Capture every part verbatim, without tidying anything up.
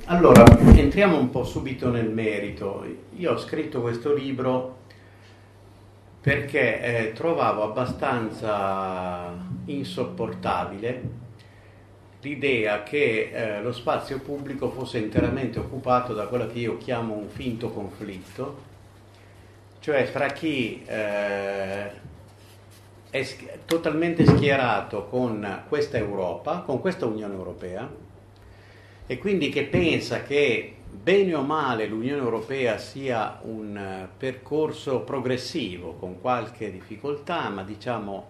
Allora, entriamo un po' subito nel merito. Io ho scritto questo libro perché eh, trovavo abbastanza insopportabile l'idea che eh, lo spazio pubblico fosse interamente occupato da quello che io chiamo un finto conflitto, cioè fra chi eh, è sch- totalmente schierato con questa Europa, con questa Unione Europea, e quindi che pensa che bene o male l'Unione Europea sia un uh, percorso progressivo con qualche difficoltà, ma diciamo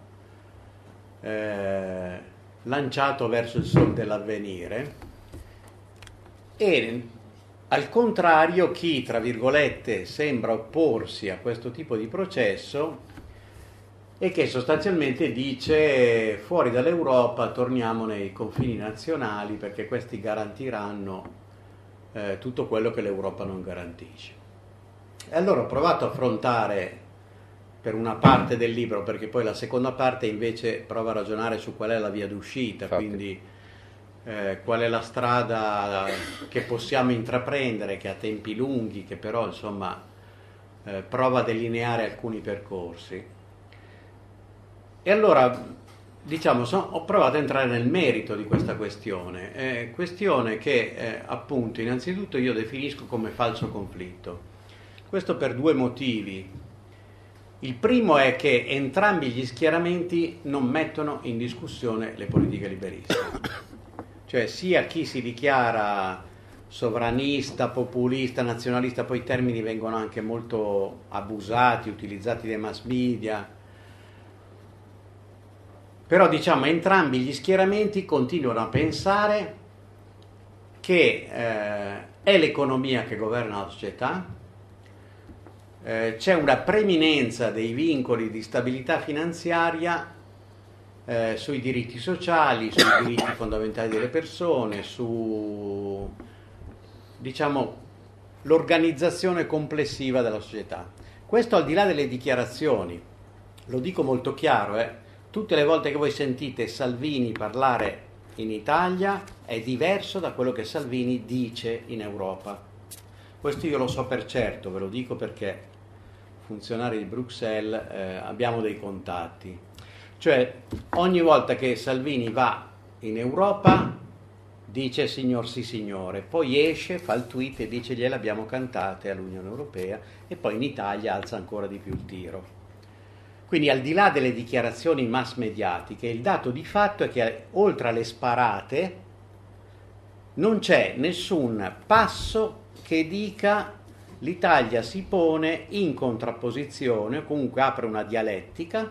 eh, lanciato verso il sol dell'avvenire, e al contrario chi, tra virgolette, sembra opporsi a questo tipo di processo e che sostanzialmente dice: fuori dall'Europa, torniamo nei confini nazionali perché questi garantiranno eh, tutto quello che l'Europa non garantisce. E allora ho provato a affrontare per una parte del libro, perché poi la seconda parte invece prova a ragionare su qual è la via d'uscita, Infatti. quindi eh, qual è la strada che possiamo intraprendere, che ha tempi lunghi, che però insomma eh, prova a delineare alcuni percorsi. E allora, diciamo, so, ho provato a entrare nel merito di questa questione, eh, questione che eh, appunto innanzitutto io definisco come falso conflitto. Questo per due motivi. Il primo è che entrambi gli schieramenti non mettono in discussione le politiche liberiste, cioè sia chi si dichiara sovranista, populista, nazionalista, poi i termini vengono anche molto abusati, utilizzati dai mass media. Però diciamo entrambi gli schieramenti continuano a pensare che eh, è l'economia che governa la società, eh, c'è una preminenza dei vincoli di stabilità finanziaria eh, sui diritti sociali, sui diritti fondamentali delle persone, su diciamo l'organizzazione complessiva della società. Questo al di là delle dichiarazioni, lo dico molto chiaro, eh. Tutte le volte che voi sentite Salvini parlare in Italia è diverso da quello che Salvini dice in Europa. Questo io lo so per certo, ve lo dico perché funzionari di Bruxelles eh, abbiamo dei contatti. Cioè ogni volta che Salvini va in Europa dice signor sì signore, poi esce, fa il tweet e dice gliele abbiamo cantate all'Unione Europea, e poi in Italia alza ancora di più il tiro. Quindi al di là delle dichiarazioni mass mediatiche, il dato di fatto è che oltre alle sparate non c'è nessun passo che dica l'Italia si pone in contrapposizione, o comunque apre una dialettica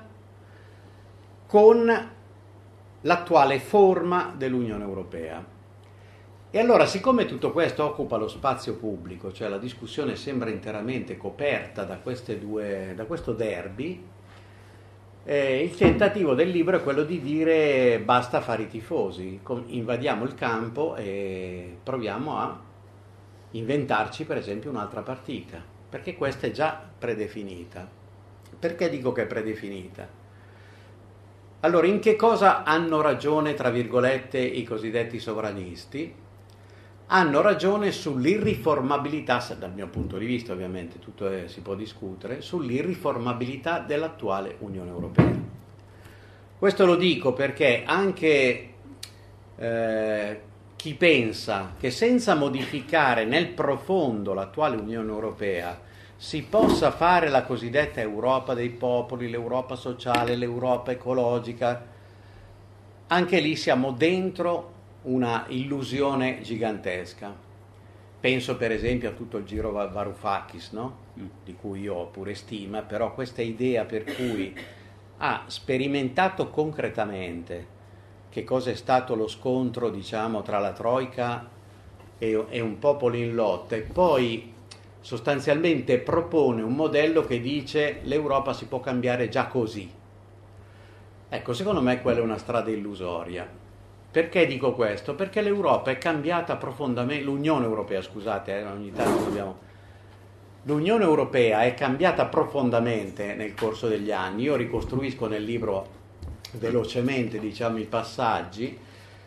con l'attuale forma dell'Unione Europea. E allora, siccome tutto questo occupa lo spazio pubblico, cioè la discussione sembra interamente coperta da queste due, da questo derby, Eh, il tentativo del libro è quello di dire basta fare i tifosi, invadiamo il campo e proviamo a inventarci per esempio un'altra partita, perché questa è già predefinita. Perché dico che è predefinita? Allora, in che cosa hanno ragione, tra virgolette, i cosiddetti sovranisti? Hanno ragione sull'irriformabilità, dal mio punto di vista ovviamente tutto è, si può discutere, sull'irriformabilità dell'attuale Unione Europea. Questo lo dico perché anche eh, chi pensa che senza modificare nel profondo l'attuale Unione Europea si possa fare la cosiddetta Europa dei popoli, l'Europa sociale, l'Europa ecologica, anche lì siamo dentro una illusione gigantesca. Penso per esempio a tutto il giro Varoufakis, no? Di cui io ho pure stima, però questa idea per cui ha sperimentato concretamente che cosa è stato lo scontro, diciamo, tra la Troika e, e un popolo in lotta, e poi sostanzialmente propone un modello che dice l'Europa si può cambiare già così. Ecco, secondo me quella è una strada illusoria. Perché dico questo? Perché l'Europa è cambiata profondamente, l'Unione Europea, scusate, eh, ogni tanto dobbiamo... L'Unione Europea è cambiata profondamente nel corso degli anni. Io ricostruisco nel libro velocemente, diciamo, i passaggi,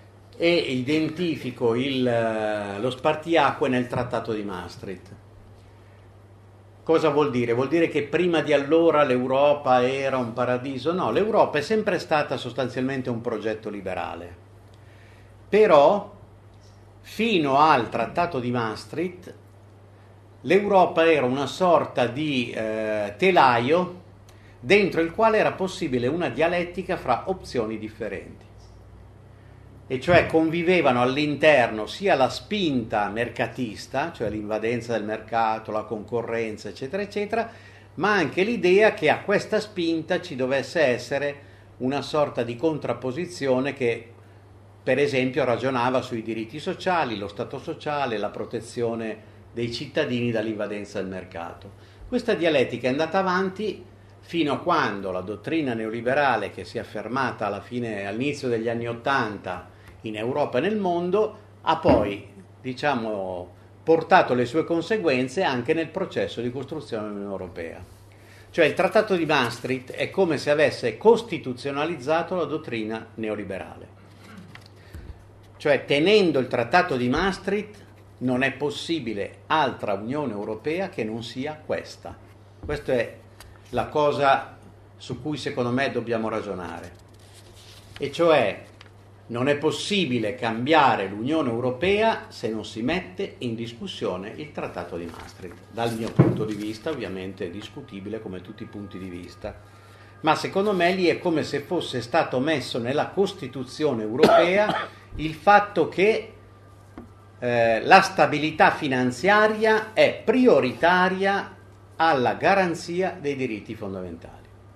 e identifico il, lo spartiacque nel Trattato di Maastricht. Cosa vuol dire? Vuol dire che prima di allora l'Europa era un paradiso? No, l'Europa è sempre stata sostanzialmente un progetto liberale. Però, fino al Trattato di Maastricht, l'Europa era una sorta di eh, telaio dentro il quale era possibile una dialettica fra opzioni differenti. E cioè convivevano all'interno sia la spinta mercatista, cioè l'invadenza del mercato, la concorrenza, eccetera, eccetera, ma anche l'idea che a questa spinta ci dovesse essere una sorta di contrapposizione che, per esempio, ragionava sui diritti sociali, lo Stato sociale, la protezione dei cittadini dall'invadenza del mercato. Questa dialettica è andata avanti fino a quando la dottrina neoliberale, che si è affermata alla fine, all'inizio degli anni Ottanta in Europa e nel mondo, ha poi, diciamo, portato le sue conseguenze anche nel processo di costruzione dell'Unione Europea. Cioè il Trattato di Maastricht è come se avesse costituzionalizzato la dottrina neoliberale. Cioè, tenendo il Trattato di Maastricht, non è possibile altra Unione Europea che non sia questa. Questa è la cosa su cui secondo me dobbiamo ragionare. E cioè non è possibile cambiare l'Unione Europea se non si mette in discussione il Trattato di Maastricht. Dal mio punto di vista, ovviamente è discutibile come tutti i punti di vista, ma secondo me lì è come se fosse stato messo nella Costituzione europea il fatto che eh, la stabilità finanziaria è prioritaria alla garanzia dei diritti fondamentali.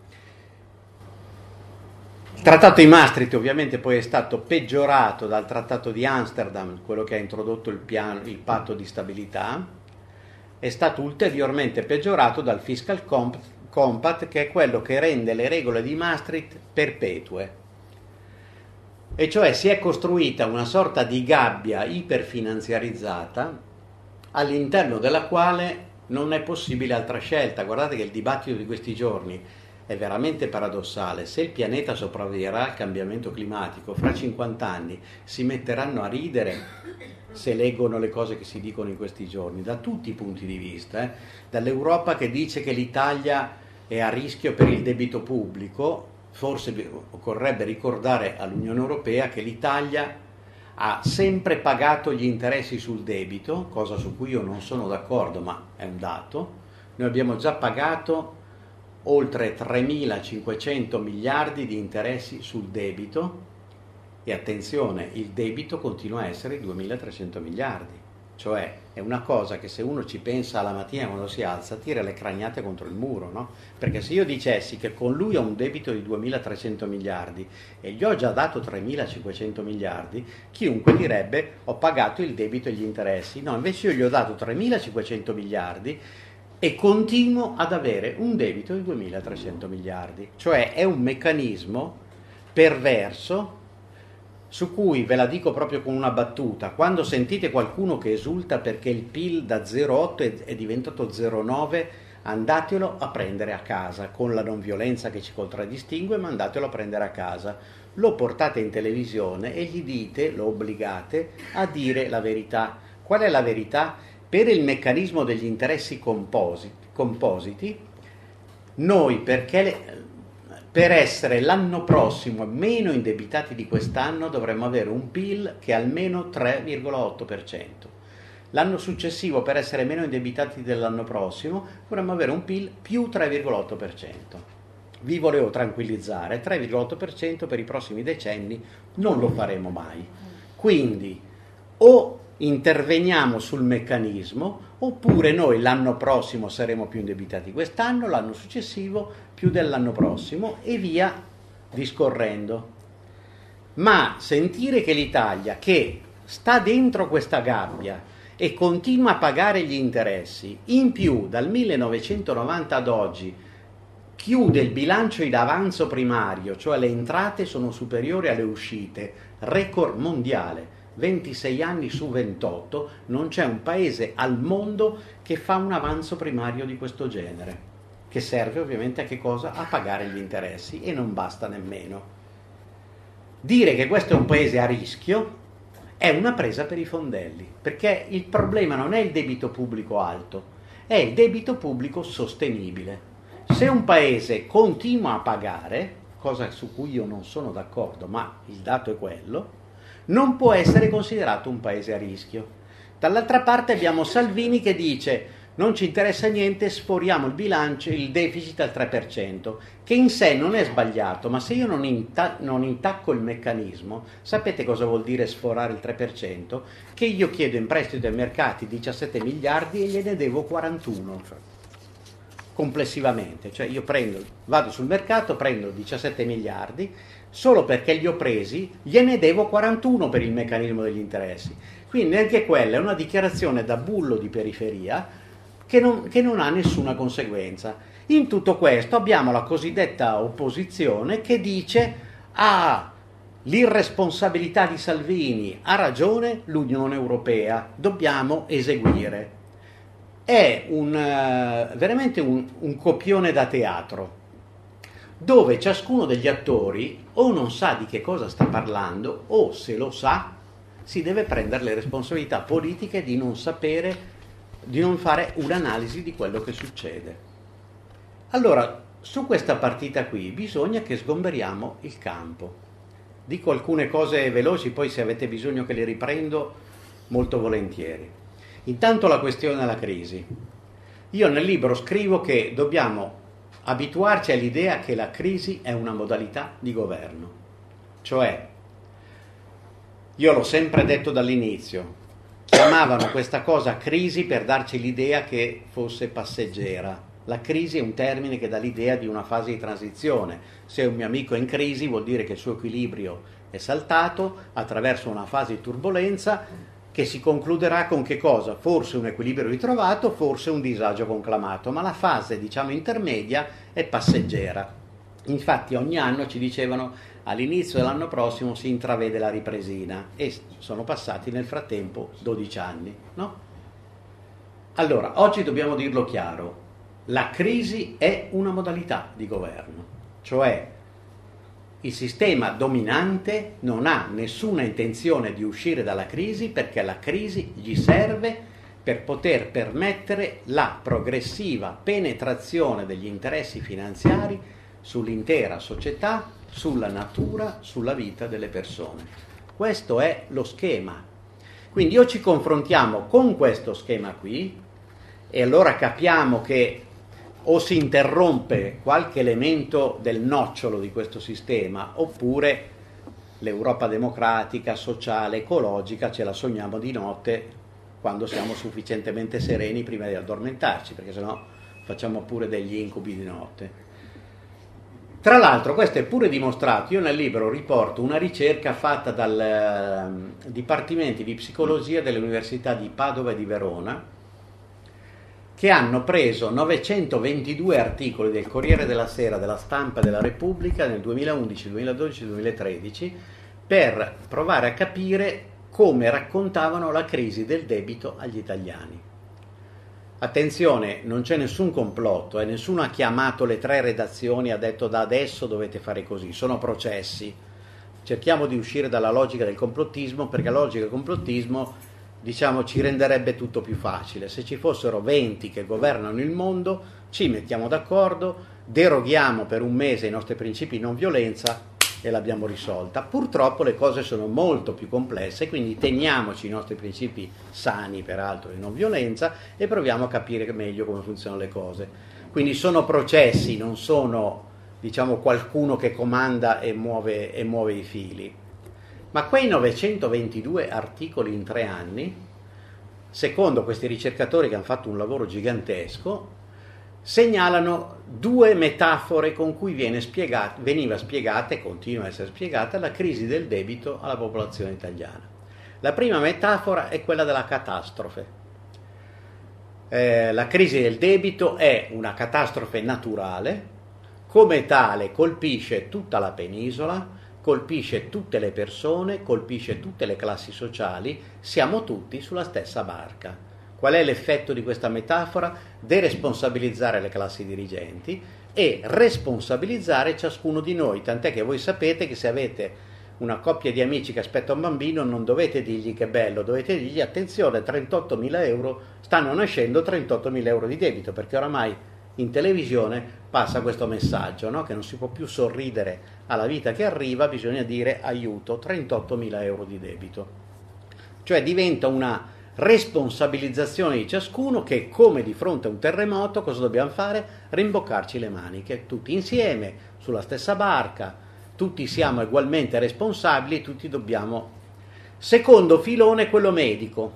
Il Trattato di Maastricht ovviamente poi è stato peggiorato dal Trattato di Amsterdam, quello che ha introdotto il, piano, il patto di stabilità, è stato ulteriormente peggiorato dal Fiscal Compact, che è quello che rende le regole di Maastricht perpetue. E cioè si è costruita una sorta di gabbia iperfinanziarizzata all'interno della quale non è possibile altra scelta. Guardate che il dibattito di questi giorni è veramente paradossale. Se il pianeta sopravviverà al cambiamento climatico, fra cinquanta anni si metteranno a ridere se leggono le cose che si dicono in questi giorni, da tutti i punti di vista, eh? Dall'Europa che dice che l'Italia è a rischio per il debito pubblico. Forse occorrerebbe ricordare all'Unione Europea che l'Italia ha sempre pagato gli interessi sul debito, cosa su cui io non sono d'accordo, ma è un dato. Noi abbiamo già pagato oltre tremilacinquecento miliardi di interessi sul debito e attenzione, il debito continua a essere duemilatrecento miliardi, cioè è una cosa che se uno ci pensa alla mattina quando si alza tira le craniate contro il muro, no? Perché se io dicessi che con lui ho un debito di duemilatrecento miliardi e gli ho già dato tremilacinquecento miliardi, chiunque direbbe ho pagato il debito e gli interessi. No, invece io gli ho dato tremilacinquecento miliardi e continuo ad avere un debito di duemilatrecento miliardi, cioè è un meccanismo perverso su cui, ve la dico proprio con una battuta, quando sentite qualcuno che esulta perché il P I L da zero virgola otto è, è diventato zero virgola nove, andatelo a prendere a casa, con la non violenza che ci contraddistingue, ma andatelo a prendere a casa. Lo portate in televisione e gli dite, lo obbligate a dire la verità. Qual è la verità? Per il meccanismo degli interessi compositi, compositi noi perché le, per essere l'anno prossimo meno indebitati di quest'anno dovremmo avere un P I L che è almeno tre virgola otto per cento. L'anno successivo, per essere meno indebitati dell'anno prossimo, dovremmo avere un P I L più tre virgola otto per cento. Vi volevo tranquillizzare, tre virgola otto per cento per i prossimi decenni non lo faremo mai. Quindi o interveniamo sul meccanismo oppure noi l'anno prossimo saremo più indebitati quest'anno, l'anno successivo più dell'anno prossimo e via discorrendo. Ma sentire che l'Italia, che sta dentro questa gabbia e continua a pagare gli interessi, in più dal millenovecentonovanta ad oggi chiude il bilancio in avanzo primario, cioè le entrate sono superiori alle uscite, record mondiale, ventisei anni su ventotto, non c'è un paese al mondo che fa un avanzo primario di questo genere, che serve ovviamente a che cosa? A pagare gli interessi, e non basta nemmeno. Dire che questo è un paese a rischio è una presa per i fondelli, perché il problema non è il debito pubblico alto, è il debito pubblico sostenibile. Se un paese continua a pagare, cosa su cui io non sono d'accordo, ma il dato è quello, non può essere considerato un paese a rischio. Dall'altra parte abbiamo Salvini che dice non ci interessa niente, sforiamo il bilancio, il deficit al tre per cento, che in sé non è sbagliato, ma se io non, inta- non intacco il meccanismo, sapete cosa vuol dire sforare il tre per cento? Che io chiedo in prestito ai mercati diciassette miliardi e gliene devo quarantuno complessivamente, cioè io prendo, vado sul mercato, prendo diciassette miliardi, solo perché li ho presi gliene devo quarantuno per il meccanismo degli interessi. Quindi anche quella è una dichiarazione da bullo di periferia che non, che non ha nessuna conseguenza. In tutto questo abbiamo la cosiddetta opposizione che dice ah, l'irresponsabilità di Salvini, ha ragione l'Unione Europea, dobbiamo eseguire. È un, uh, veramente un, un copione da teatro, dove ciascuno degli attori o non sa di che cosa sta parlando o se lo sa si deve prendere le responsabilità politiche di non sapere, di non fare un'analisi di quello che succede. Allora, su questa partita qui bisogna che sgomberiamo il campo. Dico alcune cose veloci, poi se avete bisogno che le riprendo, molto volentieri. Intanto la questione della crisi. Io nel libro scrivo che dobbiamo abituarci all'idea che la crisi è una modalità di governo. Cioè, io l'ho sempre detto dall'inizio, chiamavano questa cosa crisi per darci l'idea che fosse passeggera. La crisi è un termine che dà l'idea di una fase di transizione. Se un mio amico è in crisi vuol dire che il suo equilibrio è saltato attraverso una fase di turbolenza che si concluderà con che cosa? Forse un equilibrio ritrovato, forse un disagio conclamato, ma la fase, diciamo, intermedia è passeggera. Infatti ogni anno ci dicevano all'inizio dell'anno prossimo si intravede la ripresina e sono passati nel frattempo dodici anni, no? Allora, oggi dobbiamo dirlo chiaro, la crisi è una modalità di governo, cioè il sistema dominante non ha nessuna intenzione di uscire dalla crisi perché la crisi gli serve per poter permettere la progressiva penetrazione degli interessi finanziari sull'intera società, sulla natura, sulla vita delle persone. Questo è lo schema. Quindi o ci confrontiamo con questo schema qui e allora capiamo che o si interrompe qualche elemento del nocciolo di questo sistema, oppure l'Europa democratica, sociale, ecologica ce la sogniamo di notte quando siamo sufficientemente sereni prima di addormentarci, perché sennò facciamo pure degli incubi di notte. Tra l'altro questo è pure dimostrato, io nel libro riporto una ricerca fatta dal eh, Dipartimenti di Psicologia delle Università di Padova e di Verona, che hanno preso novecentoventidue articoli del Corriere della Sera, della Stampa della Repubblica nel duemilaundici, duemiladodici, duemilatredici per provare a capire come raccontavano la crisi del debito agli italiani. Attenzione, non c'è nessun complotto, eh, nessuno ha chiamato le tre redazioni e ha detto da adesso dovete fare così, sono processi. Cerchiamo di uscire dalla logica del complottismo, perché la logica del complottismo, diciamo, ci renderebbe tutto più facile. Se ci fossero venti che governano il mondo, ci mettiamo d'accordo, deroghiamo per un mese i nostri principi di non violenza e l'abbiamo risolta. Purtroppo le cose sono molto più complesse, quindi teniamoci i nostri principi sani, peraltro, di non violenza e proviamo a capire meglio come funzionano le cose. Quindi sono processi, non sono, diciamo, qualcuno che comanda e muove, e muove i fili. Ma quei novecentoventidue articoli in tre anni, secondo questi ricercatori che hanno fatto un lavoro gigantesco, segnalano due metafore con cui viene spiegata, veniva spiegata e continua a essere spiegata la crisi del debito alla popolazione italiana. La prima metafora è quella della catastrofe. Eh, la crisi del debito è una catastrofe naturale, come tale colpisce tutta la penisola, colpisce tutte le persone, colpisce tutte le classi sociali, siamo tutti sulla stessa barca. Qual è l'effetto di questa metafora? Deresponsabilizzare le classi dirigenti e responsabilizzare ciascuno di noi, tant'è che voi sapete che se avete una coppia di amici che aspetta un bambino, non dovete dirgli che bello, dovete dirgli attenzione, trentottomila euro, stanno nascendo trentottomila euro di debito, perché oramai in televisione passa questo messaggio, no? Che non si può più sorridere alla vita che arriva, bisogna dire aiuto, trentottomila euro di debito. Cioè diventa una responsabilizzazione di ciascuno che, come di fronte a un terremoto, cosa dobbiamo fare? Rimboccarci le maniche, tutti insieme, sulla stessa barca, tutti siamo ugualmente responsabili, tutti dobbiamo... Secondo filone, quello medico.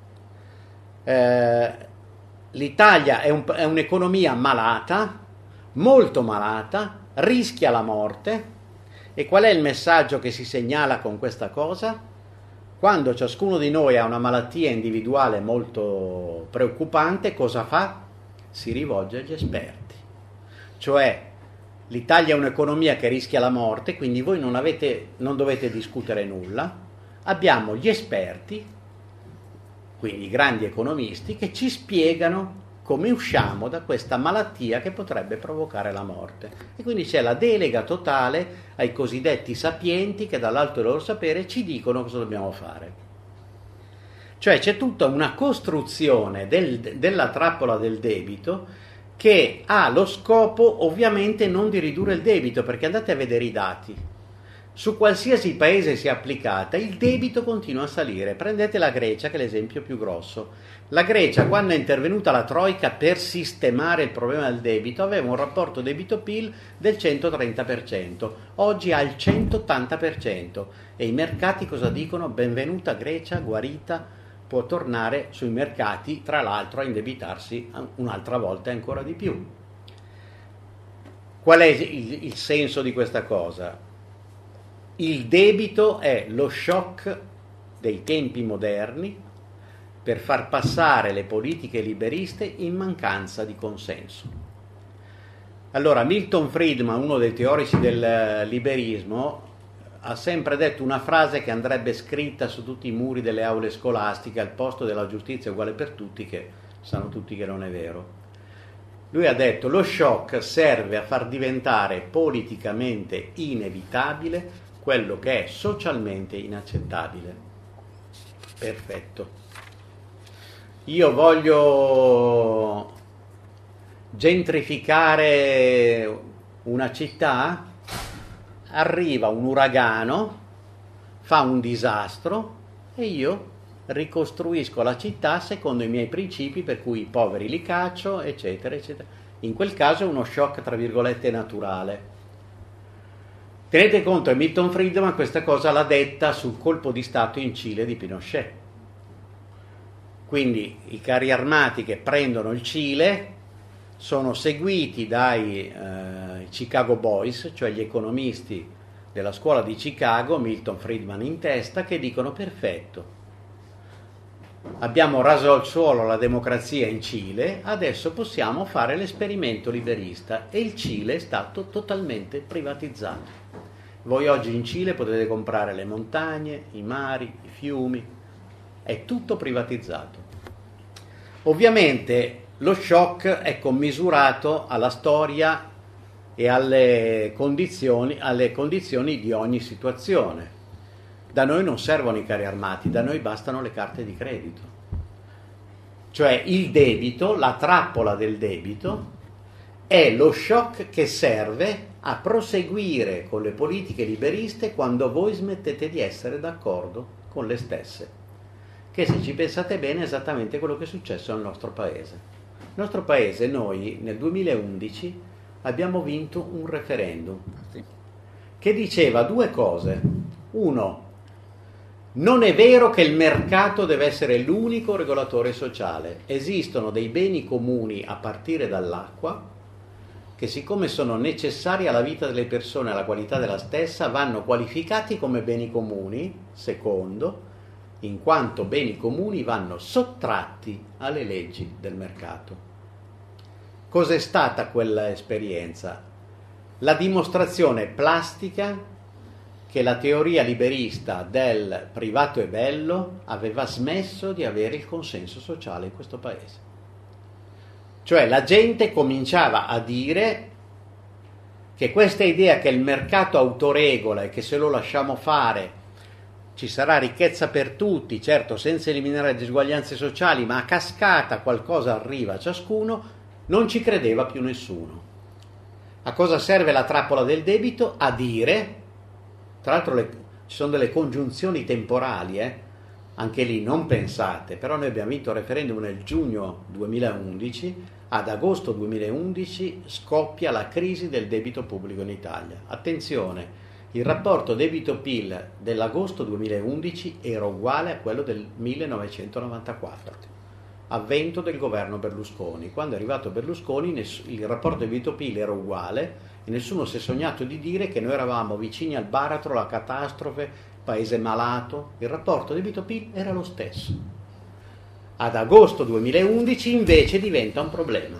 Eh, L'Italia è, un, è un'economia malata, molto malata, rischia la morte. E qual è il messaggio che si segnala con questa cosa? Quando ciascuno di noi ha una malattia individuale molto preoccupante, cosa fa? Si rivolge agli esperti. Cioè, l'Italia è un'economia che rischia la morte, quindi voi non, avete, non dovete discutere nulla. Abbiamo gli esperti, quindi i grandi economisti, che ci spiegano come usciamo da questa malattia che potrebbe provocare la morte. E quindi c'è la delega totale ai cosiddetti sapienti che dall'alto del loro sapere ci dicono cosa dobbiamo fare. Cioè c'è tutta una costruzione del, della trappola del debito che ha lo scopo ovviamente non di ridurre il debito, perché andate a vedere i dati. Su qualsiasi paese sia applicata, il debito continua a salire. Prendete la Grecia, che è l'esempio più grosso. La Grecia, quando è intervenuta la Troica per sistemare il problema del debito, aveva un rapporto debito-P I L del centotrenta per cento. Oggi ha il centottanta per cento. E i mercati cosa dicono? Benvenuta Grecia, guarita, può tornare sui mercati, tra l'altro a indebitarsi un'altra volta e ancora di più. Qual è il, il senso di questa cosa? Il debito è lo shock dei tempi moderni per far passare le politiche liberiste in mancanza di consenso. Allora, Milton Friedman, uno dei teorici del liberismo, ha sempre detto una frase che andrebbe scritta su tutti i muri delle aule scolastiche al posto della giustizia uguale per tutti, che sanno tutti che non è vero. Lui ha detto: lo shock serve a far diventare politicamente inevitabile quello che è socialmente inaccettabile. Perfetto. Io voglio gentrificare una città, arriva un uragano, fa un disastro e io ricostruisco la città secondo i miei principi, per cui i poveri li caccio, eccetera, eccetera. In quel caso è uno shock, tra virgolette, naturale. Tenete conto che Milton Friedman questa cosa l'ha detta sul colpo di Stato in Cile di Pinochet. Quindi i carri armati che prendono il Cile sono seguiti dai eh, Chicago Boys, cioè gli economisti della scuola di Chicago, Milton Friedman in testa, che dicono: perfetto, abbiamo raso al suolo la democrazia in Cile, adesso possiamo fare l'esperimento liberista, e il Cile è stato totalmente privatizzato. Voi oggi in Cile potete comprare le montagne, i mari, i fiumi, è tutto privatizzato. Ovviamente lo shock è commisurato alla storia e alle condizioni, alle condizioni di ogni situazione. Da noi non servono i carri armati, da noi bastano le carte di credito. Cioè il debito, la trappola del debito, è lo shock che serve a proseguire con le politiche liberiste quando voi smettete di essere d'accordo con le stesse. Che, se ci pensate bene, è esattamente quello che è successo nel nostro paese. Nel nostro paese noi nel duemilaundici abbiamo vinto un referendum che diceva due cose. Uno, non è vero che il mercato deve essere l'unico regolatore sociale. Esistono dei beni comuni a partire dall'acqua che, siccome sono necessari alla vita delle persone e alla qualità della stessa, vanno qualificati come beni comuni. Secondo, in quanto beni comuni vanno sottratti alle leggi del mercato. Cos'è stata quella esperienza? La dimostrazione plastica che la teoria liberista del privato è bello aveva smesso di avere il consenso sociale in questo paese. Cioè la gente cominciava a dire: che questa idea che il mercato autoregola e che se lo lasciamo fare ci sarà ricchezza per tutti, certo senza eliminare le disuguaglianze sociali, ma a cascata qualcosa arriva a ciascuno, non ci credeva più nessuno. A cosa serve la trappola del debito? A dire, tra l'altro le, ci sono delle congiunzioni temporali, eh? Anche lì non pensate, però noi abbiamo vinto il referendum nel giugno duemilaundici, ad agosto duemilaundici scoppia la crisi del debito pubblico in Italia. Attenzione, il rapporto debito-P I L dell'agosto duemilaundici era uguale a quello del millenovecentonovantaquattro, avvento del governo Berlusconi. Quando è arrivato Berlusconi il rapporto debito-P I L era uguale e nessuno si è sognato di dire che noi eravamo vicini al baratro, alla catastrofe, paese malato. Il rapporto debito-P I L era lo stesso. Ad agosto duemilaundici invece diventa un problema.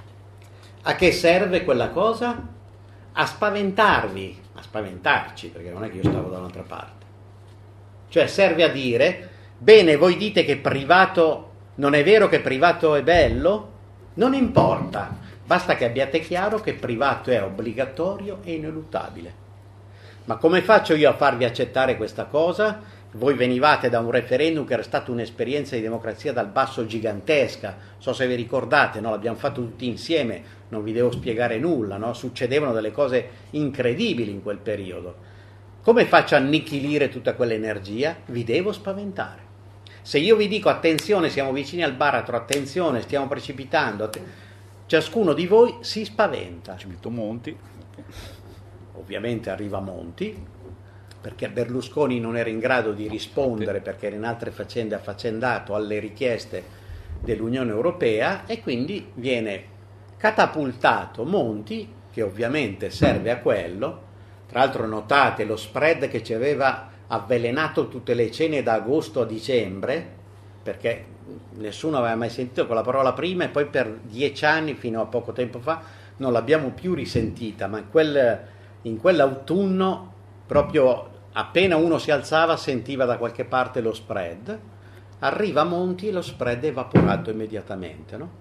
A che serve quella cosa? A spaventarvi, a spaventarci, perché non è che io stavo da un'altra parte. Cioè serve a dire, bene, voi dite che privato, non è vero che privato è bello? Non importa, basta che abbiate chiaro che privato è obbligatorio e ineluttabile. Ma come faccio io a farvi accettare questa cosa? Voi venivate da un referendum che era stata un'esperienza di democrazia dal basso gigantesca, so se vi ricordate, no? L'abbiamo fatto tutti insieme, non vi devo spiegare nulla, no? Succedevano delle cose incredibili in quel periodo. Come faccio a annichilire tutta quell'energia? Vi devo spaventare. Se io vi dico attenzione, siamo vicini al baratro, attenzione, stiamo precipitando, att- ciascuno di voi si spaventa. Ci metto Monti. Ovviamente arriva Monti, perché Berlusconi non era in grado di rispondere perché era in altre faccende affaccendato alle richieste dell'Unione Europea e quindi viene catapultato Monti, che ovviamente serve a quello. Tra l'altro notate lo spread che ci aveva avvelenato tutte le cene da agosto a dicembre, perché nessuno aveva mai sentito quella parola prima e poi per dieci anni fino a poco tempo fa non l'abbiamo più risentita, ma in, quel, in quell'autunno proprio appena uno si alzava sentiva da qualche parte lo spread, arriva Monti e lo spread è evaporato immediatamente, no?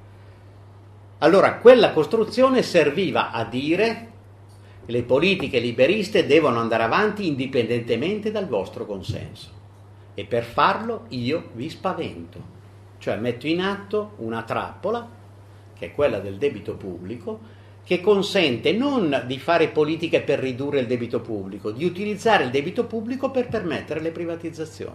Allora quella costruzione serviva a dire che le politiche liberiste devono andare avanti indipendentemente dal vostro consenso e per farlo io vi spavento, cioè metto in atto una trappola che è quella del debito pubblico, che consente non di fare politiche per ridurre il debito pubblico, di utilizzare il debito pubblico per permettere le privatizzazioni.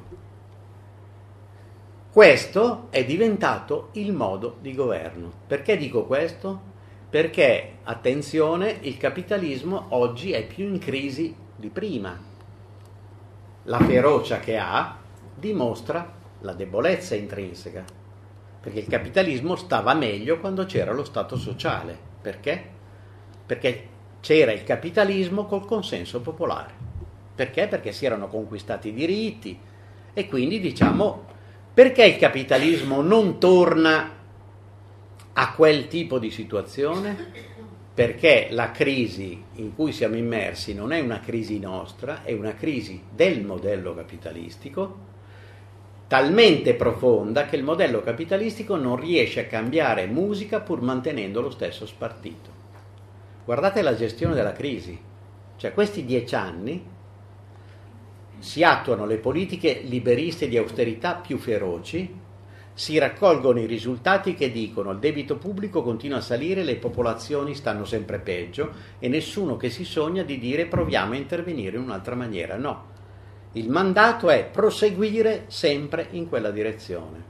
Questo è diventato il modo di governo. Perché dico questo? Perché, attenzione, il capitalismo oggi è più in crisi di prima. La ferocia che ha dimostra la debolezza intrinseca, perché il capitalismo stava meglio quando c'era lo Stato sociale. Perché? Perché c'era il capitalismo col consenso popolare. Perché? Perché si erano conquistati i diritti e quindi diciamo perché il capitalismo non torna a quel tipo di situazione? Perché la crisi in cui siamo immersi non è una crisi nostra, è una crisi del modello capitalistico talmente profonda che il modello capitalistico non riesce a cambiare musica pur mantenendo lo stesso spartito. Guardate la gestione della crisi, cioè questi dieci anni si attuano le politiche liberiste di austerità più feroci, si raccolgono i risultati che dicono il debito pubblico continua a salire, le popolazioni stanno sempre peggio e nessuno che si sogna di dire proviamo a intervenire in un'altra maniera, no. Il mandato è proseguire sempre in quella direzione.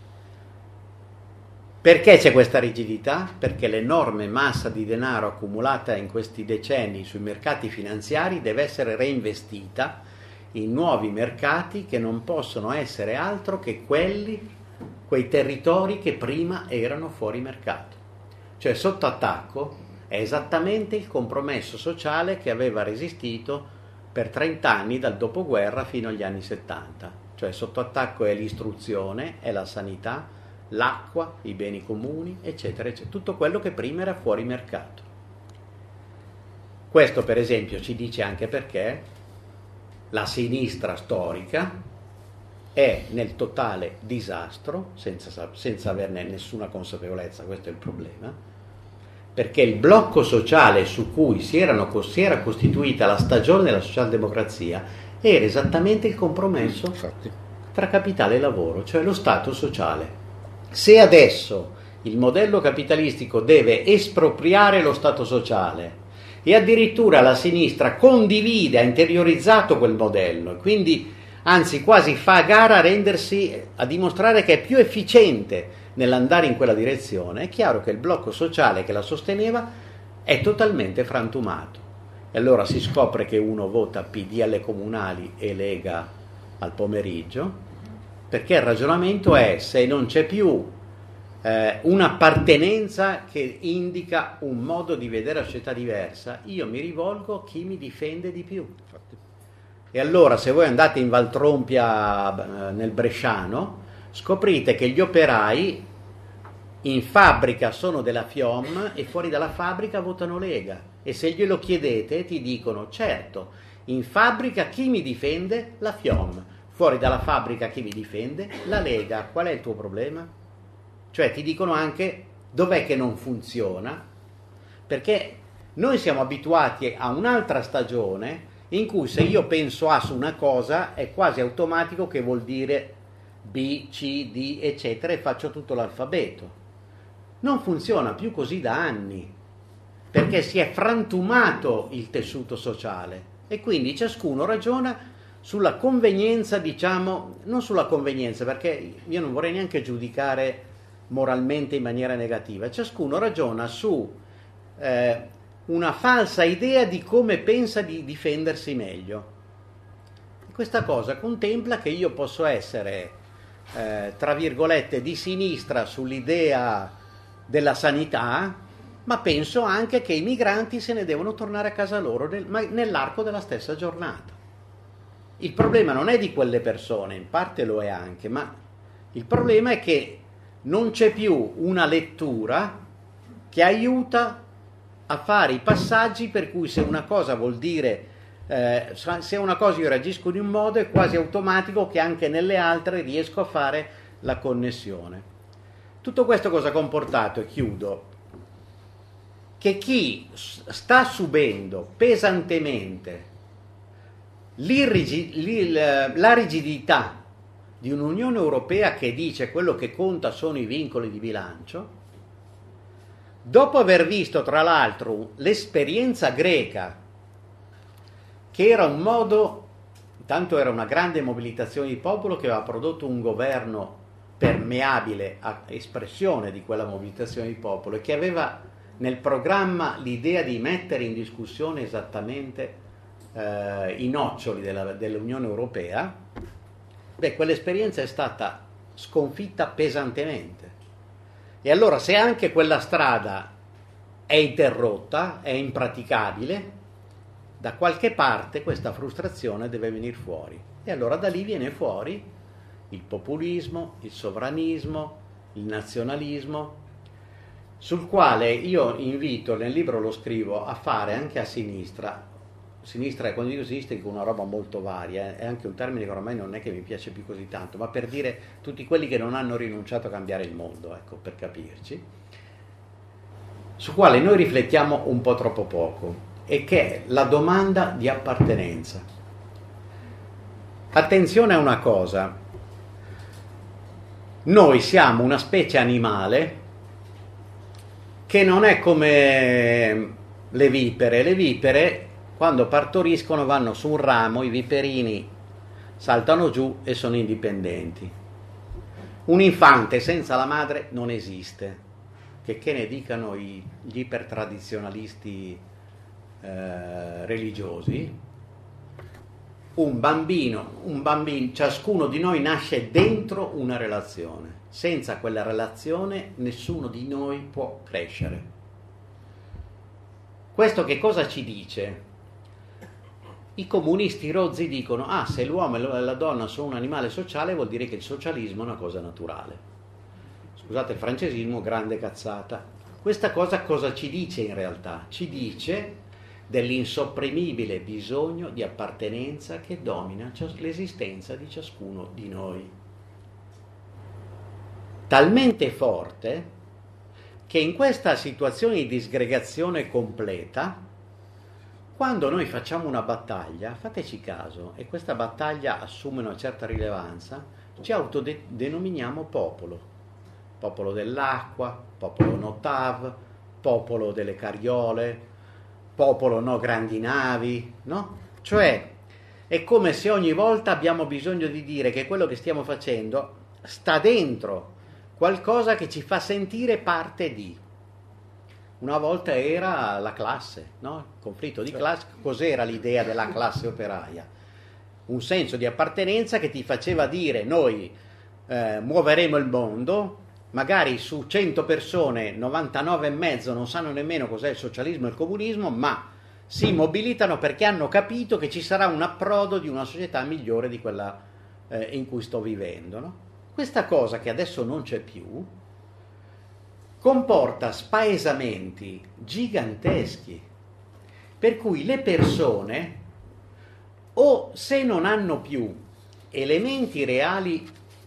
Perché c'è questa rigidità? Perché l'enorme massa di denaro accumulata in questi decenni sui mercati finanziari deve essere reinvestita in nuovi mercati che non possono essere altro che quelli, quei territori che prima erano fuori mercato. Cioè sotto attacco è esattamente il compromesso sociale che aveva resistito per trenta anni dal dopoguerra fino agli anni settanta. Cioè sotto attacco è l'istruzione, è la sanità, l'acqua, i beni comuni, eccetera, eccetera, tutto quello che prima era fuori mercato. Questo per esempio ci dice anche perché la sinistra storica è nel totale disastro, senza, senza averne nessuna consapevolezza, questo è il problema, perché il blocco sociale su cui si, erano, si era costituita la stagione della socialdemocrazia era esattamente il compromesso Infatti. tra capitale e lavoro, cioè lo Stato sociale. Se adesso il modello capitalistico deve espropriare lo Stato sociale e addirittura la sinistra condivide, ha interiorizzato quel modello e quindi anzi quasi fa a gara a rendersi, a dimostrare che è più efficiente nell'andare in quella direzione, è chiaro che il blocco sociale che la sosteneva è totalmente frantumato. E allora si scopre che uno vota P D alle comunali e Lega al pomeriggio, perché il ragionamento è: se non c'è più eh, un'appartenenza che indica un modo di vedere la società diversa, io mi rivolgo a chi mi difende di più. E allora se voi andate in Valtrompia, eh, nel Bresciano, scoprite che gli operai in fabbrica sono della FIOM e fuori dalla fabbrica votano Lega, e se glielo chiedete ti dicono: certo, in fabbrica chi mi difende? La FIOM, fuori dalla fabbrica chi mi difende? La Lega. Qual è il tuo problema? Cioè ti dicono anche dov'è che non funziona, perché noi siamo abituati a un'altra stagione in cui se io penso A su una cosa è quasi automatico che vuol dire B, C, D, eccetera, e faccio tutto l'alfabeto. Non funziona più così da anni, perché si è frantumato il tessuto sociale e quindi ciascuno ragiona sulla convenienza, diciamo, non sulla convenienza, perché io non vorrei neanche giudicare moralmente in maniera negativa, ciascuno ragiona su eh, una falsa idea di come pensa di difendersi meglio. Questa cosa contempla che io posso essere, eh, tra virgolette, di sinistra sull'idea della sanità, ma penso anche che i migranti se ne devono tornare a casa loro nel, nell'arco della stessa giornata. Il problema non è di quelle persone, in parte lo è anche, ma il problema è che non c'è più una lettura che aiuta a fare i passaggi per cui se una cosa vuol dire, eh, se una cosa io reagisco in un modo è quasi automatico che anche nelle altre riesco a fare la connessione. Tutto questo cosa ha comportato, e chiudo, che chi sta subendo pesantemente la rigidità di un'Unione Europea che dice quello che conta sono i vincoli di bilancio, dopo aver visto tra l'altro l'esperienza greca, che era un modo, intanto era una grande mobilitazione di popolo che aveva prodotto un governo permeabile a espressione di quella mobilitazione di popolo e che aveva nel programma l'idea di mettere in discussione esattamente eh, i noccioli della, dell'Unione Europea. Beh, quell'esperienza è stata sconfitta pesantemente. E allora se anche quella strada è interrotta, è impraticabile, da qualche parte questa frustrazione deve venire fuori. E allora da lì viene fuori il populismo, il sovranismo, il nazionalismo, sul quale io invito, nel libro lo scrivo, a fare anche a sinistra. Sinistra, e quando dico sinistra dico una roba molto varia, eh, è anche un termine che ormai non è che mi piace più così tanto, ma per dire tutti quelli che non hanno rinunciato a cambiare il mondo, ecco, per capirci, su quale noi riflettiamo un po' troppo poco, e che è la domanda di appartenenza. Attenzione a una cosa: noi siamo una specie animale che non è come le vipere. Le vipere quando partoriscono vanno su un ramo, i viperini saltano giù e sono indipendenti. Un infante senza la madre non esiste, che che ne dicano i, gli ipertradizionalisti eh, religiosi. Un bambino, un bambino, ciascuno di noi nasce dentro una relazione. Senza quella relazione nessuno di noi può crescere. Questo che cosa ci dice? I comunisti rozzi dicono: ah, se l'uomo e la donna sono un animale sociale vuol dire che il socialismo è una cosa naturale. Scusate il francesismo, grande cazzata. Questa cosa cosa ci dice in realtà? Ci dice dell'insopprimibile bisogno di appartenenza che domina l'esistenza di ciascuno di noi. Talmente forte che in questa situazione di disgregazione completa, quando noi facciamo una battaglia, fateci caso, e questa battaglia assume una certa rilevanza, ci autodenominiamo popolo. Popolo dell'acqua, popolo no tav, popolo delle carriole, popolo no grandi navi, no? Cioè è come se ogni volta abbiamo bisogno di dire che quello che stiamo facendo sta dentro qualcosa che ci fa sentire parte di. Una volta era la classe, no? Il conflitto di classe. Cos'era l'idea della classe operaia? Un senso di appartenenza che ti faceva dire: noi eh, muoveremo il mondo, magari su cento persone novantanove e mezzo non sanno nemmeno cos'è il socialismo e il comunismo, ma si mobilitano perché hanno capito che ci sarà un approdo di una società migliore di quella eh, in cui sto vivendo, no? Questa cosa, che adesso non c'è più, comporta spaesamenti giganteschi, per cui le persone, o se non hanno più elementi reali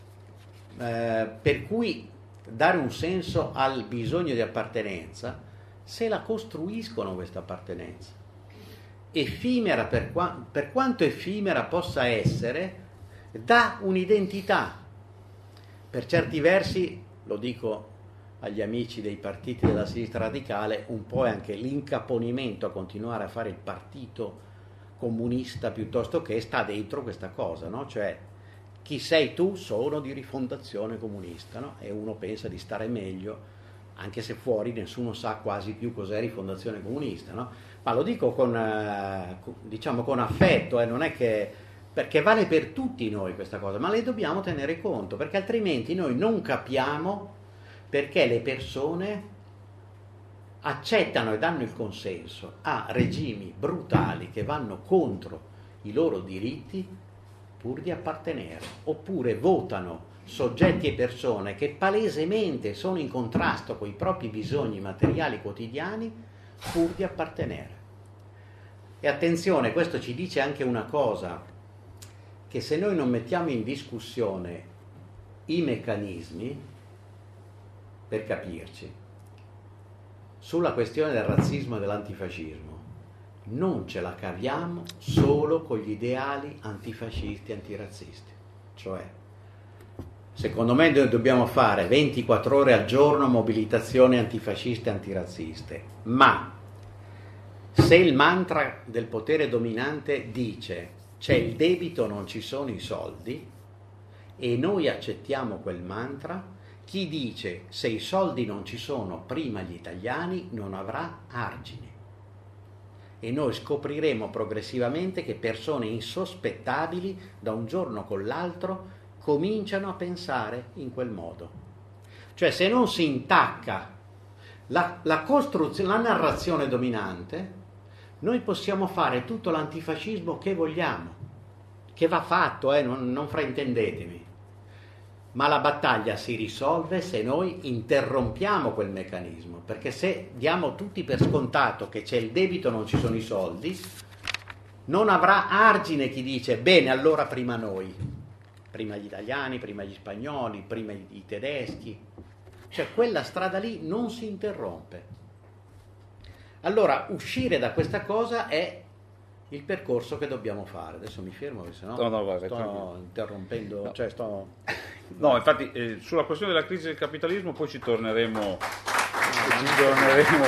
eh, per cui dare un senso al bisogno di appartenenza, se la costruiscono questa appartenenza, effimera per, qua, per quanto effimera possa essere, dà un'identità. Per certi versi, lo dico agli amici dei partiti della sinistra radicale, un po' è anche l'incaponimento a continuare a fare il partito comunista piuttosto che sta dentro questa cosa, no? Cioè, chi sei tu? Sono di Rifondazione Comunista, no? E uno pensa di stare meglio, anche se fuori nessuno sa quasi più cos'è Rifondazione Comunista, no? Ma lo dico con, eh, diciamo, con affetto, eh, non è che, perché vale per tutti noi questa cosa, ma le dobbiamo tenere conto, perché altrimenti noi non capiamo perché le persone accettano e danno il consenso a regimi brutali che vanno contro i loro diritti pur di appartenere, oppure votano soggetti e persone che palesemente sono in contrasto con i propri bisogni materiali quotidiani pur di appartenere. E attenzione, questo ci dice anche una cosa, che se noi non mettiamo in discussione i meccanismi, per capirci, sulla questione del razzismo e dell'antifascismo, non ce la caviamo solo con gli ideali antifascisti e antirazzisti. Cioè, secondo me noi dobbiamo fare ventiquattro ore al giorno mobilitazioni antifasciste e antirazziste, ma se il mantra del potere dominante dice c'è il debito, non ci sono i soldi, e noi accettiamo quel mantra, chi dice se i soldi non ci sono prima gli italiani non avrà argini. E noi scopriremo progressivamente che persone insospettabili da un giorno con l'altro cominciano a pensare in quel modo. Cioè, se non si intacca la, la costruzione, la narrazione dominante, noi possiamo fare tutto l'antifascismo che vogliamo, che va fatto, eh, non, non fraintendetemi, ma la battaglia si risolve se noi interrompiamo quel meccanismo, perché se diamo tutti per scontato che c'è il debito, non ci sono i soldi, non avrà argine chi dice bene, allora prima noi, prima gli italiani, prima gli spagnoli, prima i, i tedeschi. Cioè quella strada lì non si interrompe. Allora uscire da questa cosa è il percorso che dobbiamo fare. Adesso mi fermo perché sennò no, no, guarda, sto tranquillo. interrompendo, no. cioè sto... No, infatti eh, sulla questione della crisi del capitalismo poi ci torneremo, no, ci torneremo.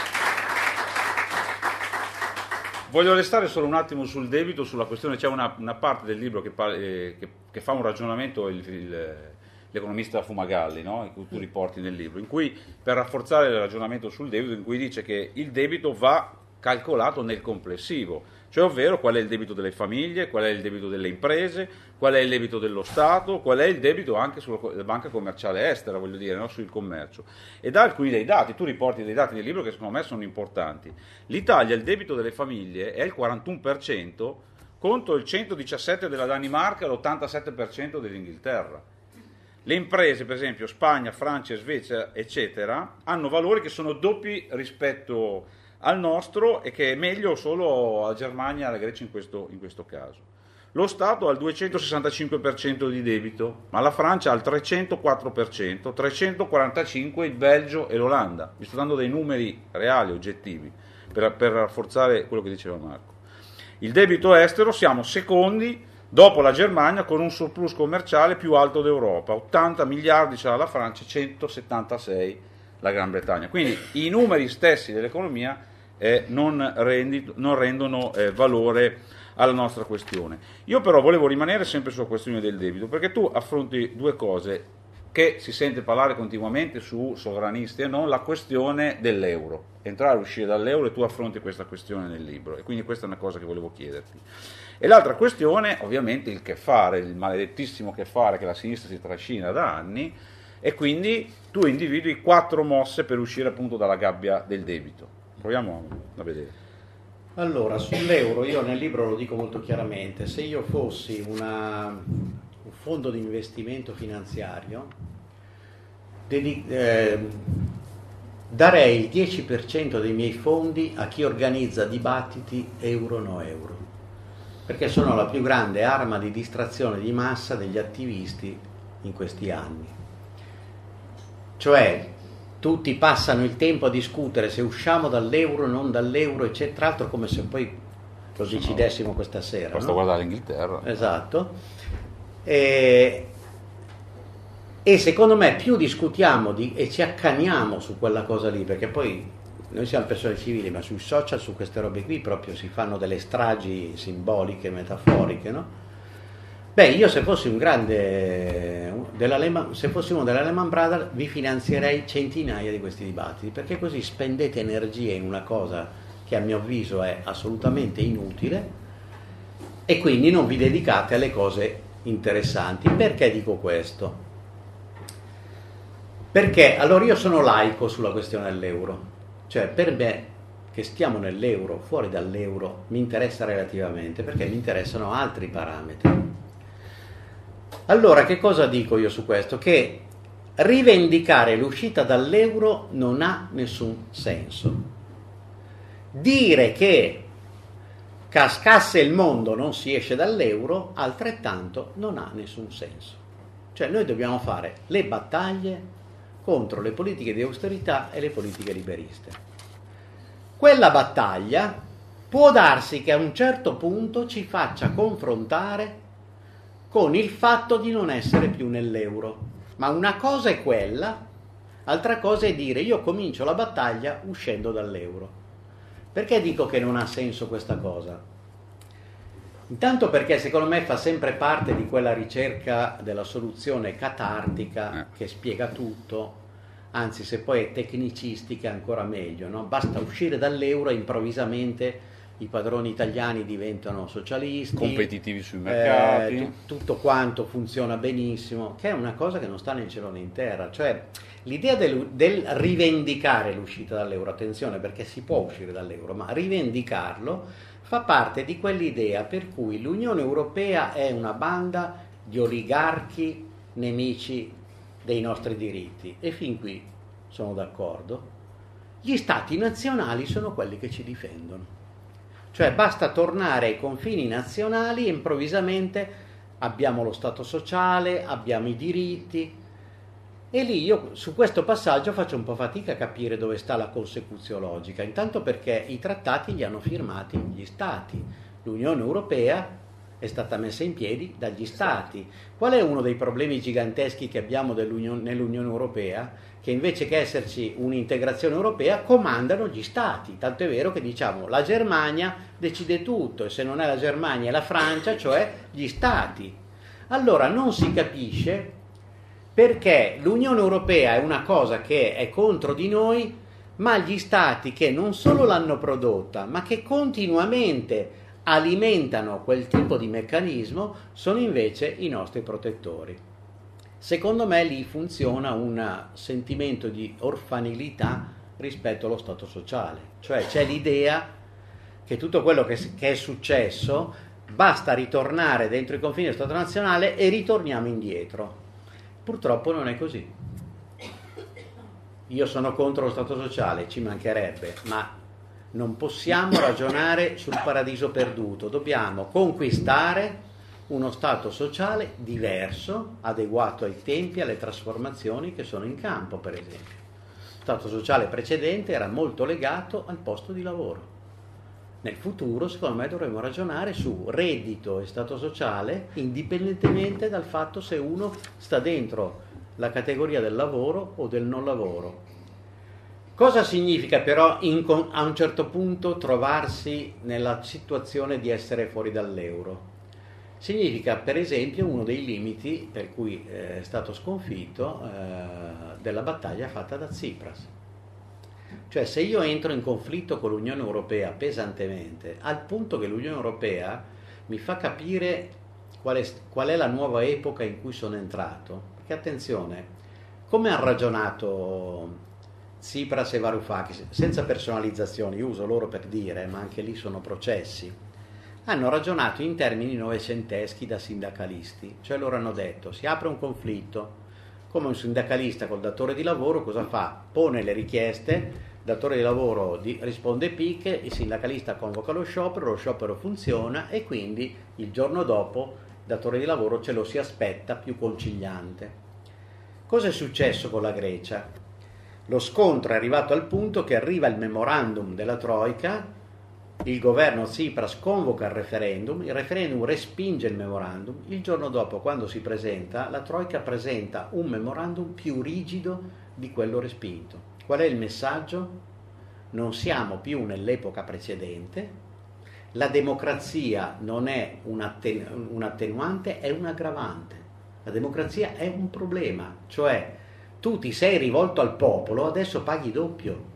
Voglio restare solo un attimo sul debito, sulla questione. C'è una, una parte del libro che, eh, che, che fa un ragionamento, il, il, l'economista Fumagalli, no? In cui tu riporti nel libro, in cui, per rafforzare il ragionamento sul debito, in cui dice che il debito va calcolato nel complessivo, cioè ovvero qual è il debito delle famiglie, qual è il debito delle imprese, qual è il debito dello Stato, qual è il debito anche sulla banca commerciale estera, voglio dire, no? Sul commercio. E da alcuni dei dati, tu riporti dei dati nel libro che secondo me sono importanti. L'Italia, il debito delle famiglie è il quarantuno per cento contro il centodiciassette per cento della Danimarca e l'ottantasette per cento dell'Inghilterra. Le imprese, per esempio, Spagna, Francia, Svezia, eccetera, hanno valori che sono doppi rispetto al nostro e che è meglio solo la Germania e la Grecia in questo, in questo caso. lo Stato ha il duecentosessantacinque per cento di debito, ma la Francia ha il trecentoquattro per cento, trecentoquarantacinque per cento il Belgio e l'Olanda. Vi sto dando dei numeri reali, oggettivi, per, per rafforzare quello che diceva Marco. Il debito estero siamo secondi dopo la Germania con un surplus commerciale più alto d'Europa, ottanta miliardi ce l'ha la Francia, centosettantasei la Gran Bretagna. Quindi i numeri stessi dell'economia eh, non, rendi, non rendono eh, valore alla nostra questione. Io però volevo rimanere sempre sulla questione del debito, perché tu affronti due cose che si sente parlare continuamente su sovranisti e non, la questione dell'euro, entrare e uscire dall'euro, e tu affronti questa questione nel libro, e quindi questa è una cosa che volevo chiederti. E l'altra questione, ovviamente, il che fare, il maledettissimo che fare che la sinistra si trascina da anni, e quindi tu individui quattro mosse per uscire appunto dalla gabbia del debito. Proviamo a vedere. Allora, sull'euro io nel libro lo dico molto chiaramente: se io fossi una, un fondo di investimento finanziario, dedic- eh, darei il dieci per cento dei miei fondi a chi organizza dibattiti euro-no euro, perché sono la più grande arma di distrazione di massa degli attivisti in questi anni. Cioè, tutti passano il tempo a discutere se usciamo dall'euro o non dall'euro, eccetera, tra l'altro come se poi lo decidessimo questa sera. Basta no? guardare l'Inghilterra. Esatto. E, e secondo me più discutiamo di, e ci accaniamo su quella cosa lì, perché poi noi siamo persone civili, ma sui social su queste robe qui proprio si fanno delle stragi simboliche, metaforiche, no? Beh, io se fossi un grande della Lehman, se fossimo della Lehman Brothers, vi finanzierei centinaia di questi dibattiti, perché così spendete energie in una cosa che a mio avviso è assolutamente inutile e quindi non vi dedicate alle cose interessanti. Perché dico questo? Perché allora io sono laico sulla questione dell'euro, cioè per me che stiamo nell'euro, fuori dall'euro, mi interessa relativamente, perché mi interessano altri parametri. Allora, che cosa dico io su questo? Che rivendicare l'uscita dall'euro non ha nessun senso. Dire che cascasse il mondo non si esce dall'euro, altrettanto non ha nessun senso. Cioè noi dobbiamo fare le battaglie contro le politiche di austerità e le politiche liberiste. Quella battaglia può darsi che a un certo punto ci faccia confrontare con il fatto di non essere più nell'euro. Ma una cosa è quella, altra cosa è dire io comincio la battaglia uscendo dall'euro. Perché dico che non ha senso questa cosa? Intanto perché secondo me fa sempre parte di quella ricerca della soluzione catartica che spiega tutto, anzi se poi è tecnicistica ancora meglio, no? Basta uscire dall'euro e improvvisamente i padroni italiani diventano socialisti, competitivi sui mercati, eh, t- tutto quanto funziona benissimo, che è una cosa che non sta né in cielo né in terra. Cioè l'idea del, del rivendicare l'uscita dall'euro, attenzione perché si può uscire dall'euro, ma rivendicarlo fa parte di quell'idea per cui l'Unione Europea è una banda di oligarchi nemici dei nostri diritti, e fin qui sono d'accordo. Gli stati nazionali sono quelli che ci difendono. Cioè basta tornare ai confini nazionali e improvvisamente abbiamo lo Stato sociale, abbiamo i diritti, e lì io su questo passaggio faccio un po' fatica a capire dove sta la consecuzione logica, intanto perché i trattati li hanno firmati gli Stati, l'Unione Europea è stata messa in piedi dagli Stati. Qual è uno dei problemi giganteschi che abbiamo nell'Unione Europea? Che invece che esserci un'integrazione europea comandano gli Stati, tanto è vero che diciamo la Germania decide tutto, e se non è la Germania è la Francia, cioè gli Stati. Allora non si capisce perché l'Unione Europea è una cosa che è contro di noi, ma gli Stati che non solo l'hanno prodotta, ma che continuamente alimentano quel tipo di meccanismo, sono invece i nostri protettori. Secondo me lì funziona un sentimento di orfanilità rispetto allo Stato sociale, cioè c'è l'idea che tutto quello che, che è successo basta ritornare dentro i confini dello Stato nazionale e ritorniamo indietro. Purtroppo non è così. Io sono contro lo Stato sociale, ci mancherebbe, ma non possiamo ragionare sul paradiso perduto, dobbiamo conquistare uno Stato sociale diverso, adeguato ai tempi, alle trasformazioni che sono in campo, per esempio. Lo Stato sociale precedente era molto legato al posto di lavoro. Nel futuro, secondo me, dovremmo ragionare su reddito e Stato sociale indipendentemente dal fatto se uno sta dentro la categoria del lavoro o del non lavoro. Cosa significa però in, a un certo punto trovarsi nella situazione di essere fuori dall'euro? Significa, per esempio, uno dei limiti per cui è stato sconfitto eh, della battaglia fatta da Tsipras. Cioè, se io entro in conflitto con l'Unione Europea pesantemente, al punto che l'Unione Europea mi fa capire qual è, qual è la nuova epoca in cui sono entrato, perché attenzione, come hanno ragionato Tsipras e Varoufakis, senza personalizzazioni, uso loro per dire, ma anche lì sono processi, hanno ragionato in termini novecenteschi da sindacalisti, cioè loro hanno detto si apre un conflitto, come un sindacalista col datore di lavoro cosa fa? Pone le richieste, il datore di lavoro di, risponde picche, il sindacalista convoca lo sciopero, lo sciopero funziona e quindi il giorno dopo il datore di lavoro ce lo si aspetta più conciliante. Cosa è successo con la Grecia? Lo scontro è arrivato al punto che arriva il memorandum della Troika, il governo Tsipras convoca il referendum, il referendum respinge il memorandum, il giorno dopo quando si presenta, la Troika presenta un memorandum più rigido di quello respinto. Qual è il messaggio? Non siamo più nell'epoca precedente, la democrazia non è un, atten- un attenuante, è un aggravante. La democrazia è un problema, cioè tu ti sei rivolto al popolo, adesso paghi doppio.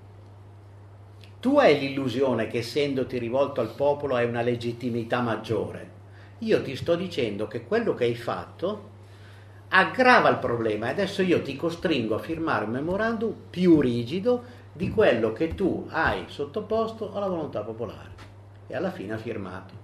Tu hai l'illusione che essendoti rivolto al popolo hai una legittimità maggiore. Io ti sto dicendo che quello che hai fatto aggrava il problema e adesso io ti costringo a firmare un memorandum più rigido di quello che tu hai sottoposto alla volontà popolare. E alla fine ha firmato.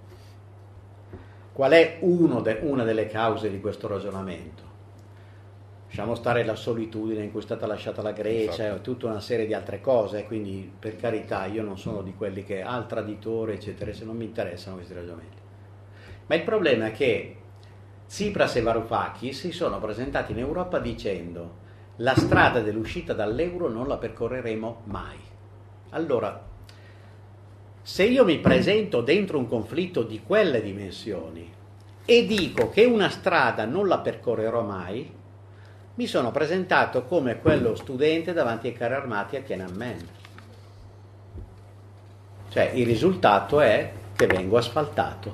Qual è uno de, una delle cause di questo ragionamento? Lasciamo stare la solitudine in cui è stata lasciata la Grecia, esatto, e tutta una serie di altre cose, quindi per carità io non sono di quelli che al traditore eccetera, se non mi interessano questi ragionamenti. Ma il problema è che Tsipras e Varoufakis si sono presentati in Europa dicendo la strada dell'uscita dall'euro non la percorreremo mai. Allora, se io mi presento dentro un conflitto di quelle dimensioni e dico che una strada non la percorrerò mai, mi sono presentato come quello studente davanti ai carri armati a Tiananmen. Cioè il risultato è che vengo asfaltato.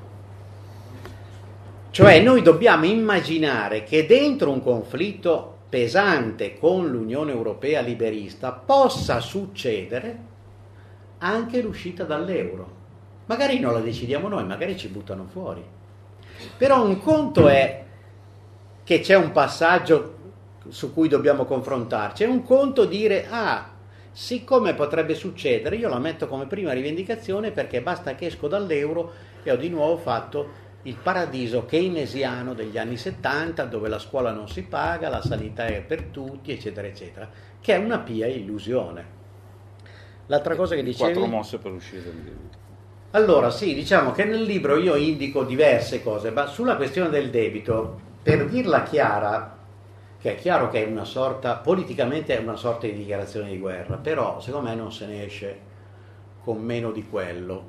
Cioè noi dobbiamo immaginare che dentro un conflitto pesante con l'Unione Europea liberista possa succedere anche l'uscita dall'euro. Magari non la decidiamo noi, magari ci buttano fuori. Però un conto è che c'è un passaggio su cui dobbiamo confrontarci, è un conto dire ah, siccome potrebbe succedere io la metto come prima rivendicazione perché basta che esco dall'euro e ho di nuovo fatto il paradiso keynesiano degli anni settanta dove la scuola non si paga, la sanità è per tutti eccetera eccetera, che è una pia illusione. L'altra cosa che dicevi, quattro mosse per uscire dal debito. Allora sì, diciamo che nel libro io indico diverse cose, ma sulla questione del debito, per dirla chiara, che è chiaro che è una sorta, politicamente è una sorta di dichiarazione di guerra, però secondo me non se ne esce con meno di quello.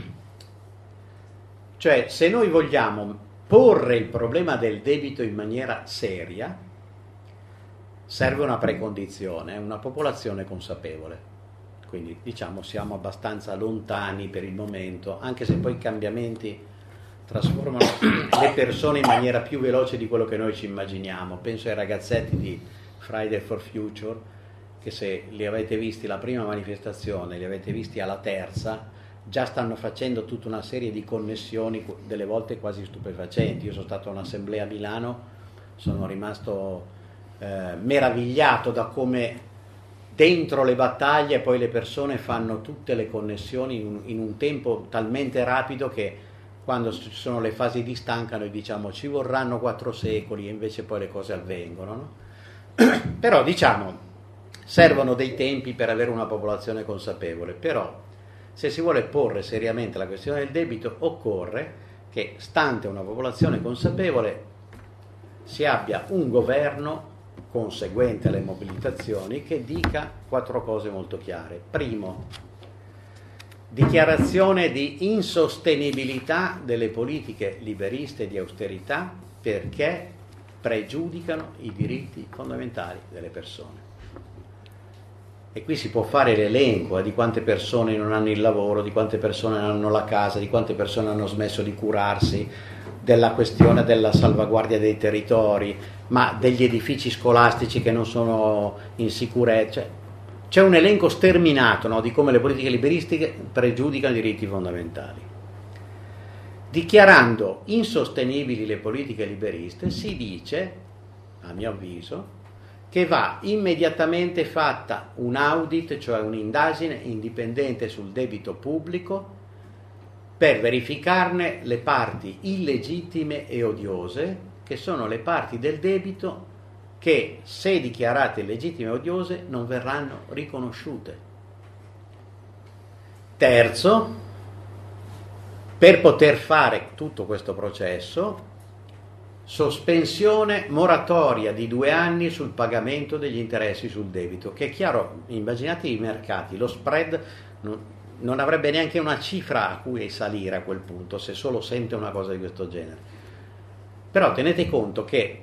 Cioè, se noi vogliamo porre il problema del debito in maniera seria, serve una precondizione, una popolazione consapevole. Quindi, diciamo, siamo abbastanza lontani per il momento, anche se poi i cambiamenti trasformano le persone in maniera più veloce di quello che noi ci immaginiamo. Penso ai ragazzetti di Friday for Future, che se li avete visti la prima manifestazione, li avete visti alla terza, già stanno facendo tutta una serie di connessioni, delle volte quasi stupefacenti. Io sono stato a un'assemblea a Milano, sono rimasto eh, meravigliato da come dentro le battaglie poi le persone fanno tutte le connessioni in un, in un tempo talmente rapido che quando ci sono le fasi di stanca noi diciamo ci vorranno quattro secoli e invece poi le cose avvengono, no? Però diciamo servono dei tempi per avere una popolazione consapevole, però se si vuole porre seriamente la questione del debito occorre che, stante una popolazione consapevole, si abbia un governo conseguente alle mobilitazioni che dica quattro cose molto chiare. Primo, dichiarazione di insostenibilità delle politiche liberiste di austerità perché pregiudicano i diritti fondamentali delle persone. E qui si può fare l'elenco eh, di quante persone non hanno il lavoro, di quante persone non hanno la casa, di quante persone hanno smesso di curarsi, della questione della salvaguardia dei territori, ma degli edifici scolastici che non sono in sicurezza. C'è un elenco sterminato, no, di come le politiche liberistiche pregiudicano i diritti fondamentali. Dichiarando insostenibili le politiche liberiste, si dice, a mio avviso, che va immediatamente fatta un audit, cioè un'indagine indipendente sul debito pubblico, per verificarne le parti illegittime e odiose, che sono le parti del debito che, se dichiarate illegittime e odiose, non verranno riconosciute. Terzo, per poter fare tutto questo processo, sospensione moratoria di due anni sul pagamento degli interessi sul debito, che è chiaro, immaginate i mercati, lo spread non, non avrebbe neanche una cifra a cui salire a quel punto, se solo sente una cosa di questo genere. Però tenete conto che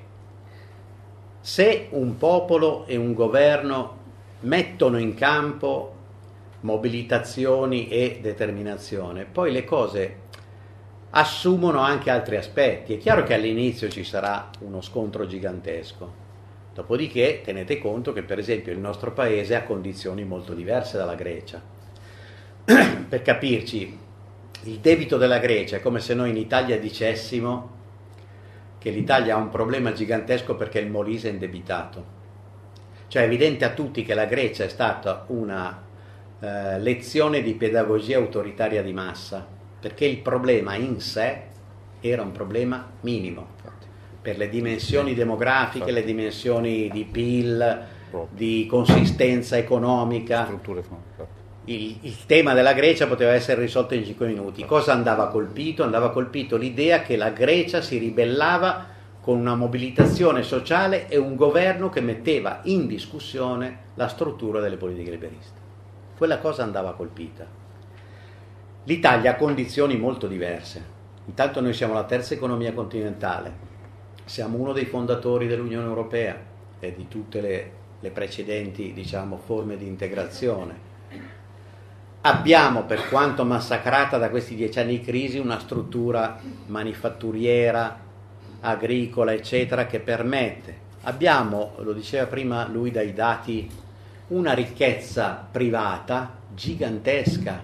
se un popolo e un governo mettono in campo mobilitazioni e determinazione, poi le cose assumono anche altri aspetti. È chiaro che all'inizio ci sarà uno scontro gigantesco, dopodiché tenete conto che per esempio il nostro paese ha condizioni molto diverse dalla Grecia. Per capirci, il debito della Grecia è come se noi in Italia dicessimo che l'Italia ha un problema gigantesco perché il Molise è indebitato. Cioè è evidente a tutti che la Grecia è stata una eh, lezione di pedagogia autoritaria di massa, perché il problema in sé era un problema minimo, per le dimensioni demografiche, le dimensioni di P I L, di consistenza economica. Il, il tema della Grecia poteva essere risolto in cinque minuti. Cosa andava colpito? Andava colpito l'idea che la Grecia si ribellava con una mobilitazione sociale e un governo che metteva in discussione la struttura delle politiche liberiste. Quella cosa andava colpita. L'Italia ha condizioni molto diverse. Intanto noi siamo la terza economia continentale, siamo uno dei fondatori dell'Unione Europea e di tutte le, le precedenti, diciamo, forme di integrazione. Abbiamo, per quanto massacrata da questi dieci anni di crisi, una struttura manifatturiera, agricola, eccetera, che permette. Abbiamo, lo diceva prima lui dai dati, una ricchezza privata gigantesca.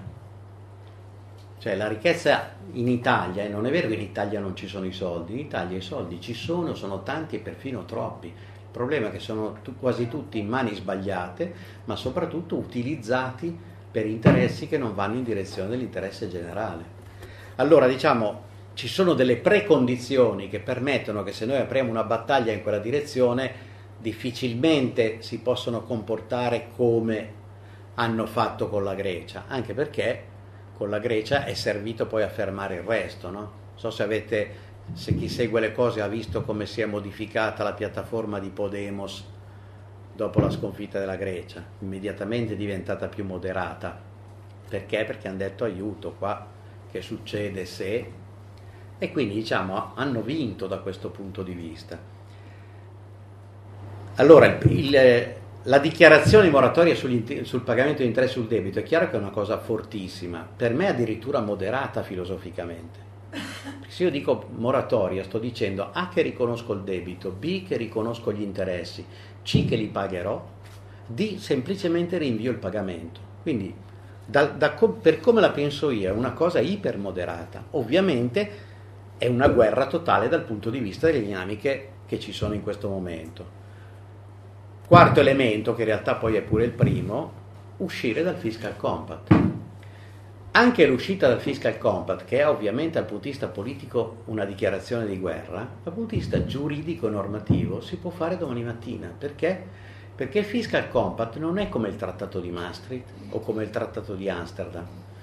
Cioè la ricchezza in Italia, e non è vero che in Italia non ci sono i soldi, in Italia i soldi ci sono, sono tanti e perfino troppi. Il problema è che sono tu, quasi tutti in mani sbagliate, ma soprattutto utilizzati per interessi che non vanno in direzione dell'interesse generale. Allora, diciamo, ci sono delle precondizioni che permettono che se noi apriamo una battaglia in quella direzione, difficilmente si possono comportare come hanno fatto con la Grecia, anche perché con la Grecia è servito poi a fermare il resto, no? Non so se avete, se chi segue le cose ha visto come si è modificata la piattaforma di Podemos dopo la sconfitta della Grecia, immediatamente è diventata più moderata. Perché? Perché hanno detto aiuto, qua che succede se... E quindi diciamo hanno vinto da questo punto di vista. Allora il, il, la dichiarazione di moratoria sul, sul pagamento di interessi sul debito è chiaro che è una cosa fortissima, per me addirittura moderata filosoficamente. Se io dico moratoria sto dicendo A che riconosco il debito, B che riconosco gli interessi, C che li pagherò, D semplicemente rinvio il pagamento. Quindi da, da, per come la penso io è una cosa ipermoderata. Ovviamente è una guerra totale dal punto di vista delle dinamiche che ci sono in questo momento. Quarto elemento, che in realtà poi è pure il primo, uscire dal fiscal compact. Anche l'uscita dal fiscal compact, che è ovviamente dal punto di vista politico una dichiarazione di guerra, dal punto di vista giuridico e normativo si può fare domani mattina. Perché? Perché il fiscal compact non è come il trattato di Maastricht o come il trattato di Amsterdam.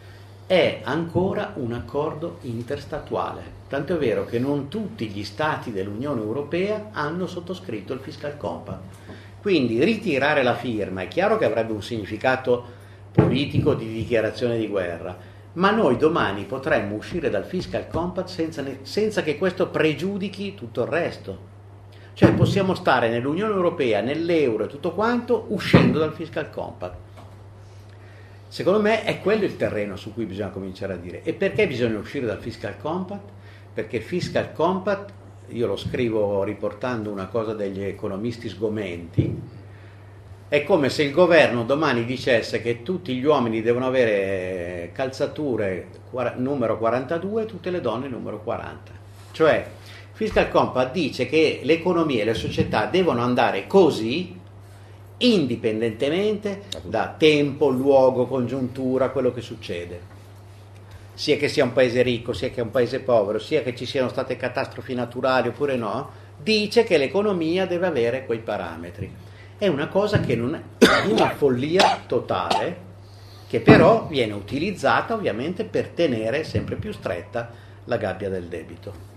è ancora un accordo interstatuale, tanto è vero che non tutti gli stati dell'Unione Europea hanno sottoscritto il Fiscal Compact. Quindi ritirare la firma è chiaro che avrebbe un significato politico di dichiarazione di guerra, ma noi domani potremmo uscire dal Fiscal Compact senza, ne- senza che questo pregiudichi tutto il resto. Cioè possiamo stare nell'Unione Europea, nell'euro e tutto quanto, uscendo dal Fiscal Compact. Secondo me è quello il terreno su cui bisogna cominciare a dire. E perché bisogna uscire dal Fiscal Compact? Perché il Fiscal Compact, io lo scrivo riportando una cosa degli economisti sgomenti, è come se il governo domani dicesse che tutti gli uomini devono avere calzature numero quarantadue e tutte le donne numero quaranta. Cioè, Fiscal Compact dice che l'economia e le società devono andare così, indipendentemente da tempo, luogo, congiuntura, quello che succede, sia che sia un paese ricco, sia che un paese povero, sia che ci siano state catastrofi naturali oppure no, dice che l'economia deve avere quei parametri. È una cosa che non è una follia totale, che però viene utilizzata ovviamente per tenere sempre più stretta la gabbia del debito.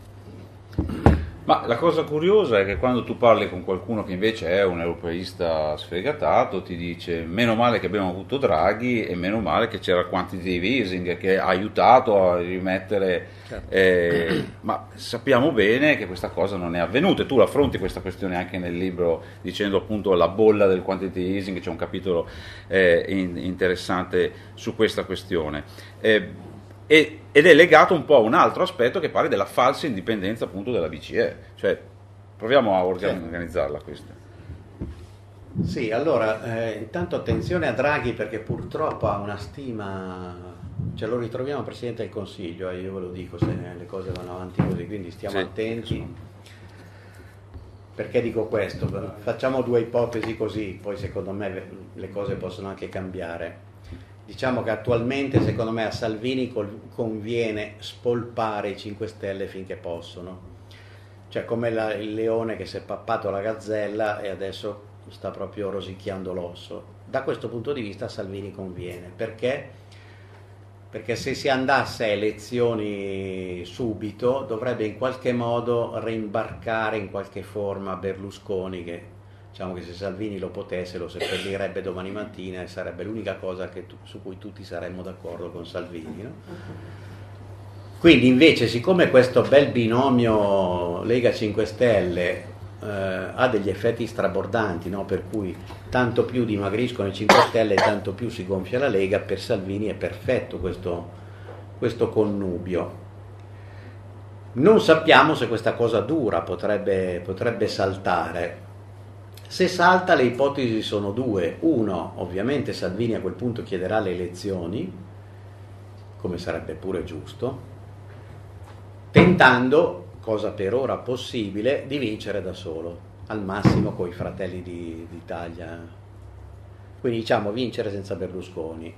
Ma la cosa curiosa è che quando tu parli con qualcuno che invece è un europeista sfegatato, ti dice meno male che abbiamo avuto Draghi e meno male che c'era quantitative easing che ha aiutato a rimettere, certo. eh, ma sappiamo bene che questa cosa non è avvenuta. Tu affronti questa questione anche nel libro dicendo appunto la bolla del quantitative easing, c'è un capitolo eh, in, interessante su questa questione. Eh, ed è legato un po' a un altro aspetto che parla della falsa indipendenza appunto della B C E, cioè proviamo a organ- organizzarla questa. Sì, allora eh, intanto attenzione a Draghi perché purtroppo ha una stima, ce lo ritroviamo Presidente del Consiglio, eh, io ve lo dico se le cose vanno avanti così, quindi stiamo sì, attenti. Perché dico questo? Facciamo due ipotesi così, poi secondo me le cose possono anche cambiare. Diciamo che attualmente secondo me a Salvini conviene spolpare i cinque Stelle finché possono, cioè come la, il leone che si è pappato la gazzella e adesso sta proprio rosicchiando l'osso. Da questo punto di vista a Salvini conviene, perché? Perché se si andasse a elezioni subito dovrebbe in qualche modo reimbarcare in qualche forma Berlusconi, che diciamo che se Salvini lo potesse lo seppellirebbe domani mattina e sarebbe l'unica cosa che tu, su cui tutti saremmo d'accordo con Salvini, no? Quindi invece siccome questo bel binomio Lega cinque Stelle eh, ha degli effetti strabordanti, no? Per cui tanto più dimagriscono i cinque Stelle tanto più si gonfia la Lega, per Salvini è perfetto questo, questo connubio. Non sappiamo se questa cosa dura, potrebbe, potrebbe saltare. Se salta le ipotesi sono due. Uno, ovviamente Salvini a quel punto chiederà le elezioni, come sarebbe pure giusto, tentando, cosa per ora possibile, di vincere da solo, al massimo coi Fratelli di, d'Italia. Quindi diciamo vincere senza Berlusconi.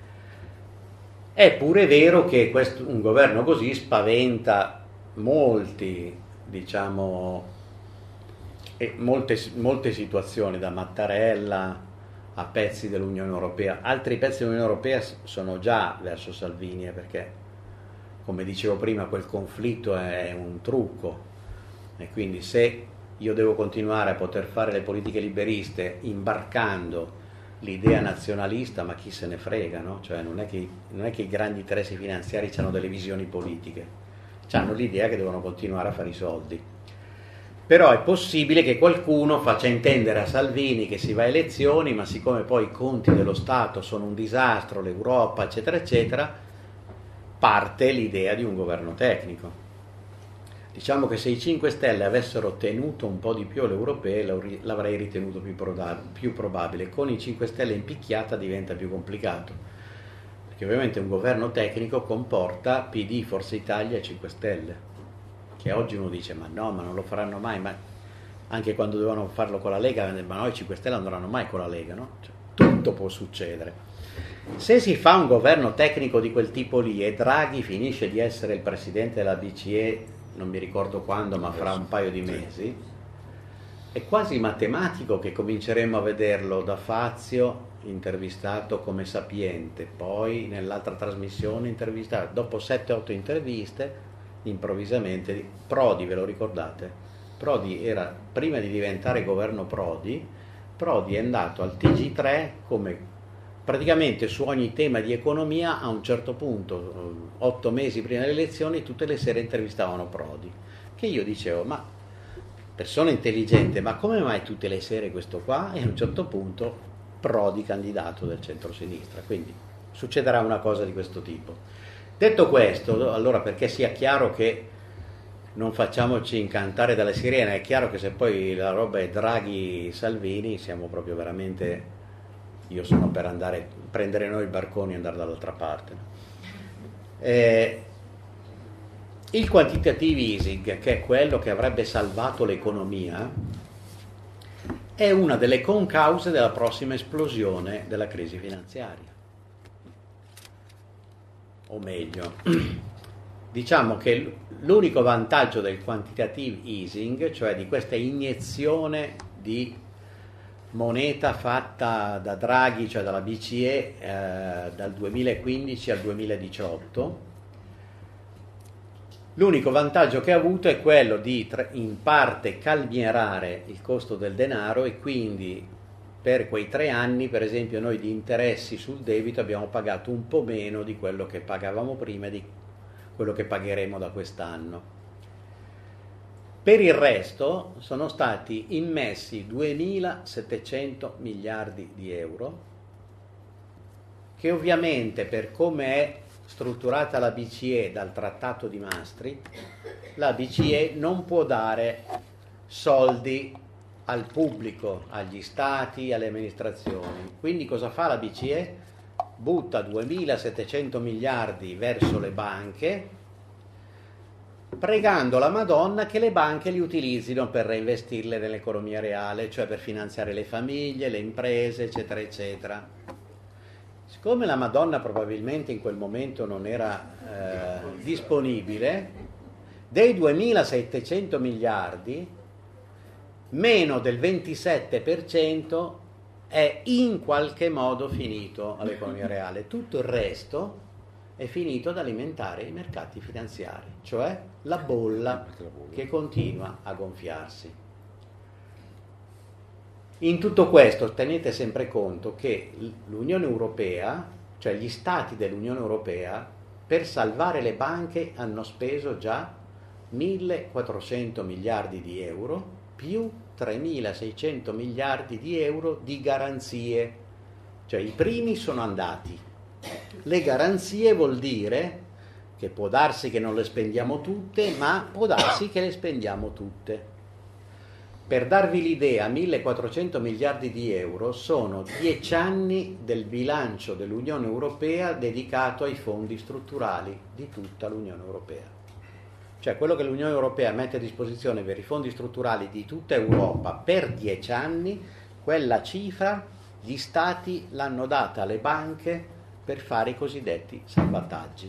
È pure vero che questo, un governo così spaventa molti, diciamo, e molte, molte situazioni, da Mattarella a pezzi dell'Unione Europea. Altri pezzi dell'Unione Europea sono già verso Salvini, eh, perché come dicevo prima quel conflitto è un trucco e quindi se io devo continuare a poter fare le politiche liberiste imbarcando l'idea nazionalista, ma chi se ne frega, no? Cioè non è che, non è che i grandi interessi finanziari hanno delle visioni politiche, hanno l'idea che devono continuare a fare i soldi. Però è possibile che qualcuno faccia intendere a Salvini che si va a elezioni, ma siccome poi i conti dello Stato sono un disastro, l'Europa, eccetera, eccetera, parte l'idea di un governo tecnico. Diciamo che se i cinque Stelle avessero tenuto un po' di più alle europee, l'avrei ritenuto più, più probabile. Con i cinque Stelle in picchiata diventa più complicato, perché ovviamente un governo tecnico comporta P D, Forza Italia e cinque Stelle. Che oggi uno dice ma no, ma non lo faranno mai, ma anche quando dovevano farlo con la Lega, ma no, i cinque Stelle non andranno mai con la Lega, no? Cioè, tutto può succedere. Se si fa un governo tecnico di quel tipo lì e Draghi finisce di essere il presidente della B C E, non mi ricordo quando, ma fra un paio di mesi, è quasi matematico che cominceremo a vederlo da Fazio intervistato come sapiente, poi nell'altra trasmissione intervistato, dopo sette otto interviste, improvvisamente, Prodi, ve lo ricordate? Prodi era, prima di diventare governo Prodi, Prodi è andato al T G tre come praticamente su ogni tema di economia. A un certo punto, otto mesi prima delle elezioni, tutte le sere intervistavano Prodi, che io dicevo, ma persona intelligente, ma come mai tutte le sere questo qua? E a un certo punto Prodi candidato del centro-sinistra, quindi succederà una cosa di questo tipo. Detto questo, allora, perché sia chiaro che non facciamoci incantare dalle sirene, è chiaro che se poi la roba è Draghi-Salvini siamo proprio veramente, io sono per andare, prendere noi i barconi e andare dall'altra parte. Eh, il quantitative easing, che è quello che avrebbe salvato l'economia, è una delle concause della prossima esplosione della crisi finanziaria. O meglio, diciamo che l'unico vantaggio del quantitative easing, cioè di questa iniezione di moneta fatta da Draghi, cioè dalla B C E, eh, dal duemilaquindici al duemiladiciotto, l'unico vantaggio che ha avuto è quello di in parte calmierare il costo del denaro, e quindi per quei tre anni, per esempio, noi di interessi sul debito abbiamo pagato un po' meno di quello che pagavamo prima e di quello che pagheremo da quest'anno. Per il resto sono stati immessi duemilasettecento miliardi di euro, che ovviamente, per come è strutturata la B C E dal trattato di Maastricht, la B C E non può dare soldi al pubblico, agli stati, alle amministrazioni. Quindi cosa fa la B C E? Butta duemilasettecento miliardi verso le banche, pregando la Madonna che le banche li utilizzino per reinvestirle nell'economia reale, cioè per finanziare le famiglie, le imprese, eccetera, eccetera. Siccome la Madonna probabilmente in quel momento non era eh, disponibile, dei duemilasettecento miliardi, meno del ventisette per cento è in qualche modo finito all'economia reale. Tutto il resto è finito ad alimentare i mercati finanziari, cioè la bolla che continua a gonfiarsi. In tutto questo tenete sempre conto che l'Unione Europea, cioè gli stati dell'Unione Europea, per salvare le banche hanno speso già millequattrocento miliardi di euro più tremilaseicento miliardi di euro di garanzie. Cioè i primi sono andati. Le garanzie vuol dire che può darsi che non le spendiamo tutte, ma può darsi che le spendiamo tutte. Per darvi l'idea, millequattrocento miliardi di euro sono dieci anni del bilancio dell'Unione Europea dedicato ai fondi strutturali di tutta l'Unione Europea. Cioè quello che l'Unione Europea mette a disposizione per i fondi strutturali di tutta Europa per dieci anni, quella cifra gli stati l'hanno data alle banche per fare i cosiddetti salvataggi.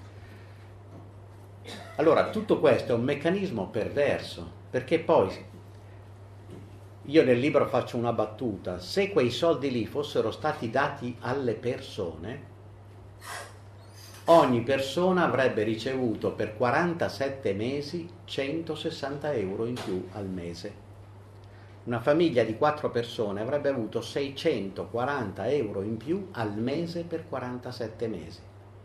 Allora tutto questo è un meccanismo perverso, perché poi io nel libro faccio una battuta: se quei soldi lì fossero stati dati alle persone, ogni persona avrebbe ricevuto per quarantasette mesi centosessanta euro in più al mese. Una famiglia di quattro persone avrebbe avuto seicentoquaranta euro in più al mese per quarantasette mesi.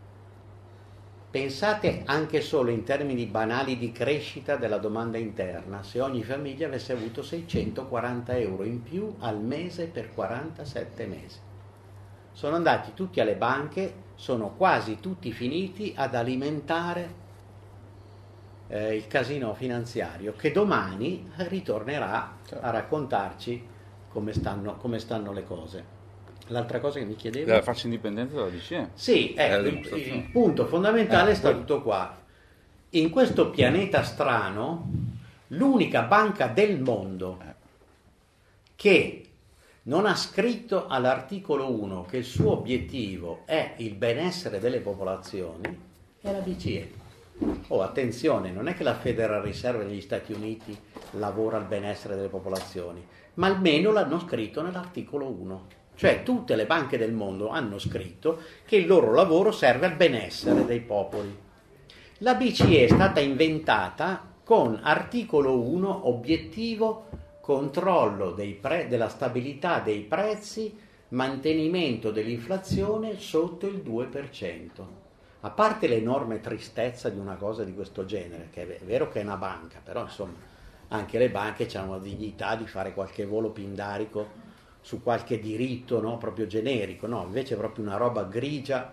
Pensate anche solo in termini banali di crescita della domanda interna, se ogni famiglia avesse avuto seicentoquaranta euro in più al mese per quarantasette mesi. Sono andati tutti alle banche, sono quasi tutti finiti ad alimentare eh, il casino finanziario, che domani ritornerà a raccontarci come stanno, come stanno le cose. L'altra cosa che mi chiedevo... La faccia indipendente dalla B C E. Sì, ecco, il, il punto fondamentale eh, sta tutto qua. In questo pianeta strano, l'unica banca del mondo che non ha scritto all'articolo uno che il suo obiettivo è il benessere delle popolazioni è la B C E. Oh, attenzione, non è che la Federal Reserve degli Stati Uniti lavora al benessere delle popolazioni, ma almeno l'hanno scritto nell'articolo uno. Cioè tutte le banche del mondo hanno scritto che il loro lavoro serve al benessere dei popoli. La B C E è stata inventata con articolo uno, obiettivo, controllo dei pre- della stabilità dei prezzi, mantenimento dell'inflazione sotto il due per cento. A parte l'enorme tristezza di una cosa di questo genere, che è vero che è una banca, però insomma anche le banche hanno la dignità di fare qualche volo pindarico su qualche diritto, no? Proprio generico, no? Invece è proprio una roba grigia.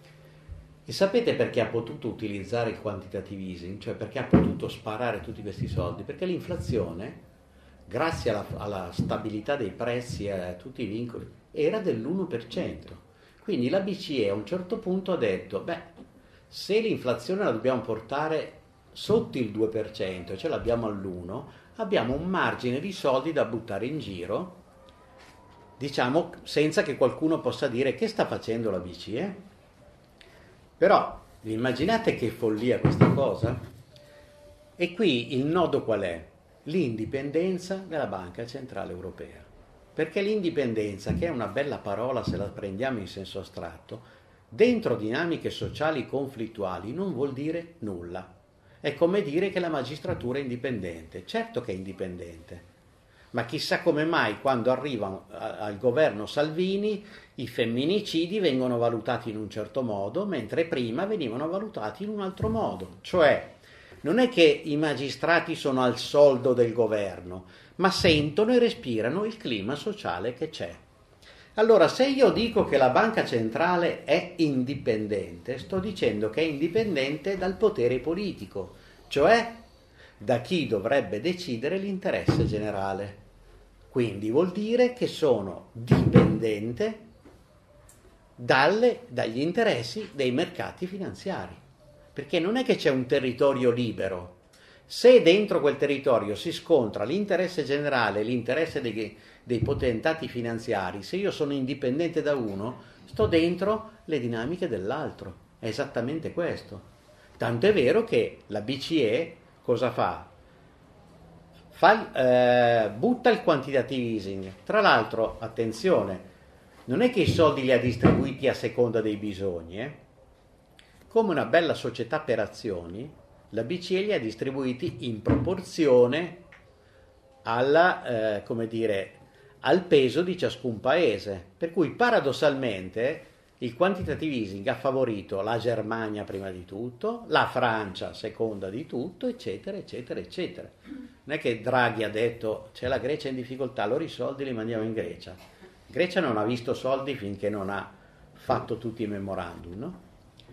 E sapete perché ha potuto utilizzare il quantitative easing? Cioè perché ha potuto sparare tutti questi soldi? Perché l'inflazione, grazie alla, alla stabilità dei prezzi e a tutti i vincoli, era dell'uno per cento. Quindi la B C E a un certo punto ha detto, beh, se l'inflazione la dobbiamo portare sotto il due per cento, cioè l'abbiamo all'uno, abbiamo un margine di soldi da buttare in giro, diciamo, senza che qualcuno possa dire che sta facendo la B C E. Però, vi immaginate che follia questa cosa? E qui il nodo qual è? L'indipendenza della Banca Centrale Europea. Perché l'indipendenza, che è una bella parola se la prendiamo in senso astratto, dentro dinamiche sociali conflittuali non vuol dire nulla. È come dire che la magistratura è indipendente. Certo che è indipendente. Ma chissà come mai quando arriva al governo Salvini i femminicidi vengono valutati in un certo modo, mentre prima venivano valutati in un altro modo. Cioè, non è che i magistrati sono al soldo del governo, ma sentono e respirano il clima sociale che c'è. Allora, se io dico che la banca centrale è indipendente, sto dicendo che è indipendente dal potere politico, cioè da chi dovrebbe decidere l'interesse generale. Quindi vuol dire che sono dipendente dalle, dagli interessi dei mercati finanziari. Perché non è che c'è un territorio libero. Se dentro quel territorio si scontra l'interesse generale e l'interesse dei, dei potentati finanziari, se io sono indipendente da uno, sto dentro le dinamiche dell'altro. È esattamente questo. Tanto è vero che la B C E cosa fa? Fa, eh, butta il quantitative easing. Tra l'altro, attenzione, non è che i soldi li ha distribuiti a seconda dei bisogni, eh? Come una bella società per azioni, la B C E li ha distribuiti in proporzione alla, eh, come dire, al peso di ciascun paese. Per cui paradossalmente il quantitative easing ha favorito la Germania prima di tutto, la Francia seconda di tutto, eccetera, eccetera, eccetera. Non è che Draghi ha detto c'è la Grecia in difficoltà, allora i soldi li mandiamo in Grecia. Grecia non ha visto soldi finché non ha fatto tutti i memorandum, no?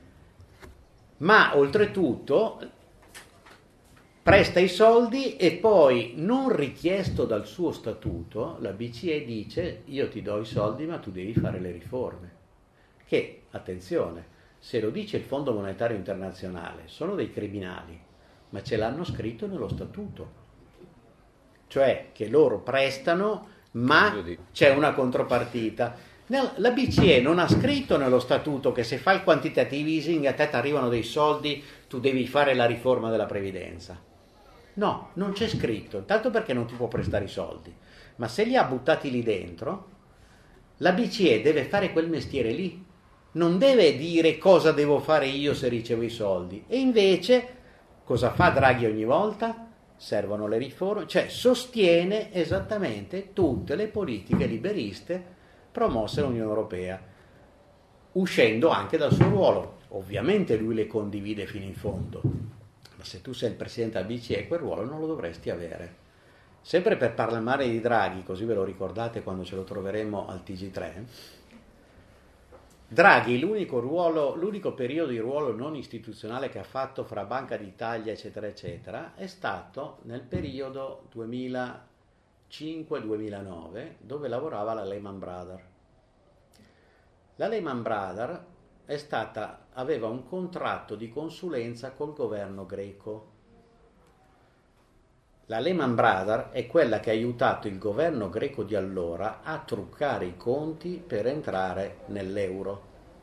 Ma oltretutto presta i soldi e poi, non richiesto dal suo statuto, la B C E dice io ti do i soldi ma tu devi fare le riforme. Che, attenzione, se lo dice il Fondo Monetario Internazionale, sono dei criminali, ma ce l'hanno scritto nello statuto. Cioè che loro prestano, ma c'è una contropartita. La B C E non ha scritto nello statuto che se fai il quantitative easing a te ti arrivano dei soldi, tu devi fare la riforma della previdenza. No, non c'è scritto, intanto perché non ti può prestare i soldi, ma se li ha buttati lì dentro, la B C E deve fare quel mestiere lì, non deve dire cosa devo fare io se ricevo i soldi. E invece cosa fa Draghi ogni volta? Servono le riforme, cioè sostiene esattamente tutte le politiche liberiste promosse dall'Unione Europea, uscendo anche dal suo ruolo. Ovviamente lui le condivide fino in fondo, ma se tu sei il presidente della B C E quel ruolo non lo dovresti avere. Sempre per parlare di Draghi, così ve lo ricordate quando ce lo troveremo al T G tre, Draghi, l'unico ruolo, l'unico periodo di ruolo non istituzionale che ha fatto fra Banca d'Italia eccetera eccetera è stato nel periodo duemilacinque duemilanove, dove lavorava la Lehman Brothers. La Lehman Brothers è stata, aveva un contratto di consulenza col governo greco. La Lehman Brothers è quella che ha aiutato il governo greco di allora a truccare i conti per entrare nell'euro.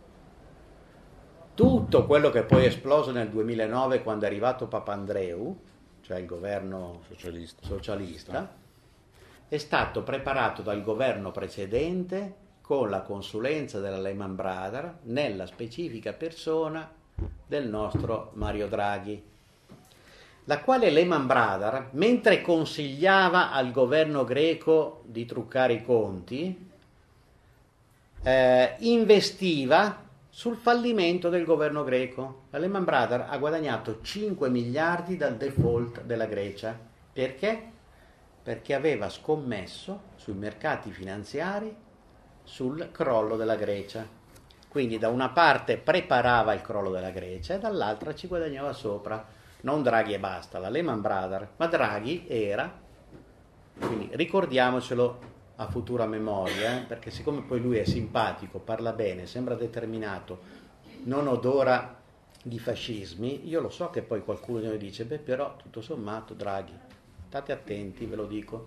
Tutto quello che poi è esploso nel duemilanove quando è arrivato Papandreou, cioè il governo socialista, socialista è stato preparato dal governo precedente con la consulenza della Lehman Brothers nella specifica persona del nostro Mario Draghi, la quale Lehman Brothers, mentre consigliava al governo greco di truccare i conti, eh, investiva sul fallimento del governo greco. La Lehman Brothers ha guadagnato cinque miliardi dal default della Grecia. Perché? Perché aveva scommesso sui mercati finanziari sul crollo della Grecia. Quindi da una parte preparava il crollo della Grecia e dall'altra ci guadagnava sopra. Non Draghi e basta, la Lehman Brothers, ma Draghi era, quindi ricordiamocelo a futura memoria, eh, perché siccome poi lui è simpatico, parla bene, sembra determinato, non odora di fascismi, io lo so che poi qualcuno di noi dice, beh però tutto sommato Draghi, state attenti, ve lo dico.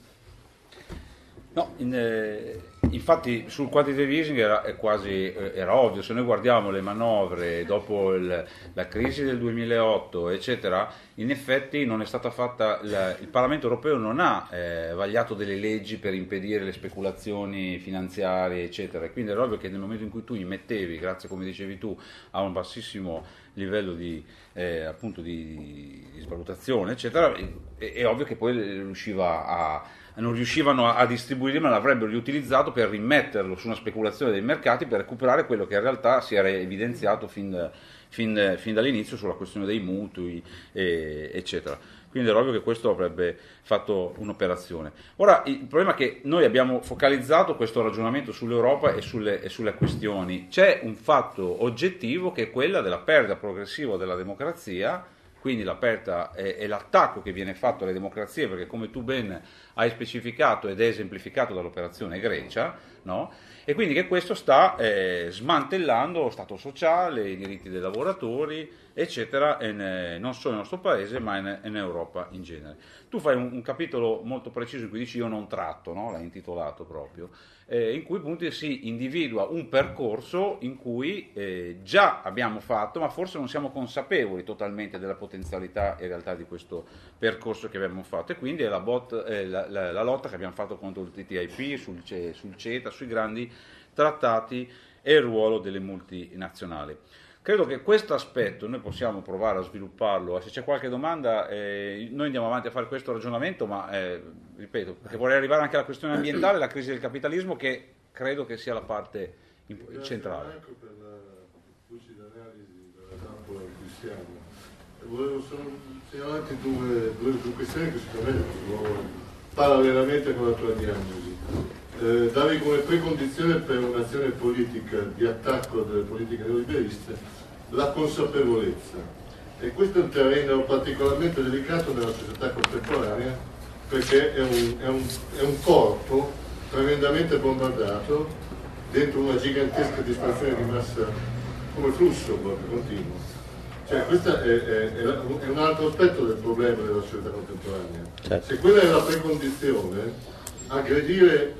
No, in, eh, infatti sul quantitative easing era, è quasi, eh, era ovvio, se noi guardiamo le manovre dopo il, la crisi del duemilaotto eccetera, in effetti non è stata fatta, la, il Parlamento europeo non ha eh, vagliato delle leggi per impedire le speculazioni finanziarie eccetera, e quindi era ovvio che nel momento in cui tu immettevi, grazie come dicevi tu, a un bassissimo livello di, eh, appunto di, di svalutazione eccetera, è, è ovvio che poi riusciva a non riuscivano a, a distribuirlo, ma l'avrebbero riutilizzato per rimetterlo su una speculazione dei mercati per recuperare quello che in realtà si era evidenziato fin, fin, fin dall'inizio sulla questione dei mutui eh, eccetera. Quindi è ovvio che questo avrebbe fatto un'operazione. Ora il problema è che noi abbiamo focalizzato questo ragionamento sull'Europa e sulle, e sulle questioni. C'è un fatto oggettivo che è quella della perdita progressiva della democrazia, quindi l'aperta è, è l'attacco che viene fatto alle democrazie, perché come tu ben hai specificato ed è esemplificato dall'operazione Grecia, no? E quindi che questo sta eh, smantellando lo Stato sociale, i diritti dei lavoratori, eccetera, in, non solo nel nostro paese, ma in, in Europa in genere. Tu fai un, un capitolo molto preciso in cui dici io non tratto, no? L'hai intitolato proprio, eh, in cui appunto si individua un percorso in cui eh, già abbiamo fatto, ma forse non siamo consapevoli totalmente della potenzialità in realtà di questo percorso che abbiamo fatto, e quindi è la, bot, eh, la, la, la lotta che abbiamo fatto contro il T T I P, sul, sul CETA, sui grandi trattati e il ruolo delle multinazionali. Credo che questo aspetto noi possiamo provare a svilupparlo. Se c'è qualche domanda, eh, noi andiamo avanti a fare questo ragionamento, ma eh, ripeto, perché vorrei arrivare anche alla questione ambientale, la crisi del capitalismo, che credo che sia la parte imp- centrale. Ecco per la lucida analisi della campo in cui siamo. Volevo solo segnalarti due, due, due questioni che secondo me vanno parallelamente con la tua diagnosi. Eh, davi come precondizione per un'azione politica di attacco delle politiche neoliberiste la consapevolezza, e questo è un terreno particolarmente delicato nella società contemporanea, perché è un, è un, è un corpo tremendamente bombardato dentro una gigantesca distrazione di massa come flusso proprio continuo. Cioè, questo è, è, è un altro aspetto del problema della società contemporanea. Certo. Se quella è la precondizione, aggredire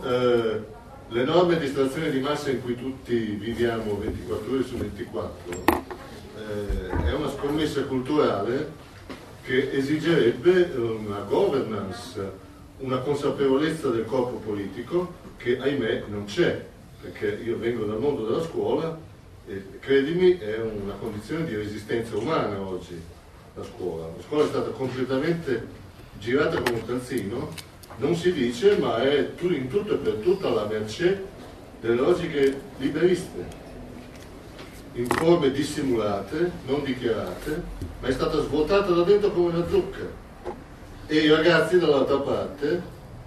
Eh, l'enorme distrazione di massa in cui tutti viviamo ventiquattro ore su ventiquattro eh, è una scommessa culturale che esigerebbe una governance, una consapevolezza del corpo politico che ahimè non c'è, perché io vengo dal mondo della scuola e credimi è una condizione di resistenza umana oggi la scuola. La scuola è stata completamente girata come un calzino. Non si dice, ma è in tutto e per tutto alla mercé delle logiche liberiste, in forme dissimulate, non dichiarate, ma è stata svuotata da dentro come una zucca. E i ragazzi dall'altra parte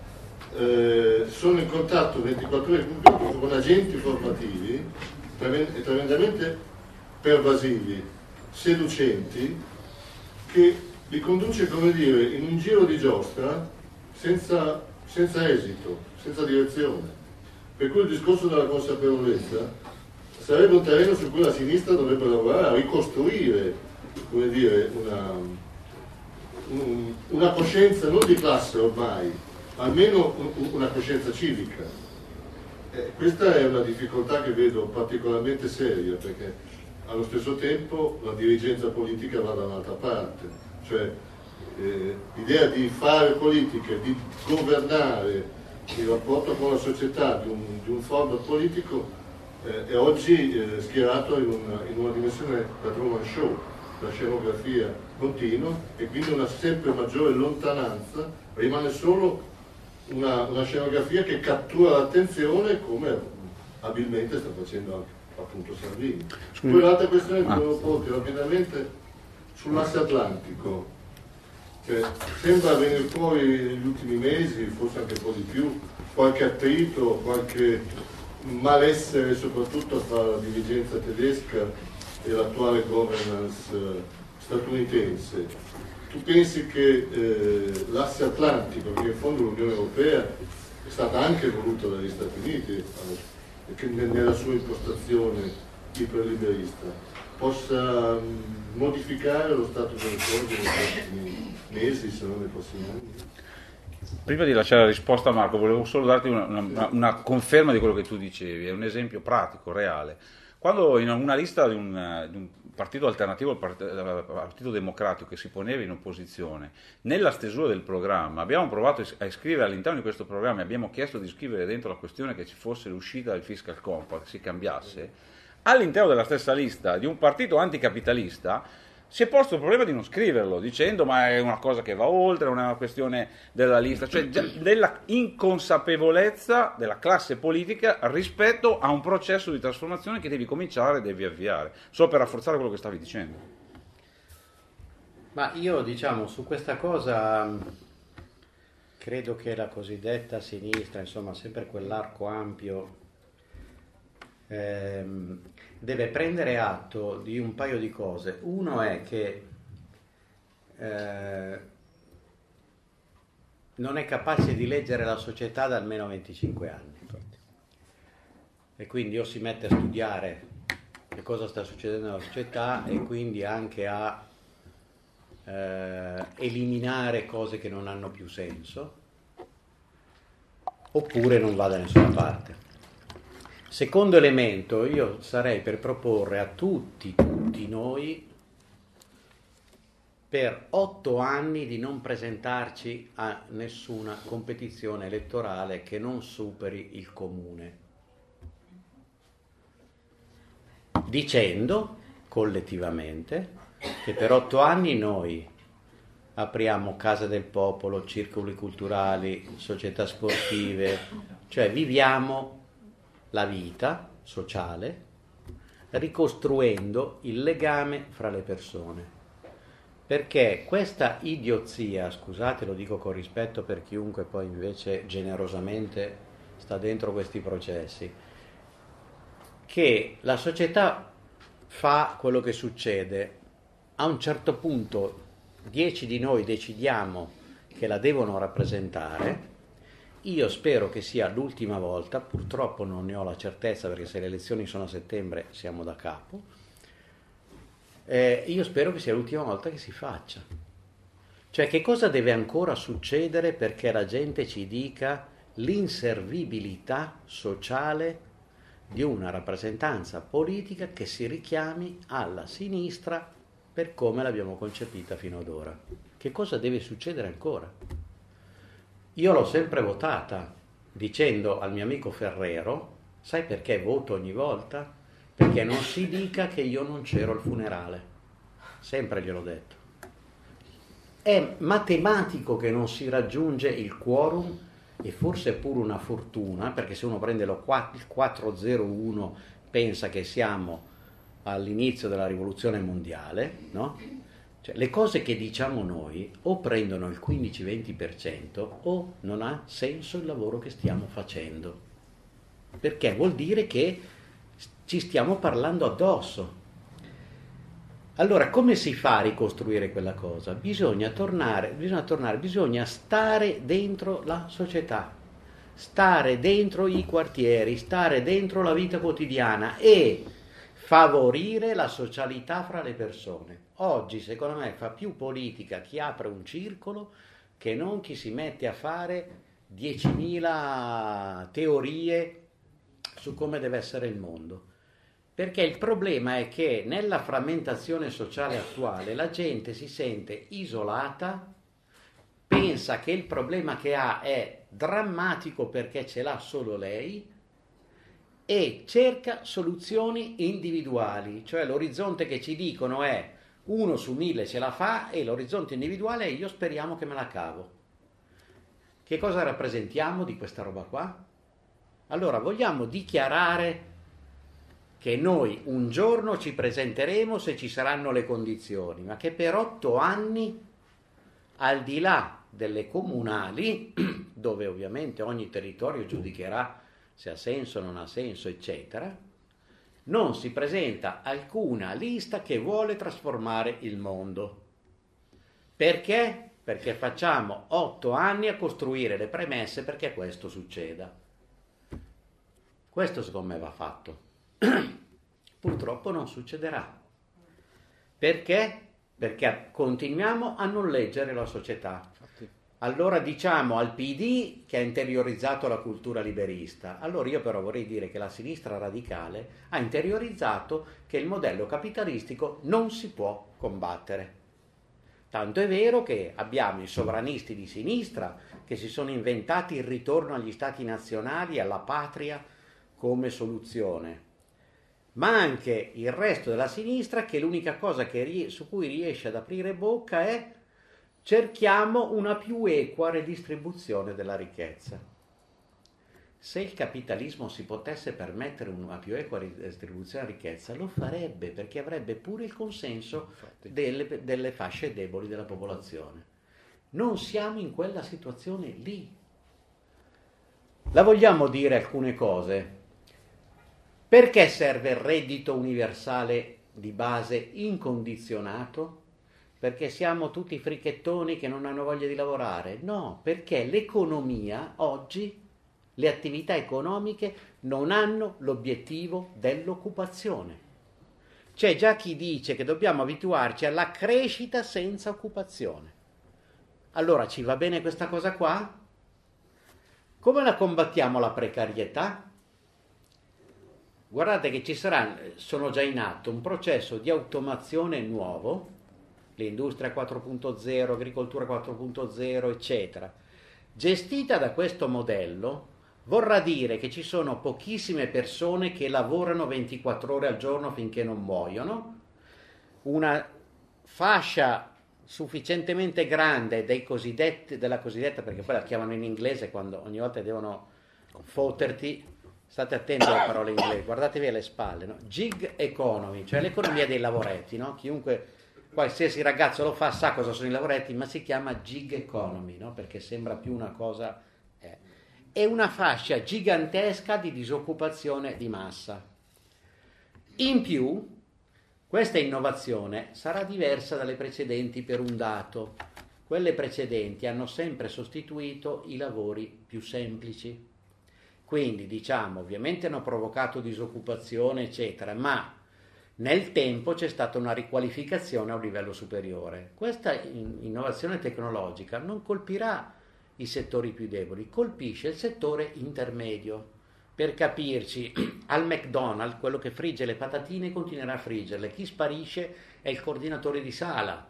eh, sono in contatto ventiquattro ore con agenti formativi tremendamente pervasivi, seducenti, che li conduce, come dire, in un giro di giostra Senza, senza esito, senza direzione. Per cui il discorso della consapevolezza sarebbe un terreno su cui la sinistra dovrebbe lavorare a ricostruire, come dire, una, un, una coscienza non di classe ormai, ma almeno un, una coscienza civica. E questa è una difficoltà che vedo particolarmente seria, perché allo stesso tempo la dirigenza politica va da un'altra parte, cioè Eh, l'idea di fare politica, di governare il rapporto con la società di un, di un format politico eh, è oggi eh, schierato in una, in una dimensione da Truman Show, la scenografia continua e quindi una sempre maggiore lontananza, rimane solo una, una scenografia che cattura l'attenzione come abilmente sta facendo anche appunto Salvini. Poi l'altra questione che volevo porre rapidamente sull'asse atlantico, cioè, sembra venire fuori negli ultimi mesi, forse anche un po' di più, qualche attrito, qualche malessere soprattutto fra la dirigenza tedesca e l'attuale governance eh, statunitense. Tu pensi che eh, l'asse atlantico, che in fondo l'Unione Europea è stata anche voluta dagli Stati Uniti, eh, che nella sua impostazione iperliberista, possa mh, modificare lo stato delle cose nei prossimi mesi, se non nei prossimi anni? Prima di lasciare la risposta a Marco, volevo solo darti una, una, una conferma di quello che tu dicevi, è un esempio pratico, reale. Quando in una lista di un, di un partito alternativo al part- Partito Democratico che si poneva in opposizione, nella stesura del programma abbiamo provato a iscrivere all'interno di questo programma e abbiamo chiesto di scrivere dentro la questione che ci fosse l'uscita del fiscal compact, che si cambiasse, all'interno della stessa lista di un partito anticapitalista si è posto il problema di non scriverlo, dicendo ma è una cosa che va oltre, non è una questione della lista, cioè della inconsapevolezza della classe politica rispetto a un processo di trasformazione che devi cominciare, devi avviare, solo per rafforzare quello che stavi dicendo. Ma io, diciamo, su questa cosa credo che la cosiddetta sinistra, insomma, sempre quell'arco ampio, ehm, deve prendere atto di un paio di cose. Uno è che eh, non è capace di leggere la società da almeno venticinque anni. E quindi o si mette a studiare che cosa sta succedendo nella società e quindi anche a eh, eliminare cose che non hanno più senso, oppure non va da nessuna parte. Secondo elemento, io sarei per proporre a tutti, tutti noi, per otto anni di non presentarci a nessuna competizione elettorale che non superi il comune, dicendo collettivamente che per otto anni noi apriamo case del popolo, circoli culturali, società sportive, cioè viviamo la vita sociale ricostruendo il legame fra le persone, perché questa idiozia, scusate, lo dico con rispetto per chiunque poi invece generosamente sta dentro questi processi, che la società fa quello che succede, a un certo punto dieci di noi decidiamo che la devono rappresentare. Io spero che sia l'ultima volta, purtroppo non ne ho la certezza perché se le elezioni sono a settembre siamo da capo, eh, io spero che sia l'ultima volta che si faccia. Cioè, che cosa deve ancora succedere perché la gente ci dica l'inservibilità sociale di una rappresentanza politica che si richiami alla sinistra per come l'abbiamo concepita fino ad ora? Che cosa deve succedere ancora? Io l'ho sempre votata dicendo al mio amico Ferrero, sai perché voto ogni volta? Perché non si dica che io non c'ero al funerale, sempre gliel'ho detto. È matematico che non si raggiunge il quorum e forse è pure una fortuna, perché se uno prende lo il quattro zero uno pensa che siamo all'inizio della rivoluzione mondiale, no? Cioè, le cose che diciamo noi o prendono il quindici venti per cento o non ha senso il lavoro che stiamo facendo, perché vuol dire che ci stiamo parlando addosso. Allora, come si fa a ricostruire quella cosa? Bisogna tornare, bisogna tornare, bisogna stare dentro la società, stare dentro i quartieri, stare dentro la vita quotidiana e favorire la socialità fra le persone. Oggi, secondo me, fa più politica chi apre un circolo che non chi si mette a fare diecimila teorie su come deve essere il mondo. Perché il problema è che nella frammentazione sociale attuale la gente si sente isolata, pensa che il problema che ha è drammatico perché ce l'ha solo lei, e cerca soluzioni individuali, cioè l'orizzonte che ci dicono è uno su mille ce la fa e l'orizzonte individuale è io speriamo che me la cavo. Che cosa rappresentiamo di questa roba qua? Allora vogliamo dichiarare che noi un giorno ci presenteremo se ci saranno le condizioni, ma che per otto anni, al di là delle comunali, dove ovviamente ogni territorio giudicherà se ha senso o non ha senso, eccetera, non si presenta alcuna lista che vuole trasformare il mondo. Perché? Perché facciamo otto anni a costruire le premesse perché questo succeda. Questo secondo me va fatto. Purtroppo non succederà. Perché? Perché continuiamo a non leggere la società. Allora diciamo al P D che ha interiorizzato la cultura liberista. Allora io però vorrei dire che la sinistra radicale ha interiorizzato che il modello capitalistico non si può combattere. Tanto è vero che abbiamo i sovranisti di sinistra che si sono inventati il ritorno agli stati nazionali, alla patria come soluzione, ma anche il resto della sinistra che l'unica cosa che rie- su cui riesce ad aprire bocca è cerchiamo una più equa redistribuzione della ricchezza. Se il capitalismo si potesse permettere una più equa redistribuzione della ricchezza, lo farebbe, perché avrebbe pure il consenso delle, delle fasce deboli della popolazione. Non siamo in quella situazione lì. La vogliamo dire alcune cose? Perché serve il reddito universale di base incondizionato? Perché siamo tutti fricchettoni che non hanno voglia di lavorare? No, perché l'economia oggi, le attività economiche non hanno l'obiettivo dell'occupazione. C'è già chi dice che dobbiamo abituarci alla crescita senza occupazione. Allora ci va bene questa cosa qua? Come la combattiamo la precarietà? Guardate che ci sarà, sono già in atto, un processo di automazione nuovo, l'industria quattro punto zero, agricoltura quattro punto zero, eccetera, gestita da questo modello, vorrà dire che ci sono pochissime persone che lavorano ventiquattro ore al giorno finché non muoiono, una fascia sufficientemente grande dei cosiddetti, della cosiddetta, perché poi la chiamano in inglese quando ogni volta devono fotterti, state attenti alle parole inglesi, guardatevi alle spalle, no? Gig economy, cioè l'economia dei lavoretti, no? Chiunque, qualsiasi ragazzo lo fa sa cosa sono i lavoretti, ma si chiama gig economy, no? Perché sembra più una cosa... Eh. È una fascia gigantesca di disoccupazione di massa. In più, questa innovazione sarà diversa dalle precedenti per un dato. Quelle precedenti hanno sempre sostituito i lavori più semplici. Quindi, diciamo, ovviamente hanno provocato disoccupazione, eccetera, ma nel tempo c'è stata una riqualificazione a un livello superiore. Questa innovazione tecnologica non colpirà i settori più deboli, colpisce il settore intermedio. Per capirci, al McDonald's quello che frigge le patatine continuerà a friggerle, chi sparisce è il coordinatore di sala,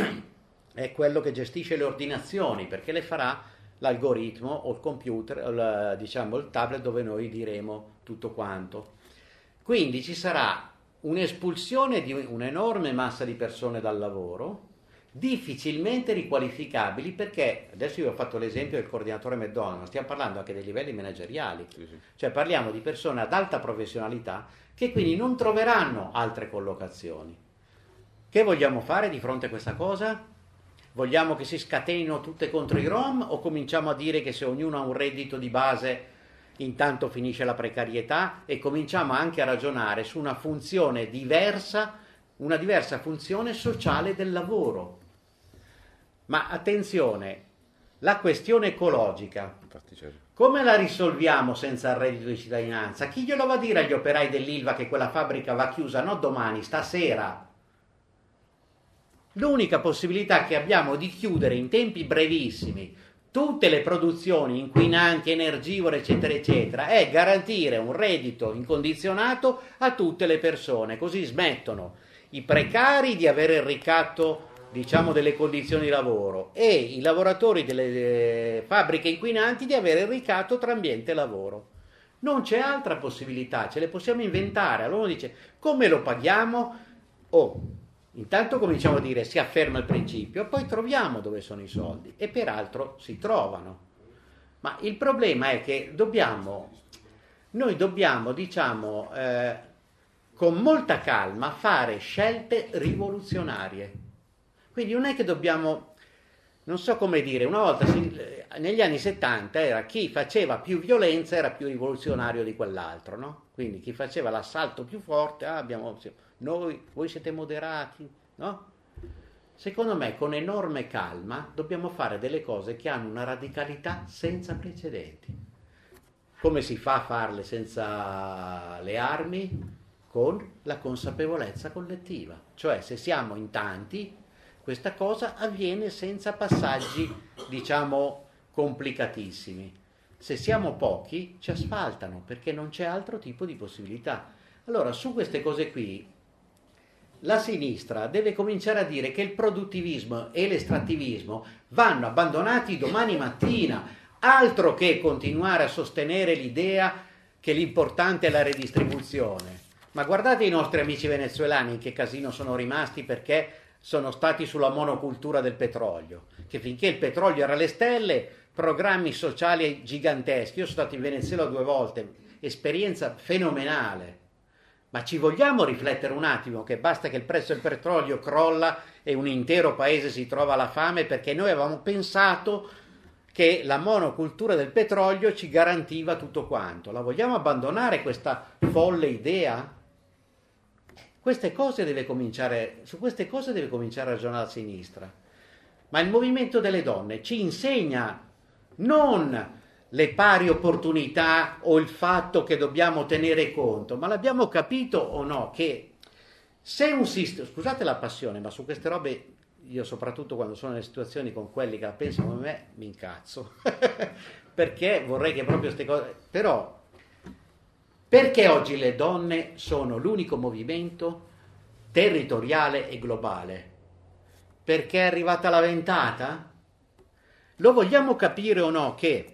è quello che gestisce le ordinazioni, perché le farà l'algoritmo o il computer, o la, diciamo il tablet dove noi diremo tutto quanto. Quindi ci sarà un'espulsione di un'enorme massa di persone dal lavoro, difficilmente riqualificabili, perché adesso io ho fatto l'esempio del coordinatore McDonald's, ma stiamo parlando anche dei livelli manageriali, sì, sì. Cioè parliamo di persone ad alta professionalità che quindi non troveranno altre collocazioni. Che vogliamo fare di fronte a questa cosa? Vogliamo che si scatenino tutte contro i Rom o cominciamo a dire che se ognuno ha un reddito di base intanto finisce la precarietà e cominciamo anche a ragionare su una funzione diversa, una diversa funzione sociale del lavoro? Ma attenzione, la questione ecologica, come la risolviamo senza il reddito di cittadinanza? Chi glielo va a dire agli operai dell'Ilva che quella fabbrica va chiusa? No domani, stasera. L'unica possibilità che abbiamo di chiudere in tempi brevissimi tutte le produzioni inquinanti, energivore, eccetera, eccetera, è garantire un reddito incondizionato a tutte le persone, così smettono i precari di avere il ricatto diciamo, delle condizioni di lavoro e i lavoratori delle fabbriche inquinanti di avere il ricatto tra ambiente e lavoro. Non c'è altra possibilità, ce le possiamo inventare. Allora uno dice, come lo paghiamo? Oh, intanto cominciamo a dire si afferma il principio, poi troviamo dove sono i soldi e peraltro si trovano. Ma il problema è che dobbiamo, noi dobbiamo, diciamo, eh, con molta calma fare scelte rivoluzionarie. Quindi non è che dobbiamo, non so come dire, una volta si, negli anni settanta era chi faceva più violenza era più rivoluzionario di quell'altro, no? Quindi chi faceva l'assalto più forte, ah, abbiamo, noi, voi siete moderati, no? Secondo me con enorme calma dobbiamo fare delle cose che hanno una radicalità senza precedenti. Come si fa a farle senza le armi? Con la consapevolezza collettiva. Cioè se siamo in tanti, questa cosa avviene senza passaggi, diciamo, complicatissimi. Se siamo pochi, ci asfaltano, perché non c'è altro tipo di possibilità. Allora, su queste cose qui, la sinistra deve cominciare a dire che il produttivismo e l'estrattivismo vanno abbandonati domani mattina, altro che continuare a sostenere l'idea che l'importante è la redistribuzione. Ma guardate i nostri amici venezuelani in che casino sono rimasti perché sono stati sulla monocultura del petrolio, che finché il petrolio era alle stelle, programmi sociali giganteschi. Io sono stato in Venezuela due volte, esperienza fenomenale. Ma ci vogliamo riflettere un attimo che basta che il prezzo del petrolio crolla e un intero paese si trova alla fame perché noi avevamo pensato che la monocultura del petrolio ci garantiva tutto quanto. La vogliamo abbandonare questa folle idea? Queste cose deve cominciare, su queste cose deve cominciare a ragionare la sinistra. Ma il movimento delle donne ci insegna non le pari opportunità o il fatto che dobbiamo tenere conto, ma l'abbiamo capito o no che se un sistema, scusate la passione, ma su queste robe io soprattutto quando sono nelle situazioni con quelli che la pensano come me mi incazzo perché vorrei che proprio queste cose, però perché oggi le donne sono l'unico movimento territoriale e globale? Perché è arrivata la ventata? Lo vogliamo capire o no che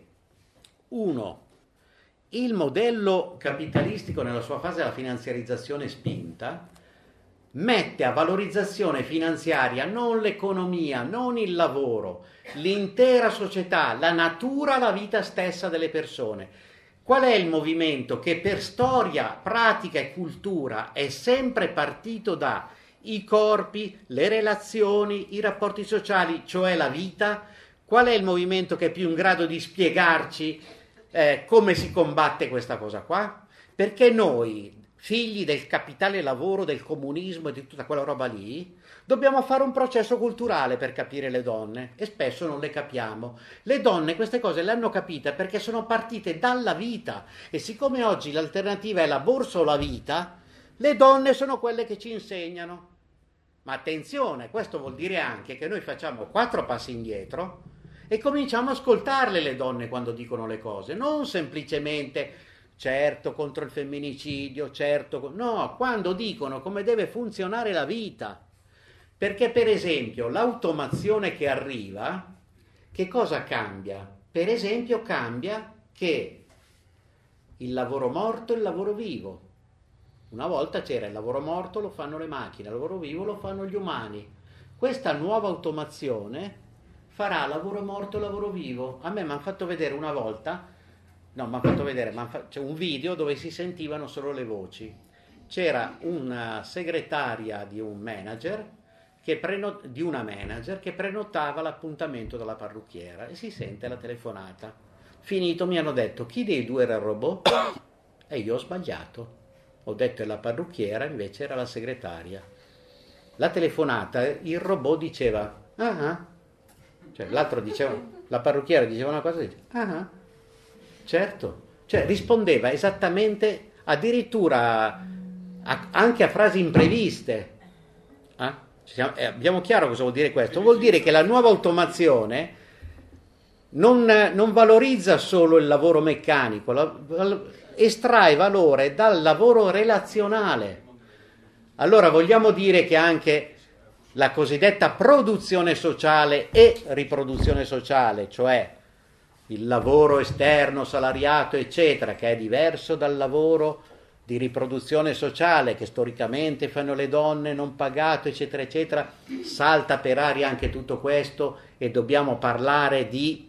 uno, il modello capitalistico nella sua fase della finanziarizzazione spinta mette a valorizzazione finanziaria non l'economia, non il lavoro, l'intera società, la natura, la vita stessa delle persone. Qual è il movimento che per storia, pratica e cultura è sempre partito da i corpi, le relazioni, i rapporti sociali, cioè la vita? Qual è il movimento che è più in grado di spiegarci eh, come si combatte questa cosa qua? Perché noi, figli del capitale lavoro, del comunismo e di tutta quella roba lì, dobbiamo fare un processo culturale per capire le donne e spesso non le capiamo. Le donne queste cose le hanno capite perché sono partite dalla vita e siccome oggi l'alternativa è la borsa o la vita, le donne sono quelle che ci insegnano. Ma attenzione, questo vuol dire anche che noi facciamo quattro passi indietro e cominciamo ad ascoltarle le donne quando dicono le cose, non semplicemente certo contro il femminicidio, certo, no, quando dicono come deve funzionare la vita. Perché per esempio l'automazione che arriva, che cosa cambia? Per esempio cambia che il lavoro morto e il lavoro vivo. Una volta c'era il lavoro morto, lo fanno le macchine, il lavoro vivo lo fanno gli umani. Questa nuova automazione farà lavoro morto e lavoro vivo. A me mi hanno fatto vedere una volta, no, mi hanno fatto vedere, fa... c'è un video dove si sentivano solo le voci. C'era una segretaria di un manager, che preno... di una manager che prenotava l'appuntamento dalla parrucchiera e si sente la telefonata. Finito mi hanno detto chi dei due era il robot e io ho sbagliato. Ho detto è la parrucchiera, invece era la segretaria. La telefonata, il robot diceva ah ah, cioè l'altro diceva, la parrucchiera diceva una cosa e diceva ah ah, certo, cioè rispondeva esattamente, addirittura a, anche a frasi impreviste. Eh? Siamo, eh, abbiamo chiaro cosa vuol dire questo? Vuol dire che la nuova automazione non, non valorizza solo il lavoro meccanico, la, la, estrae valore dal lavoro relazionale. Allora vogliamo dire che anche la cosiddetta produzione sociale e riproduzione sociale, cioè il lavoro esterno, salariato, eccetera, che è diverso dal lavoro di riproduzione sociale che storicamente fanno le donne, non pagato, eccetera, eccetera, salta per aria anche tutto questo e dobbiamo parlare di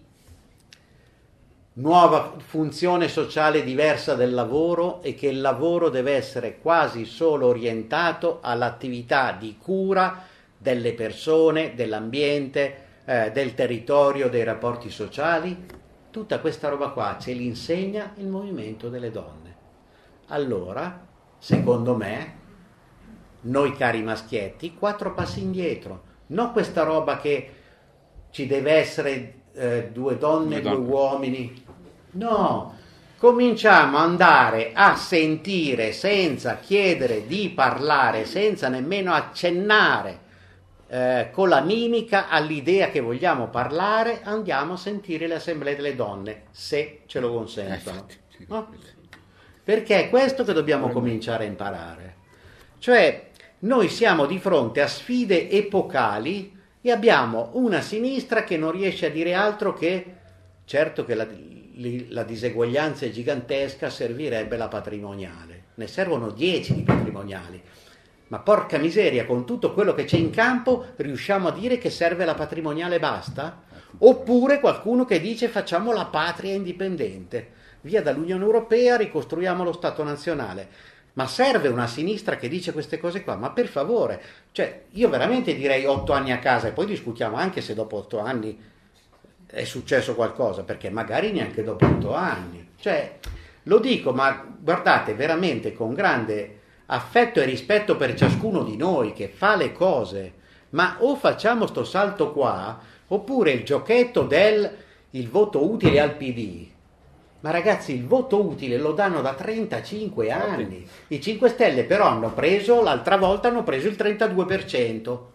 nuova funzione sociale diversa del lavoro e che il lavoro deve essere quasi solo orientato all'attività di cura delle persone, dell'ambiente, eh, del territorio, dei rapporti sociali. Tutta questa roba qua ce l'insegna il movimento delle donne. Allora, secondo me, noi cari maschietti, quattro passi indietro. Non questa roba che ci deve essere eh, due donne, due uomini. No, cominciamo ad andare a sentire senza chiedere di parlare, senza nemmeno accennare eh, con la mimica all'idea che vogliamo parlare, andiamo a sentire le assemblee delle donne, se ce lo consentono. No? Perché è questo che dobbiamo cominciare a imparare. Cioè, noi siamo di fronte a sfide epocali e abbiamo una sinistra che non riesce a dire altro che, certo che la, la diseguaglianza è gigantesca, servirebbe la patrimoniale. Ne servono dieci di patrimoniali. Ma porca miseria, con tutto quello che c'è in campo, riusciamo a dire che serve la patrimoniale basta? Oppure qualcuno che dice facciamo la patria indipendente. Via dall'Unione Europea, ricostruiamo lo Stato nazionale. Ma serve una sinistra che dice queste cose qua? Ma per favore, cioè io veramente direi otto anni a casa e poi discutiamo anche se dopo otto anni è successo qualcosa, perché magari neanche dopo otto anni. Cioè, lo dico, ma guardate, veramente con grande affetto e rispetto per ciascuno di noi che fa le cose, ma o facciamo sto salto qua, oppure il giochetto del il voto utile al P D. Ma ragazzi, il voto utile lo danno da trentacinque anni. I cinque Stelle però hanno preso, l'altra volta hanno preso il trentadue per cento.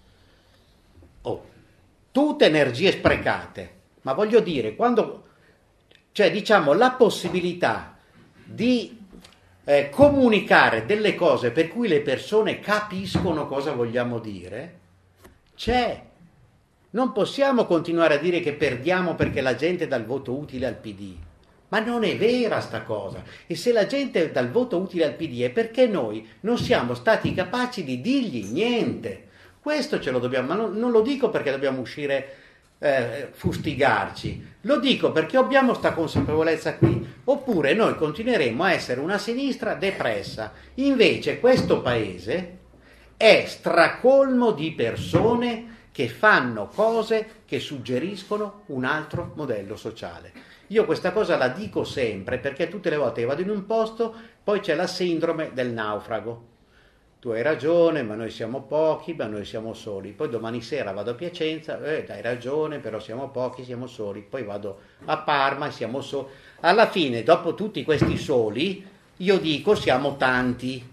Oh, tutte energie sprecate. Ma voglio dire, quando, cioè diciamo, la possibilità di eh, comunicare delle cose per cui le persone capiscono cosa vogliamo dire, c'è. Non possiamo continuare a dire che perdiamo perché la gente dà il voto utile al P D. Ma non è vera sta cosa. E se la gente dà il voto utile al P D è perché noi non siamo stati capaci di dirgli niente. Questo ce lo dobbiamo, ma non, non lo dico perché dobbiamo uscire eh, fustigarci, lo dico perché abbiamo sta consapevolezza qui. Oppure noi continueremo a essere una sinistra depressa. Invece questo paese è stracolmo di persone che fanno cose che suggeriscono un altro modello sociale. Io questa cosa la dico sempre perché tutte le volte che vado in un posto poi c'è la sindrome del naufrago. Tu hai ragione, ma noi siamo pochi, ma noi siamo soli. Poi domani sera vado a Piacenza, eh, hai ragione, però siamo pochi, siamo soli. Poi vado a Parma, siamo soli. Alla fine, dopo tutti questi soli, io dico siamo tanti.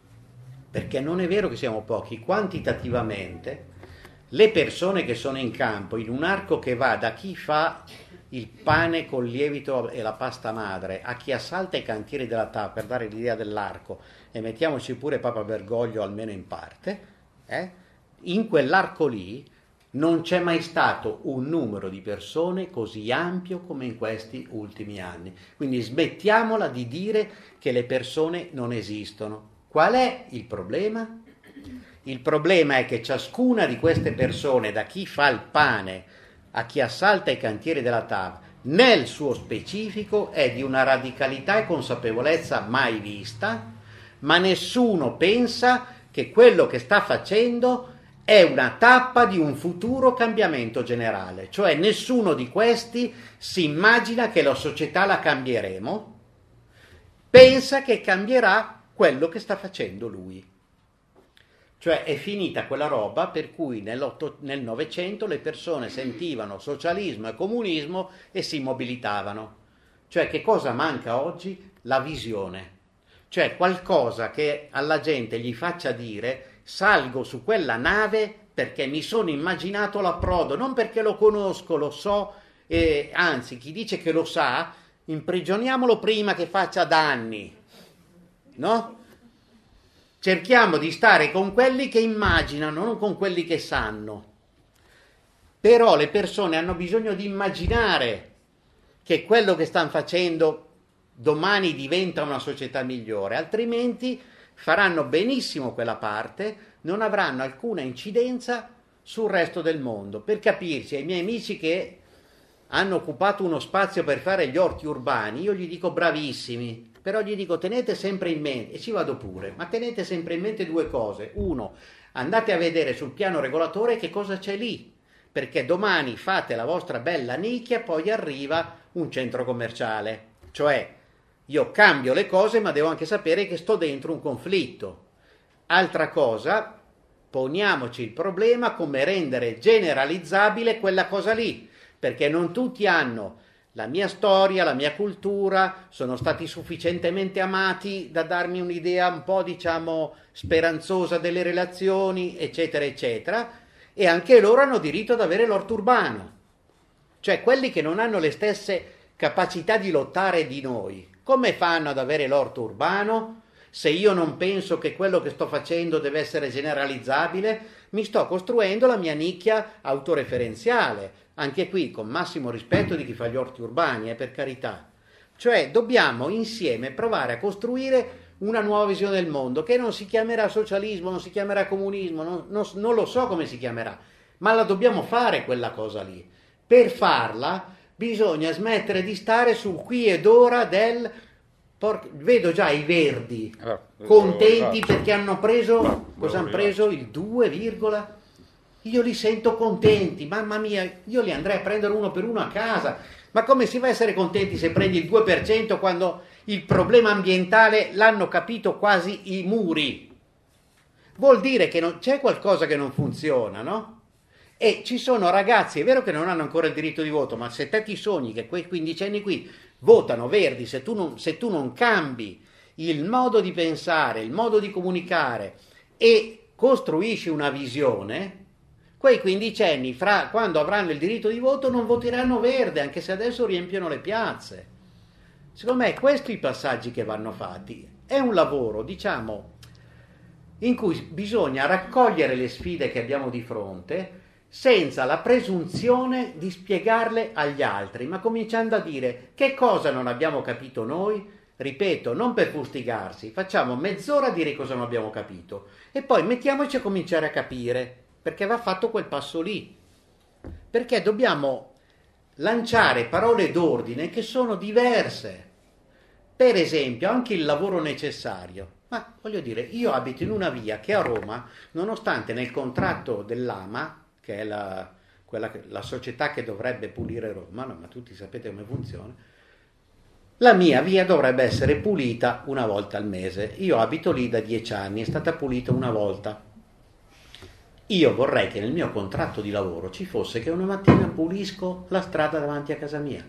Perché non è vero che siamo pochi. Quantitativamente, le persone che sono in campo, in un arco che va da chi fa il pane col lievito e la pasta madre a chi assalta i cantieri della T A V, per dare l'idea dell'arco, e mettiamoci pure Papa Bergoglio almeno in parte, eh? In quell'arco lì non c'è mai stato un numero di persone così ampio come in questi ultimi anni. Quindi smettiamola di dire che le persone non esistono. Qual è il problema? Il problema è che ciascuna di queste persone, da chi fa il pane a chi assalta i cantieri della T A V, nel suo specifico è di una radicalità e consapevolezza mai vista, ma nessuno pensa che quello che sta facendo è una tappa di un futuro cambiamento generale. Cioè nessuno di questi si immagina che la società la cambieremo, pensa che cambierà quello che sta facendo lui. Cioè è finita quella roba per cui nel Novecento le persone sentivano socialismo e comunismo e si mobilitavano. Cioè che cosa manca oggi? La visione. Cioè qualcosa che alla gente gli faccia dire salgo su quella nave perché mi sono immaginato l'approdo, non perché lo conosco, lo so, e anzi chi dice che lo sa, imprigioniamolo prima che faccia danni, no? cerchiamo di stare con quelli che immaginano, non con quelli che sanno. Però le persone hanno bisogno di immaginare che quello che stanno facendo domani diventa una società migliore, altrimenti faranno benissimo quella parte, non avranno alcuna incidenza sul resto del mondo. Per capirci, ai miei amici che hanno occupato uno spazio per fare gli orti urbani, io gli dico bravissimi, però gli dico tenete sempre in mente, e ci vado pure, ma tenete sempre in mente due cose. Uno, andate a vedere sul piano regolatore che cosa c'è lì, perché domani fate la vostra bella nicchia, poi arriva un centro commerciale, cioè io cambio le cose ma devo anche sapere che sto dentro un conflitto. Altra cosa, poniamoci il problema come rendere generalizzabile quella cosa lì, perché non tutti hanno la mia storia, la mia cultura, sono stati sufficientemente amati da darmi un'idea un po', diciamo, speranzosa delle relazioni, eccetera, eccetera, e anche loro hanno diritto ad avere l'orto urbano. Cioè, quelli che non hanno le stesse capacità di lottare di noi, come fanno ad avere l'orto urbano? Se io non penso che quello che sto facendo deve essere generalizzabile, mi sto costruendo la mia nicchia autoreferenziale, anche qui con massimo rispetto di chi fa gli orti urbani, eh, per carità. Cioè dobbiamo insieme provare a costruire una nuova visione del mondo, che non si chiamerà socialismo, non si chiamerà comunismo, non, non, non lo so come si chiamerà, ma la dobbiamo fare quella cosa lì. Per farla bisogna smettere di stare sul qui ed ora del... Por... Vedo già i verdi eh, contenti eh, perché hanno preso, cosa hanno eh, preso? Il due, virgola. Io li sento contenti, mamma mia, io li andrei a prendere uno per uno a casa. Ma come si va a essere contenti se prendi il due per cento quando il problema ambientale l'hanno capito quasi i muri? Vuol dire che non... c'è qualcosa che non funziona, no? E ci sono ragazzi, è vero che non hanno ancora il diritto di voto, ma se te ti sogni che quei quindicenni qui votano Verdi, se tu non, se tu non cambi il modo di pensare, il modo di comunicare e costruisci una visione, quei quindicenni, fra, quando avranno il diritto di voto, non voteranno Verde, anche se adesso riempiono le piazze. Secondo me questi i passaggi che vanno fatti. È un lavoro, diciamo, in cui bisogna raccogliere le sfide che abbiamo di fronte senza la presunzione di spiegarle agli altri, ma cominciando a dire che cosa non abbiamo capito noi, ripeto, non per fustigarsi, facciamo mezz'ora a dire cosa non abbiamo capito e poi mettiamoci a cominciare a capire, perché va fatto quel passo lì, perché dobbiamo lanciare parole d'ordine che sono diverse. Per esempio, anche il lavoro necessario. Ma voglio dire, io abito in una via che a Roma, nonostante nel contratto dell'AMA, che è la, quella, la società che dovrebbe pulire Roma, no, ma tutti sapete come funziona, la mia via dovrebbe essere pulita una volta al mese. Io abito lì da dieci anni, è stata pulita una volta. Io vorrei che nel mio contratto di lavoro ci fosse che una mattina pulisco la strada davanti a casa mia.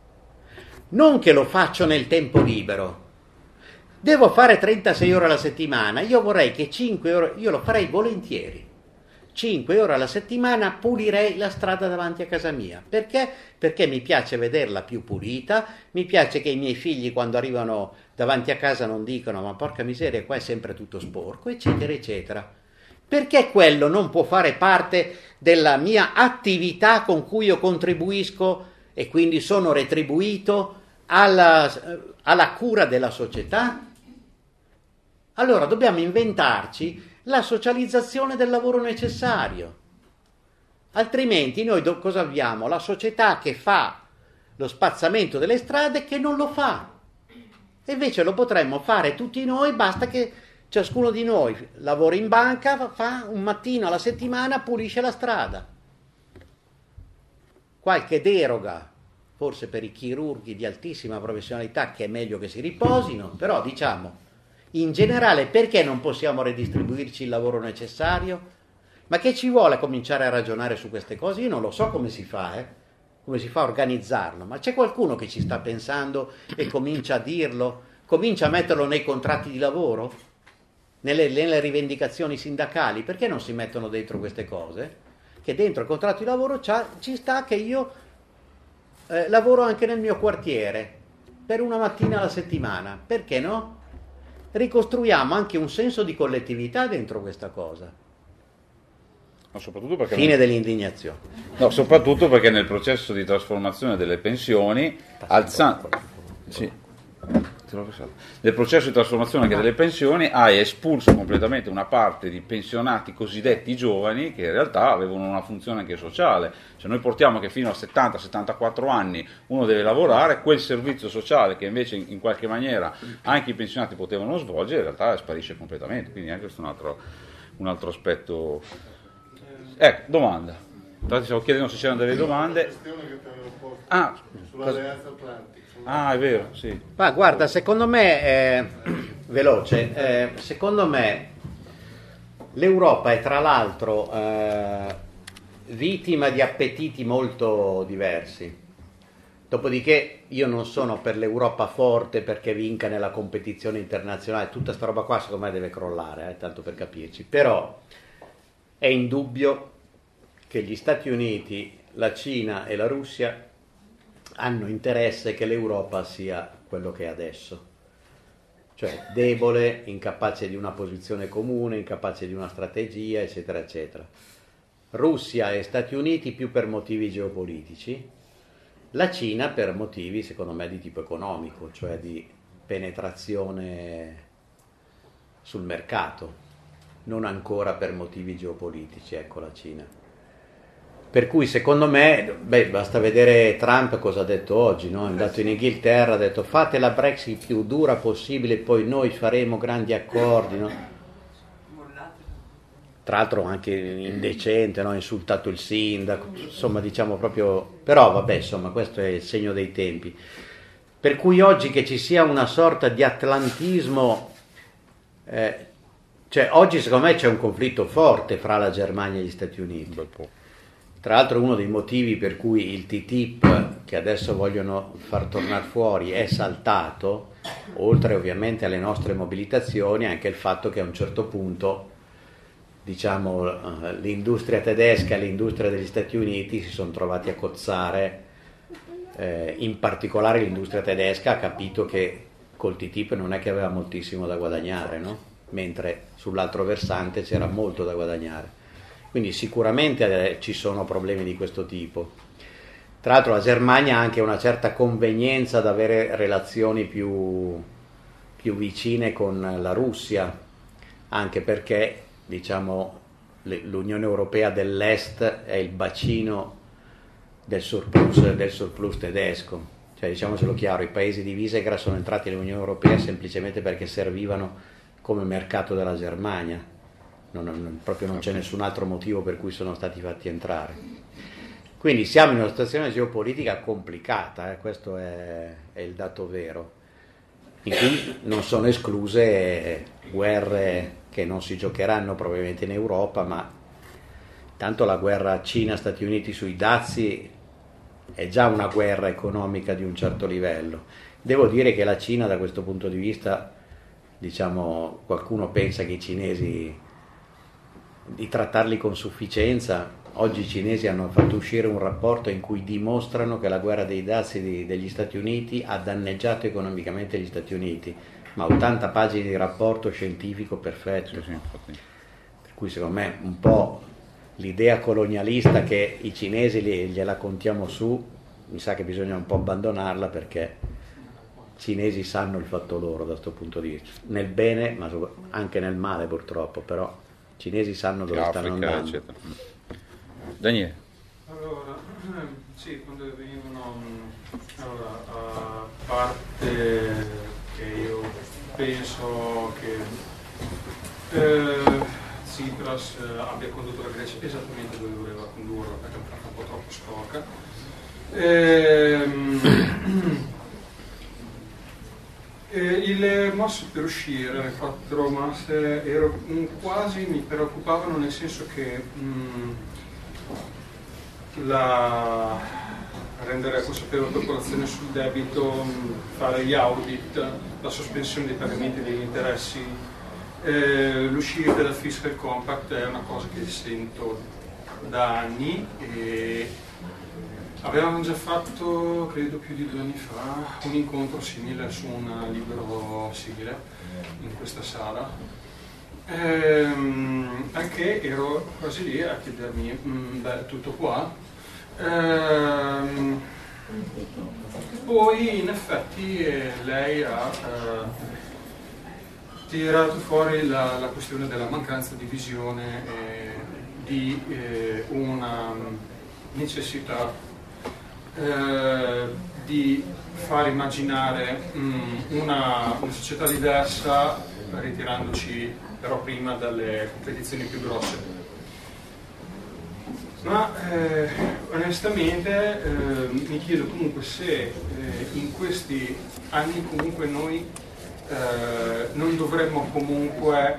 Non che lo faccio nel tempo libero. Devo fare trentasei ore alla settimana, io vorrei che cinque ore, io lo farei volentieri. cinque ore alla settimana pulirei la strada davanti a casa mia. Perché? Perché mi piace vederla più pulita, mi piace che i miei figli quando arrivano davanti a casa non dicano ma porca miseria qua è sempre tutto sporco, eccetera, eccetera. Perché quello non può fare parte della mia attività con cui io contribuisco e quindi sono retribuito alla, alla cura della società? Allora dobbiamo inventarci la socializzazione del lavoro necessario, altrimenti noi do- cosa abbiamo? La società che fa lo spazzamento delle strade che non lo fa, e invece lo potremmo fare tutti noi, basta che ciascuno di noi lavora in banca, fa un mattino alla settimana, pulisce la strada. Qualche deroga forse per i chirurghi di altissima professionalità, che è meglio che si riposino, però diciamo in generale, perché non possiamo redistribuirci il lavoro necessario? Ma che ci vuole cominciare a ragionare su queste cose? Io non lo so come si fa, eh? Come si fa a organizzarlo, ma c'è qualcuno che ci sta pensando e comincia a dirlo, comincia a metterlo nei contratti di lavoro, nelle, nelle rivendicazioni sindacali? Perché non si mettono dentro queste cose? Che dentro il contratto di lavoro ci sta che io eh, lavoro anche nel mio quartiere, per una mattina alla settimana, perché no? ricostruiamo anche un senso di collettività dentro questa cosa. Ma soprattutto perché Fine non... dell'indignazione. No, soprattutto perché nel processo di trasformazione delle pensioni, alzando... Sì. Nel processo di trasformazione anche delle pensioni hai espulso completamente una parte di pensionati cosiddetti giovani che in realtà avevano una funzione anche sociale. Se noi portiamo che fino a settanta settantaquattro anni uno deve lavorare, quel servizio sociale che invece in qualche maniera anche i pensionati potevano svolgere in realtà sparisce completamente, quindi anche questo è un altro, un altro aspetto. Ecco, domanda. Tra l'altro stavo chiedendo se c'erano delle domande. Ah, sull'alleanza atlantica. Ah, è vero, sì. Ma guarda, secondo me, eh, veloce, eh, secondo me l'Europa è tra l'altro eh, vittima di appetiti molto diversi. Dopodiché io non sono per l'Europa forte perché vinca nella competizione internazionale, tutta sta roba qua secondo me deve crollare, eh, tanto per capirci. Però è indubbio che gli Stati Uniti, la Cina e la Russia hanno interesse che l'Europa sia quello che è adesso, cioè debole, incapace di una posizione comune, incapace di una strategia, eccetera, eccetera. Russia e Stati Uniti più per motivi geopolitici, la Cina per motivi, secondo me, di tipo economico, cioè di penetrazione sul mercato, non ancora per motivi geopolitici, ecco la Cina. Per cui secondo me, beh, basta vedere Trump cosa ha detto oggi, no? È andato in Inghilterra, ha detto fate la Brexit più dura possibile, poi noi faremo grandi accordi, no? Tra l'altro anche indecente, no? Ha insultato il sindaco, insomma diciamo proprio, però vabbè insomma questo è il segno dei tempi. Per cui oggi che ci sia una sorta di atlantismo, eh, cioè oggi secondo me c'è un conflitto forte fra la Germania e gli Stati Uniti. Tra l'altro uno dei motivi per cui il T T I P, che adesso vogliono far tornare fuori, è saltato, oltre ovviamente alle nostre mobilitazioni, anche il fatto che a un certo punto, diciamo, l'industria tedesca e l'industria degli Stati Uniti si sono trovati a cozzare, eh, in particolare l'industria tedesca ha capito che col T T I P non è che aveva moltissimo da guadagnare, no? Mentre sull'altro versante c'era molto da guadagnare. Quindi sicuramente eh, ci sono problemi di questo tipo. Tra l'altro la Germania ha anche una certa convenienza ad avere relazioni più, più vicine con la Russia, anche perché diciamo, l'Unione Europea dell'Est è il bacino del surplus, del surplus tedesco. Cioè, diciamocelo chiaro, i paesi di Visegrad sono entrati nell'Unione Europea semplicemente perché servivano come mercato della Germania. Non, non, proprio non c'è nessun altro motivo per cui sono stati fatti entrare. Quindi siamo in una situazione geopolitica complicata, eh, questo è, è il dato vero, in cui non sono escluse guerre che non si giocheranno probabilmente in Europa, ma tanto la guerra Cina-Stati Uniti sui dazi è già una guerra economica di un certo livello. Devo dire che la Cina da questo punto di vista, diciamo, qualcuno pensa che i cinesi di trattarli con sufficienza. Oggi i cinesi hanno fatto uscire un rapporto in cui dimostrano che la guerra dei dazi di, degli Stati Uniti ha danneggiato economicamente gli Stati Uniti, ma ottanta pagine di rapporto scientifico perfetto. Sì, sì, per cui secondo me un po' l'idea colonialista che i cinesi li, gliela contiamo su, mi sa che bisogna un po' abbandonarla, perché i cinesi sanno il fatto loro da questo punto di vista, nel bene ma anche nel male purtroppo, però i cinesi sanno dove Africa, stanno andando. Eccetera. Daniele. Allora, sì, quando venivano, allora, a parte che io penso che eh, Tsipras abbia condotto la Grecia esattamente dove voleva condurla, perché l'ha fatta un po' troppo scoca. Ehm, Eh, il mosse per uscire, le quattro masse, ero quasi, mi preoccupavano, nel senso che mh, la, rendere consapevole la popolazione sul debito, mh, fare gli audit, la sospensione dei pagamenti degli interessi, eh, l'uscita dal fiscal compact è una cosa che sento da anni e avevamo già fatto, credo più di due anni fa, un incontro simile su un libro simile in questa sala, ehm, anche ero quasi lì a chiedermi, mm, beh, tutto qua. Ehm, poi in effetti eh, lei ha eh, tirato fuori la, la questione della mancanza di visione e di eh, una necessità eh, di far immaginare mh, una, una società diversa, ritirandoci però prima dalle competizioni più grosse. Ma eh, onestamente eh, mi chiedo comunque se eh, in questi anni comunque noi eh, non dovremmo comunque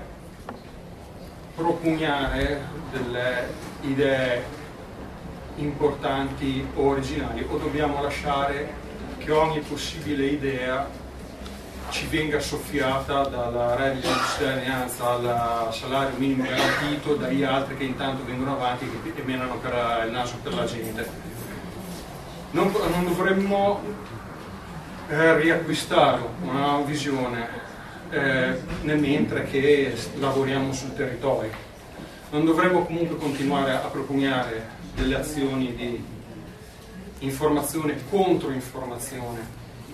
propugnare delle idee importanti o originali, o dobbiamo lasciare che ogni possibile idea ci venga soffiata dalla reddito di cittadinanza al salario minimo garantito, dagli altri che intanto vengono avanti e menano per il naso per la gente. Non, non dovremmo eh, riacquistare una visione eh, nel mentre che lavoriamo sul territorio. Non dovremmo comunque continuare a propugnare delle azioni di informazione contro informazione,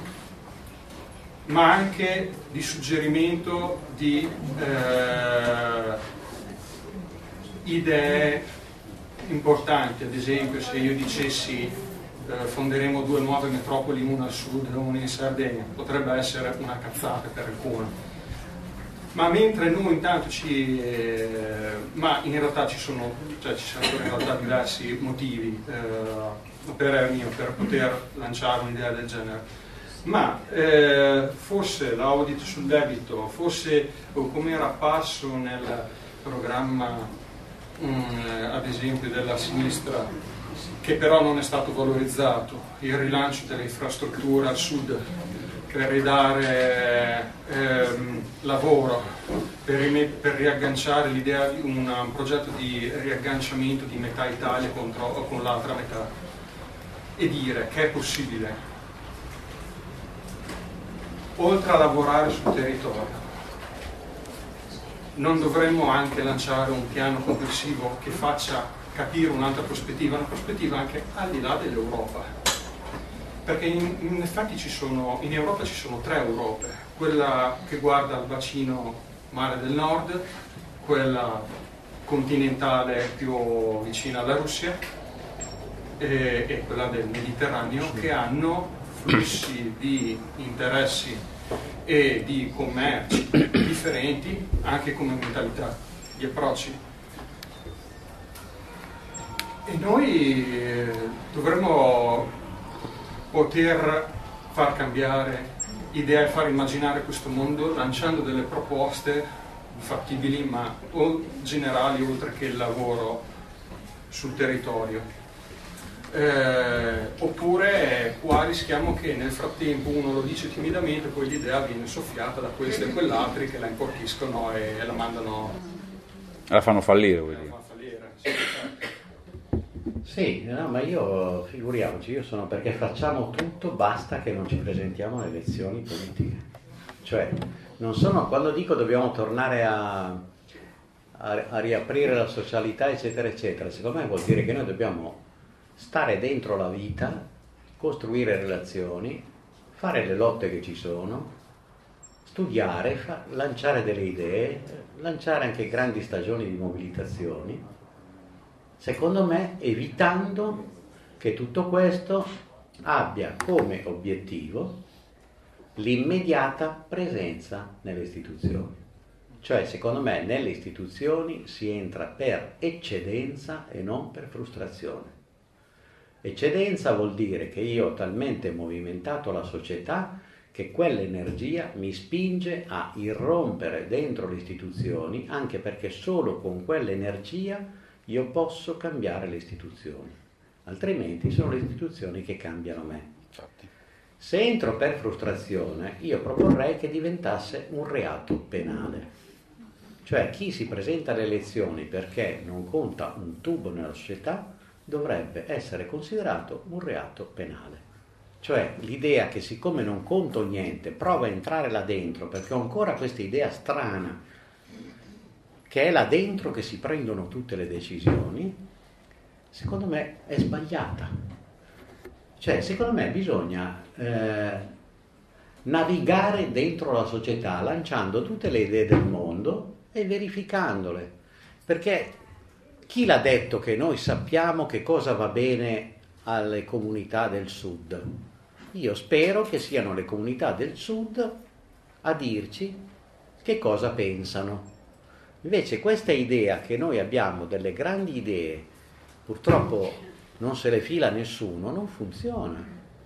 ma anche di suggerimento di eh, idee importanti. Ad esempio, se io dicessi eh, fonderemo due nuove metropoli, una al sud e una in Sardegna, potrebbe essere una cazzata per qualcuno, ma mentre noi intanto ci eh, ma in realtà ci sono cioè ci sarebbero in realtà diversi motivi eh, per mio per poter lanciare un'idea del genere. Ma eh, forse l'audit sul debito, forse come era apparso nel programma mh, ad esempio della sinistra, che però non è stato valorizzato, il rilancio delle infrastrutture al sud, per ridare ehm, lavoro, per, per riagganciare l'idea di un, un progetto di riagganciamento di metà Italia contro, con l'altra metà, e dire che è possibile. Oltre a lavorare sul territorio, non dovremmo anche lanciare un piano complessivo che faccia capire un'altra prospettiva, una prospettiva anche al di là dell'Europa, perché in, in effetti ci sono, in Europa ci sono tre Europe, quella che guarda al bacino mare del nord, quella continentale più vicina alla Russia e, e quella del Mediterraneo, che hanno flussi di interessi e di commerci differenti anche come mentalità, di approcci. E noi eh, dovremmo poter far cambiare idea e far immaginare questo mondo lanciando delle proposte fattibili ma o generali, oltre che il lavoro sul territorio. Eh, oppure qua rischiamo che nel frattempo uno lo dice timidamente, poi l'idea viene soffiata da questo e quell'altri che la importiscono e, e la mandano, la fanno fallire, vuoi la dire. fanno fallire. Sì, certo. Sì, no, ma io, figuriamoci, io sono perché facciamo tutto, basta che non ci presentiamo alle elezioni politiche. Cioè, non sono, quando dico dobbiamo tornare a, a, a riaprire la socialità, eccetera, eccetera, secondo me vuol dire che noi dobbiamo stare dentro la vita, costruire relazioni, fare le lotte che ci sono, studiare, fa, lanciare delle idee, lanciare anche grandi stagioni di mobilitazioni, secondo me evitando che tutto questo abbia come obiettivo l'immediata presenza nelle istituzioni. Cioè, secondo me, nelle istituzioni si entra per eccedenza e non per frustrazione. Eccedenza vuol dire che io ho talmente movimentato la società che quell'energia mi spinge a irrompere dentro le istituzioni, anche perché solo con quell'energia io posso cambiare le istituzioni, altrimenti sono le istituzioni che cambiano me. Infatti. Se entro per frustrazione, io proporrei che diventasse un reato penale. Cioè, chi si presenta alle elezioni perché non conta un tubo nella società dovrebbe essere considerato un reato penale. Cioè l'idea che siccome non conto niente, provo a entrare là dentro, perché ho ancora questa idea strana, che è là dentro che si prendono tutte le decisioni, secondo me è sbagliata. Cioè, secondo me bisogna eh, navigare dentro la società, lanciando tutte le idee del mondo e verificandole. Perché chi l'ha detto che noi sappiamo che cosa va bene alle comunità del sud? Io spero che siano le comunità del sud a dirci che cosa pensano. Invece questa idea che noi abbiamo delle grandi idee, purtroppo non se le fila nessuno, non funziona.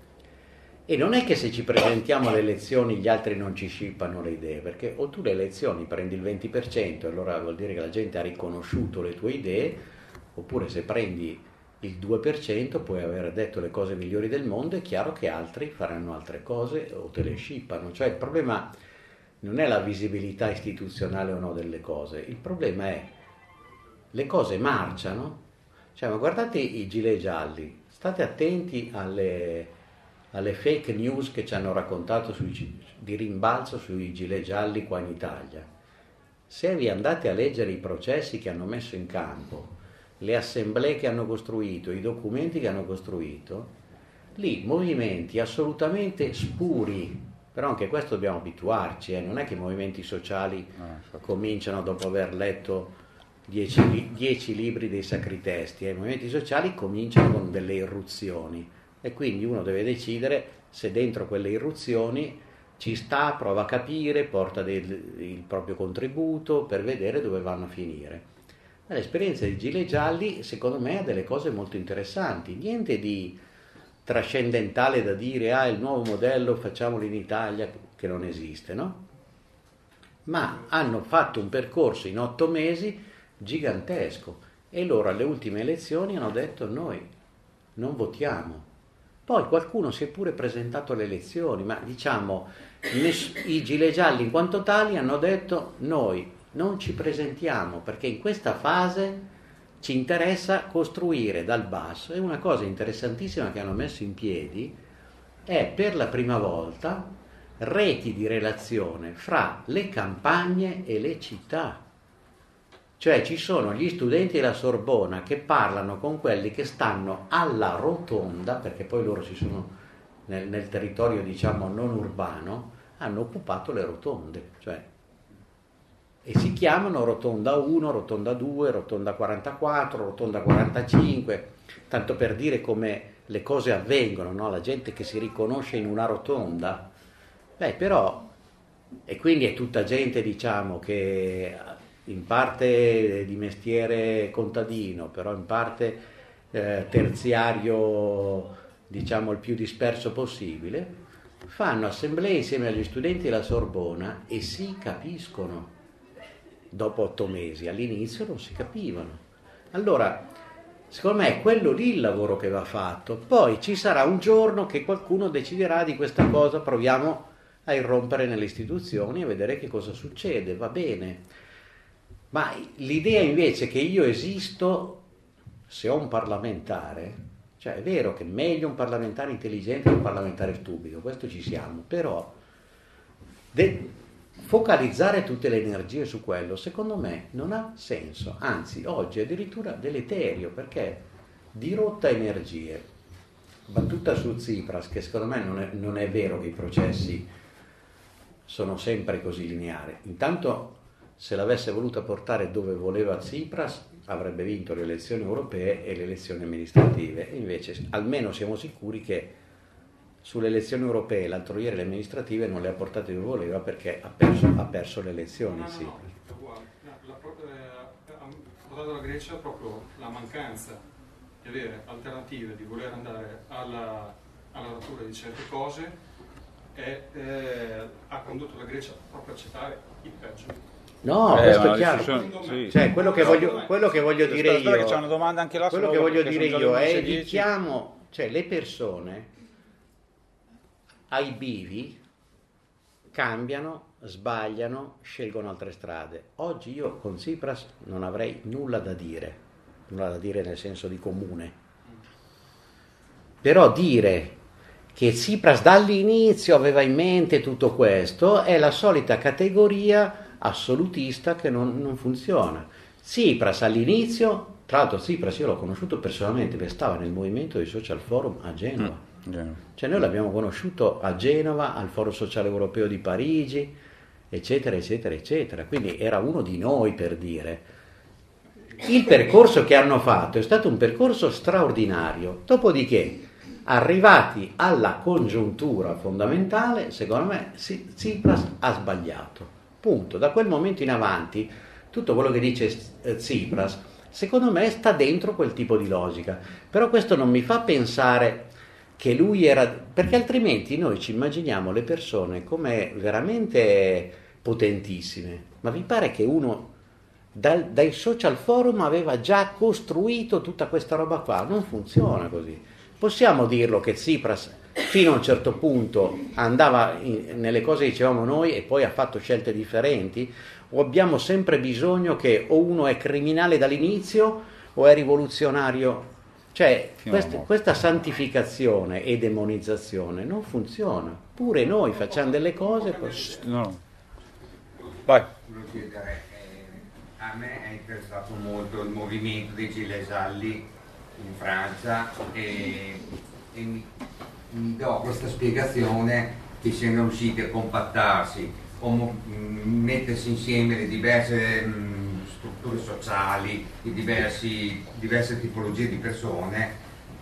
E non è che se ci presentiamo alle elezioni gli altri non ci scippano le idee, perché o tu le elezioni prendi il venti per cento, allora vuol dire che la gente ha riconosciuto le tue idee, oppure se prendi il due per cento puoi aver detto le cose migliori del mondo, è chiaro che altri faranno altre cose o te le scippano. Cioè il problema non è la visibilità istituzionale o no delle cose, il problema è le cose marciano. Cioè, ma guardate i gilet gialli, state attenti alle, alle fake news che ci hanno raccontato sui, di rimbalzo sui gilet gialli qua in Italia. Se vi andate a leggere i processi che hanno messo in campo, le assemblee che hanno costruito, i documenti che hanno costruito, lì movimenti assolutamente spuri, però anche questo dobbiamo abituarci, eh? Non è che i movimenti sociali no, cominciano dopo aver letto dieci, dieci libri dei sacri testi, eh? I movimenti sociali cominciano con delle irruzioni e quindi uno deve decidere se dentro quelle irruzioni ci sta, prova a capire, porta del, il proprio contributo per vedere dove vanno a finire. L'esperienza dei gilet gialli secondo me ha delle cose molto interessanti, niente di trascendentale da dire ah il nuovo modello facciamolo in Italia, che non esiste, no? Ma hanno fatto un percorso in otto mesi gigantesco e loro alle ultime elezioni hanno detto noi non votiamo. Poi qualcuno si è pure presentato alle elezioni, ma diciamo i gilet gialli in quanto tali hanno detto noi non ci presentiamo perché in questa fase ci interessa costruire dal basso. E una cosa interessantissima che hanno messo in piedi è per la prima volta reti di relazione fra le campagne e le città. Cioè ci sono gli studenti della Sorbona che parlano con quelli che stanno alla rotonda, perché poi loro si sono nel, nel territorio diciamo non urbano, hanno occupato le rotonde, cioè e si chiamano rotonda uno, rotonda due, rotonda quarantaquattro, rotonda quarantacinque, tanto per dire come le cose avvengono, no? La gente che si riconosce in una rotonda, beh però, e quindi è tutta gente diciamo che in parte di mestiere contadino, però in parte eh, terziario diciamo il più disperso possibile, fanno assemblee insieme agli studenti della Sorbona e si capiscono. Dopo otto mesi, all'inizio non si capivano. Allora, secondo me è quello lì il lavoro che va fatto. Poi ci sarà un giorno che qualcuno deciderà di questa cosa, proviamo a irrompere nelle istituzioni e vedere che cosa succede, va bene. Ma l'idea invece che io esisto se ho un parlamentare, cioè è vero che è meglio un parlamentare intelligente che un parlamentare stupido, questo ci siamo, però de- focalizzare tutte le energie su quello secondo me non ha senso, anzi oggi è addirittura deleterio perché dirotta energie. Battuta su Tsipras, che secondo me non è, non è vero che i processi sono sempre così lineari. Intanto se l'avesse voluta portare dove voleva Tsipras avrebbe vinto le elezioni europee e le elezioni amministrative, e invece almeno siamo sicuri che sulle elezioni europee l'altro ieri le amministrative non le ha portate dove voleva perché ha perso, ha perso le elezioni. No, no, sì. no, è uguale. No, la, eh, ha portato la Grecia proprio la mancanza di avere alternative, di voler andare alla, alla natura di certe cose e eh, ha condotto la Grecia proprio a accettare il peggio. No, eh, questo è chiaro. Sono, sì. Cioè, quello che voglio, quello che voglio dire io, che c'è una domanda anche là, quello che voglio dire io è evitiamo, cioè le persone ai bivi cambiano, sbagliano, scelgono altre strade. Oggi io con Tsipras non avrei nulla da dire, nulla da dire nel senso di comune. Però dire che Tsipras dall'inizio aveva in mente tutto questo, è la solita categoria assolutista che non, non funziona. Tsipras all'inizio, tra l'altro Tsipras io l'ho conosciuto personalmente perché stava nel movimento dei Social Forum a Genova, mm, yeah. Cioè noi l'abbiamo conosciuto a Genova, al Foro Sociale Europeo di Parigi, eccetera, eccetera, eccetera, quindi era uno di noi, per dire. Il percorso che hanno fatto è stato un percorso straordinario, dopodiché arrivati alla congiuntura fondamentale, secondo me Tsipras ha sbagliato, punto. Da quel momento in avanti tutto quello che dice Tsipras secondo me sta dentro quel tipo di logica, però questo non mi fa pensare che lui era, perché altrimenti noi ci immaginiamo le persone come veramente potentissime, ma vi pare che uno dal, dai social forum aveva già costruito tutta questa roba qua? Non funziona così. Possiamo dirlo che Tsipras fino a un certo punto andava in, nelle cose che dicevamo noi e poi ha fatto scelte differenti, o abbiamo sempre bisogno che o uno è criminale dall'inizio o è rivoluzionario? Cioè questa, questa santificazione e demonizzazione non funziona, pure noi facciamo delle cose così. No. Vai. Volevo chiedere, eh, a me è interessato molto il movimento dei Gilets gialli in Francia e, e mi, mi do questa spiegazione che siano riusciti a compattarsi o m- mettersi insieme le diverse mh, strutture sociali, i diversi, diverse tipologie di persone,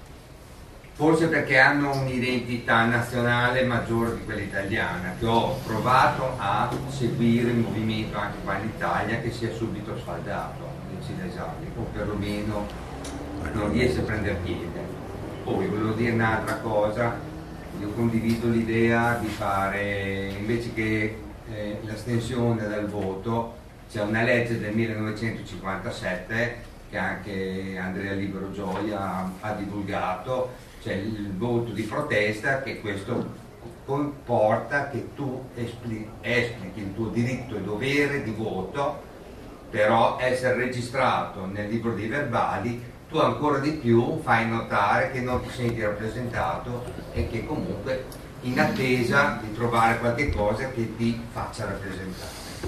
forse perché hanno un'identità nazionale maggiore di quella italiana, che ho provato a seguire il movimento anche qua in Italia, che si è subito sfaldato dei Gilets gialli, o perlomeno non riesce a prendere piede. Poi volevo dire un'altra cosa, io condivido l'idea di fare, invece che eh, l'astensione dal voto, c'è una legge del millenovecentocinquantasette che anche Andrea Libero Gioia ha, ha divulgato, c'è il voto di protesta, che questo comporta che tu espli- esplichi il tuo diritto e dovere di voto, però essere registrato nel libro dei verbali tu ancora di più fai notare che non ti senti rappresentato e che comunque in attesa di trovare qualche cosa che ti faccia rappresentare.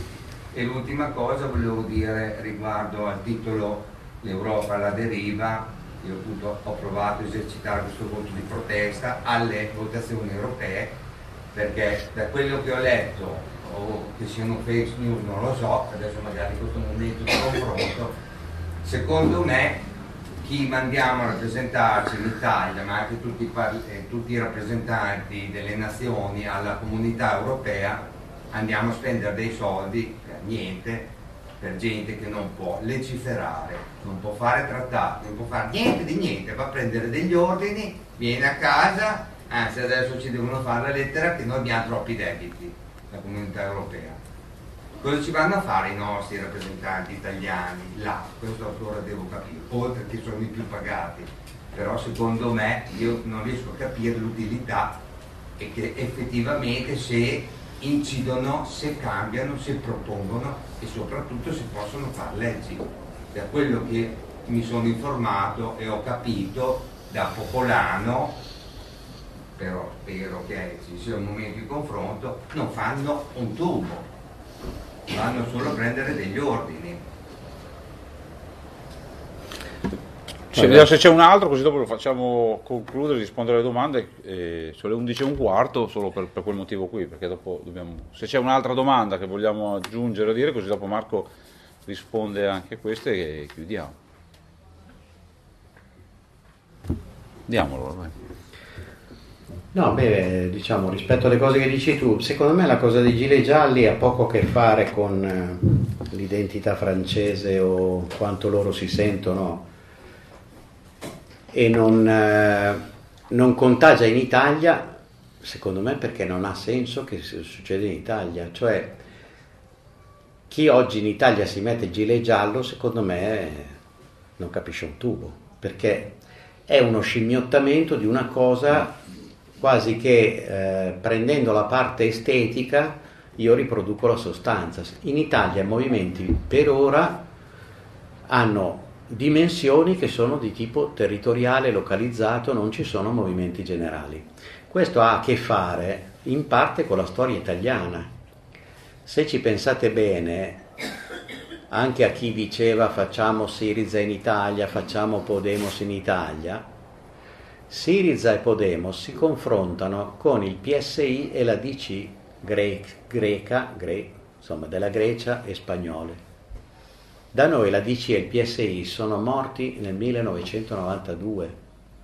E l'ultima cosa volevo dire riguardo al titolo L'Europa alla deriva. Io appunto ho provato a esercitare questo voto di protesta alle votazioni europee, perché da quello che ho letto, o che siano fake news non lo so, adesso magari in questo momento di confronto, secondo me chi mandiamo a rappresentarci in Italia, ma anche tutti i, par- eh, tutti i rappresentanti delle nazioni alla comunità europea, andiamo a spendere dei soldi per niente, per gente che non può legiferare, non può fare trattati, non può fare niente di niente, va a prendere degli ordini, viene a casa, anzi adesso ci devono fare la lettera che noi abbiamo troppi debiti, la comunità europea. Cosa ci vanno a fare i nostri rappresentanti italiani là? Questo ancora devo capire, oltre che sono i più pagati, però secondo me io non riesco a capire l'utilità e che effettivamente se incidono, se cambiano, se propongono e soprattutto se possono fare leggi. Da quello che mi sono informato e ho capito da popolano, però spero che ci sia un momento di confronto, non fanno un tubo, vanno solo a prendere degli ordini. Se, vediamo se c'è un altro, così dopo lo facciamo concludere, rispondere alle domande. Eh, sono le undici e un quarto, solo per, per quel motivo qui, perché dopo dobbiamo. Se c'è un'altra domanda che vogliamo aggiungere o dire, così dopo Marco risponde anche a queste e chiudiamo. Diamolo ormai. No, beh, diciamo, rispetto alle cose che dici tu, secondo me la cosa dei gilet gialli ha poco a che fare con eh, l'identità francese o quanto loro si sentono, e non, eh, non contagia in Italia, secondo me, perché non ha senso che succeda in Italia. Cioè, chi oggi in Italia si mette il gilet giallo, secondo me, non capisce un tubo, perché è uno scimmiottamento di una cosa quasi che eh, prendendo la parte estetica io riproduco la sostanza. In Italia i movimenti per ora hanno dimensioni che sono di tipo territoriale, localizzato, non ci sono movimenti generali. Questo ha a che fare in parte con la storia italiana. Se ci pensate bene, anche a chi diceva facciamo Syriza in Italia, facciamo Podemos in Italia, Syriza e Podemos si confrontano con il P S I e la D C gre- greca, gre- insomma della Grecia e spagnole. Da noi la D C e il P S I sono morti nel millenovecentonovantadue.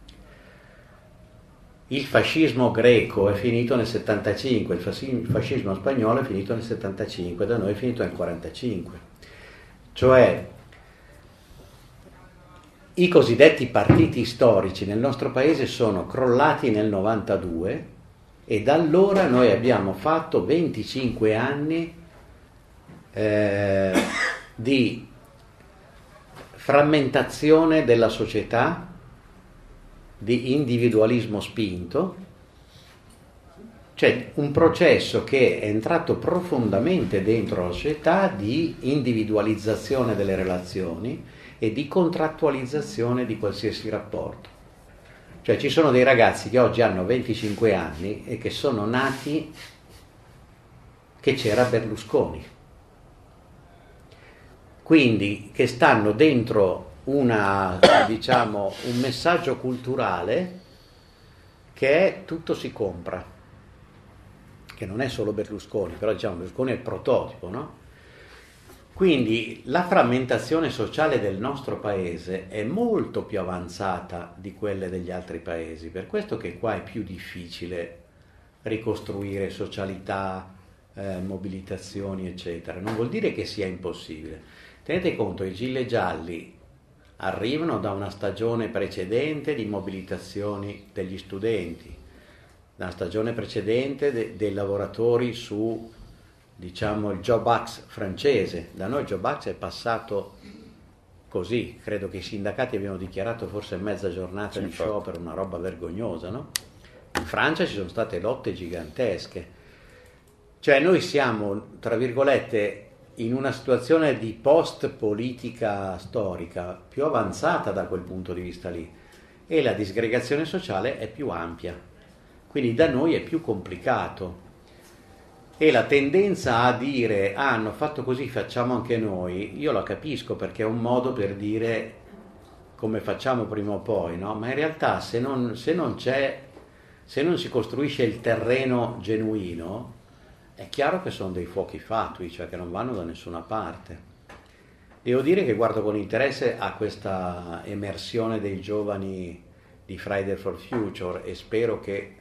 Il fascismo greco è finito nel settantacinque, il fascismo spagnolo è finito nel settantacinque, da noi è finito nel quarantacinque. Cioè i cosiddetti partiti storici nel nostro paese sono crollati nel novantadue e da allora noi abbiamo fatto venticinque anni eh, di frammentazione della società, di individualismo spinto, cioè un processo che è entrato profondamente dentro la società di individualizzazione delle relazioni e di contrattualizzazione di qualsiasi rapporto. Cioè ci sono dei ragazzi che oggi hanno venticinque anni e che sono nati che c'era Berlusconi, quindi che stanno dentro una, diciamo, un messaggio culturale che è tutto si compra, che non è solo Berlusconi, però diciamo Berlusconi è il prototipo, no? Quindi la frammentazione sociale del nostro paese è molto più avanzata di quelle degli altri paesi, per questo che qua è più difficile ricostruire socialità, eh, mobilitazioni, eccetera. Non vuol dire che sia impossibile. Tenete conto, i gilet gialli arrivano da una stagione precedente di mobilitazioni degli studenti, da una stagione precedente de- dei lavoratori su, diciamo, il Job Act francese. Da noi il Job Act è passato così, credo che i sindacati abbiano dichiarato forse mezza giornata sì, di sciopero, una roba vergognosa, no? In Francia ci sono state lotte gigantesche. Cioè noi siamo, tra virgolette, in una situazione di post-politica storica più avanzata da quel punto di vista lì, e la disgregazione sociale è più ampia, quindi da noi è più complicato, e la tendenza a dire ah, hanno fatto così, facciamo anche noi, io la capisco perché è un modo per dire come facciamo prima o poi, no? Ma in realtà se non, se non c'è, se non si costruisce il terreno genuino, è chiaro che sono dei fuochi fatui, cioè che non vanno da nessuna parte. Devo dire che guardo con interesse a questa emersione dei giovani di Friday for Future e spero che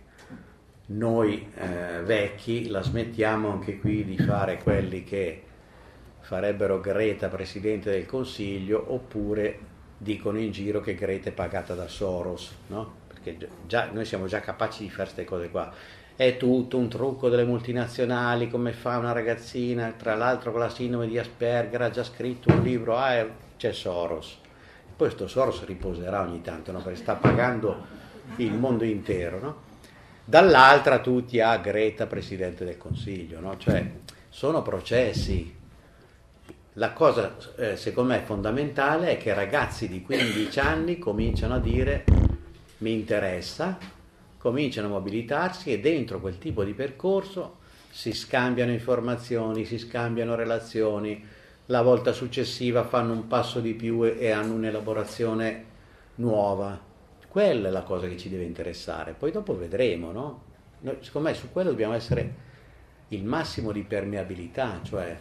noi eh, vecchi la smettiamo anche qui di fare quelli che farebbero Greta Presidente del Consiglio, oppure dicono in giro che Greta è pagata da Soros, no? Perché già, noi siamo già capaci di fare queste cose qua. È tutto un trucco delle multinazionali, come fa una ragazzina, tra l'altro con la sindrome di Asperger, ha già scritto un libro, ah, c'è Soros. Poi sto Soros riposerà ogni tanto, no? Perché sta pagando il mondo intero, no? Dall'altra tutti a Greta Presidente del Consiglio, no? Cioè sono processi. La cosa eh, secondo me fondamentale è che ragazzi di quindici anni cominciano a dire mi interessa, cominciano a mobilitarsi e dentro quel tipo di percorso si scambiano informazioni, si scambiano relazioni, la volta successiva fanno un passo di più e, e hanno un'elaborazione nuova. Quella è la cosa che ci deve interessare, poi dopo vedremo, no? Noi, secondo me su quello dobbiamo essere il massimo di permeabilità, cioè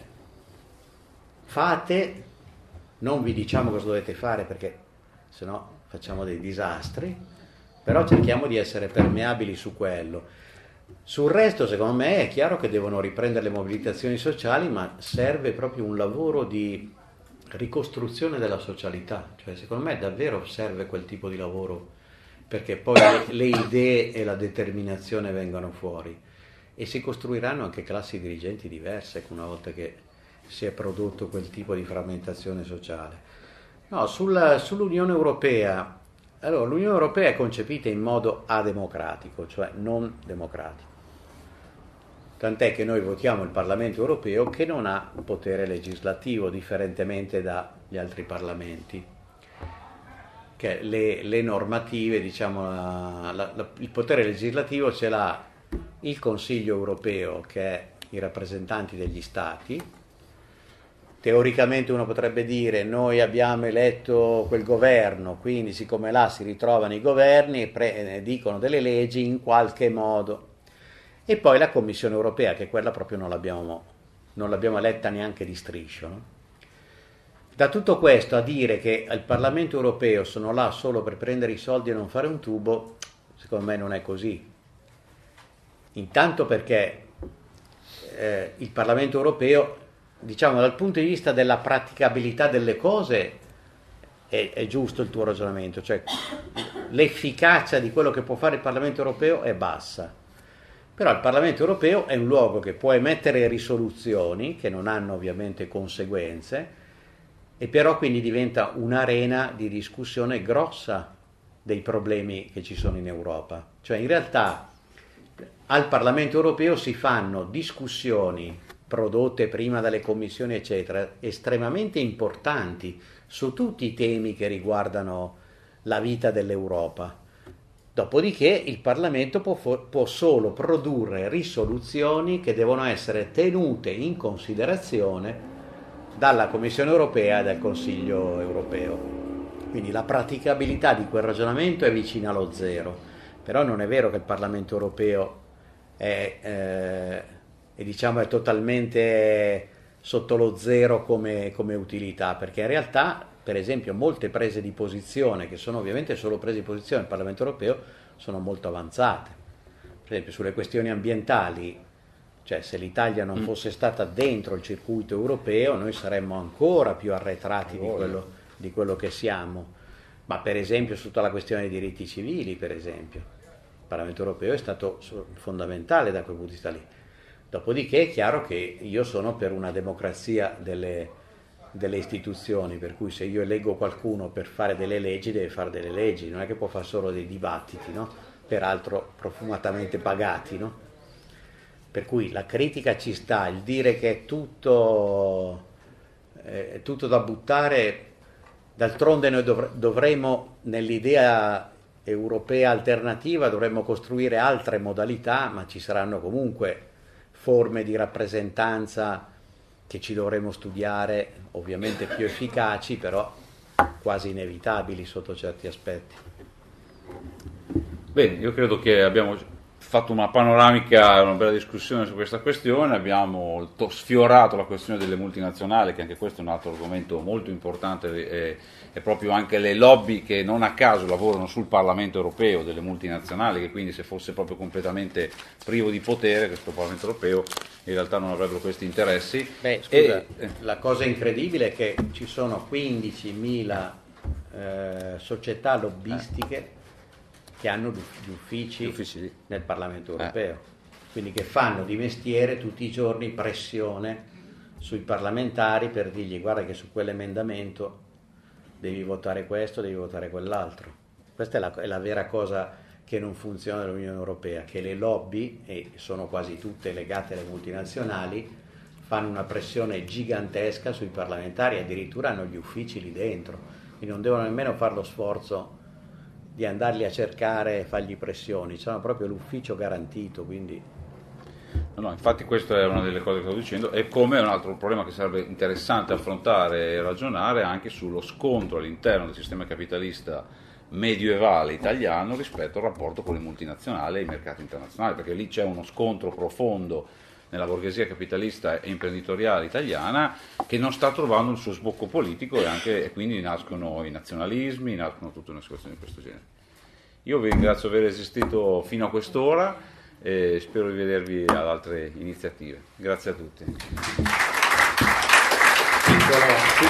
fate, non vi diciamo cosa dovete fare perché sennò facciamo dei disastri, però cerchiamo di essere permeabili su quello. Sul resto, secondo me, è chiaro che devono riprendere le mobilitazioni sociali, ma serve proprio un lavoro di ricostruzione della socialità, cioè secondo me davvero serve quel tipo di lavoro perché poi le, le idee e la determinazione vengano fuori e si costruiranno anche classi dirigenti diverse una volta che si è prodotto quel tipo di frammentazione sociale. No, sulla, sull'Unione Europea, allora l'Unione Europea è concepita in modo ademocratico, cioè non democratico. Tant'è che noi votiamo il Parlamento Europeo che non ha potere legislativo, differentemente dagli altri parlamenti. che le, le normative, diciamo, la, la, la, il potere legislativo ce l'ha il Consiglio europeo, che è i rappresentanti degli Stati. Teoricamente uno potrebbe dire noi abbiamo eletto quel governo, quindi siccome là si ritrovano i governi e pre- dicono delle leggi in qualche modo. E poi la Commissione europea, che quella proprio non l'abbiamo, non l'abbiamo eletta neanche di striscio, no? Da tutto questo a dire che al Parlamento europeo sono là solo per prendere i soldi e non fare un tubo, secondo me non è così. Intanto perché eh, il Parlamento europeo, diciamo dal punto di vista della praticabilità delle cose, è, è giusto il tuo ragionamento, cioè l'efficacia di quello che può fare il Parlamento europeo è bassa. Però il Parlamento europeo è un luogo che può emettere risoluzioni che non hanno ovviamente conseguenze, e però quindi diventa un'arena di discussione grossa dei problemi che ci sono in Europa. Cioè in realtà al Parlamento europeo si fanno discussioni prodotte prima dalle commissioni eccetera, estremamente importanti su tutti i temi che riguardano la vita dell'Europa. Dopodiché il Parlamento può, può solo produrre risoluzioni che devono essere tenute in considerazione dalla Commissione europea e dal Consiglio europeo. Quindi la praticabilità di quel ragionamento è vicina allo zero, però non è vero che il Parlamento europeo è, eh, è, diciamo, è totalmente sotto lo zero come, come utilità, perché in realtà, per esempio, molte prese di posizione, che sono ovviamente solo prese di posizione del Parlamento europeo, sono molto avanzate. Per esempio sulle questioni ambientali, cioè se l'Italia non fosse stata dentro il circuito europeo noi saremmo ancora più arretrati di quello, di quello che siamo. Ma per esempio su tutta la questione dei diritti civili, per esempio, il Parlamento europeo è stato fondamentale da quel punto di vista lì. Dopodiché è chiaro che io sono per una democrazia delle, delle istituzioni, per cui se io eleggo qualcuno per fare delle leggi deve fare delle leggi, non è che può fare solo dei dibattiti, no? Peraltro profumatamente pagati, no? Per cui la critica ci sta, il dire che è tutto, eh, è tutto da buttare, d'altronde noi dovre- dovremmo, nell'idea europea alternativa, dovremmo costruire altre modalità, ma ci saranno comunque forme di rappresentanza che ci dovremo studiare, ovviamente più efficaci, però quasi inevitabili sotto certi aspetti. Bene, io credo che abbiamo fatto una panoramica, una bella discussione su questa questione, abbiamo sfiorato la questione delle multinazionali, che anche questo è un altro argomento molto importante, e, e proprio anche le lobby che non a caso lavorano sul Parlamento europeo delle multinazionali, che quindi se fosse proprio completamente privo di potere questo Parlamento europeo in realtà non avrebbero questi interessi. Beh, scusa, e, la cosa incredibile è che ci sono quindicimila eh, società lobbistiche eh. che hanno gli uffici, gli uffici nel Parlamento europeo, eh. quindi che fanno di mestiere tutti i giorni pressione sui parlamentari per dirgli guarda che su quell'emendamento devi votare questo, devi votare quell'altro. Questa è la, è la vera cosa che non funziona nell'Unione Europea, che le lobby, e sono quasi tutte legate alle multinazionali, fanno una pressione gigantesca sui parlamentari, addirittura hanno gli uffici lì dentro, quindi non devono nemmeno fare lo sforzo di andarli a cercare e fargli pressioni, hanno proprio l'ufficio garantito, quindi... No, no, infatti questa è una delle cose che sto dicendo, e come è un altro problema che sarebbe interessante affrontare e ragionare anche sullo scontro all'interno del sistema capitalista medioevale italiano rispetto al rapporto con le multinazionali e i mercati internazionali, perché lì c'è uno scontro profondo nella borghesia capitalista e imprenditoriale italiana che non sta trovando il suo sbocco politico, e, anche, e quindi nascono i nazionalismi, nascono tutte una situazione di questo genere. Io vi ringrazio di aver resistito fino a quest'ora e spero di vedervi ad altre iniziative. Grazie a tutti.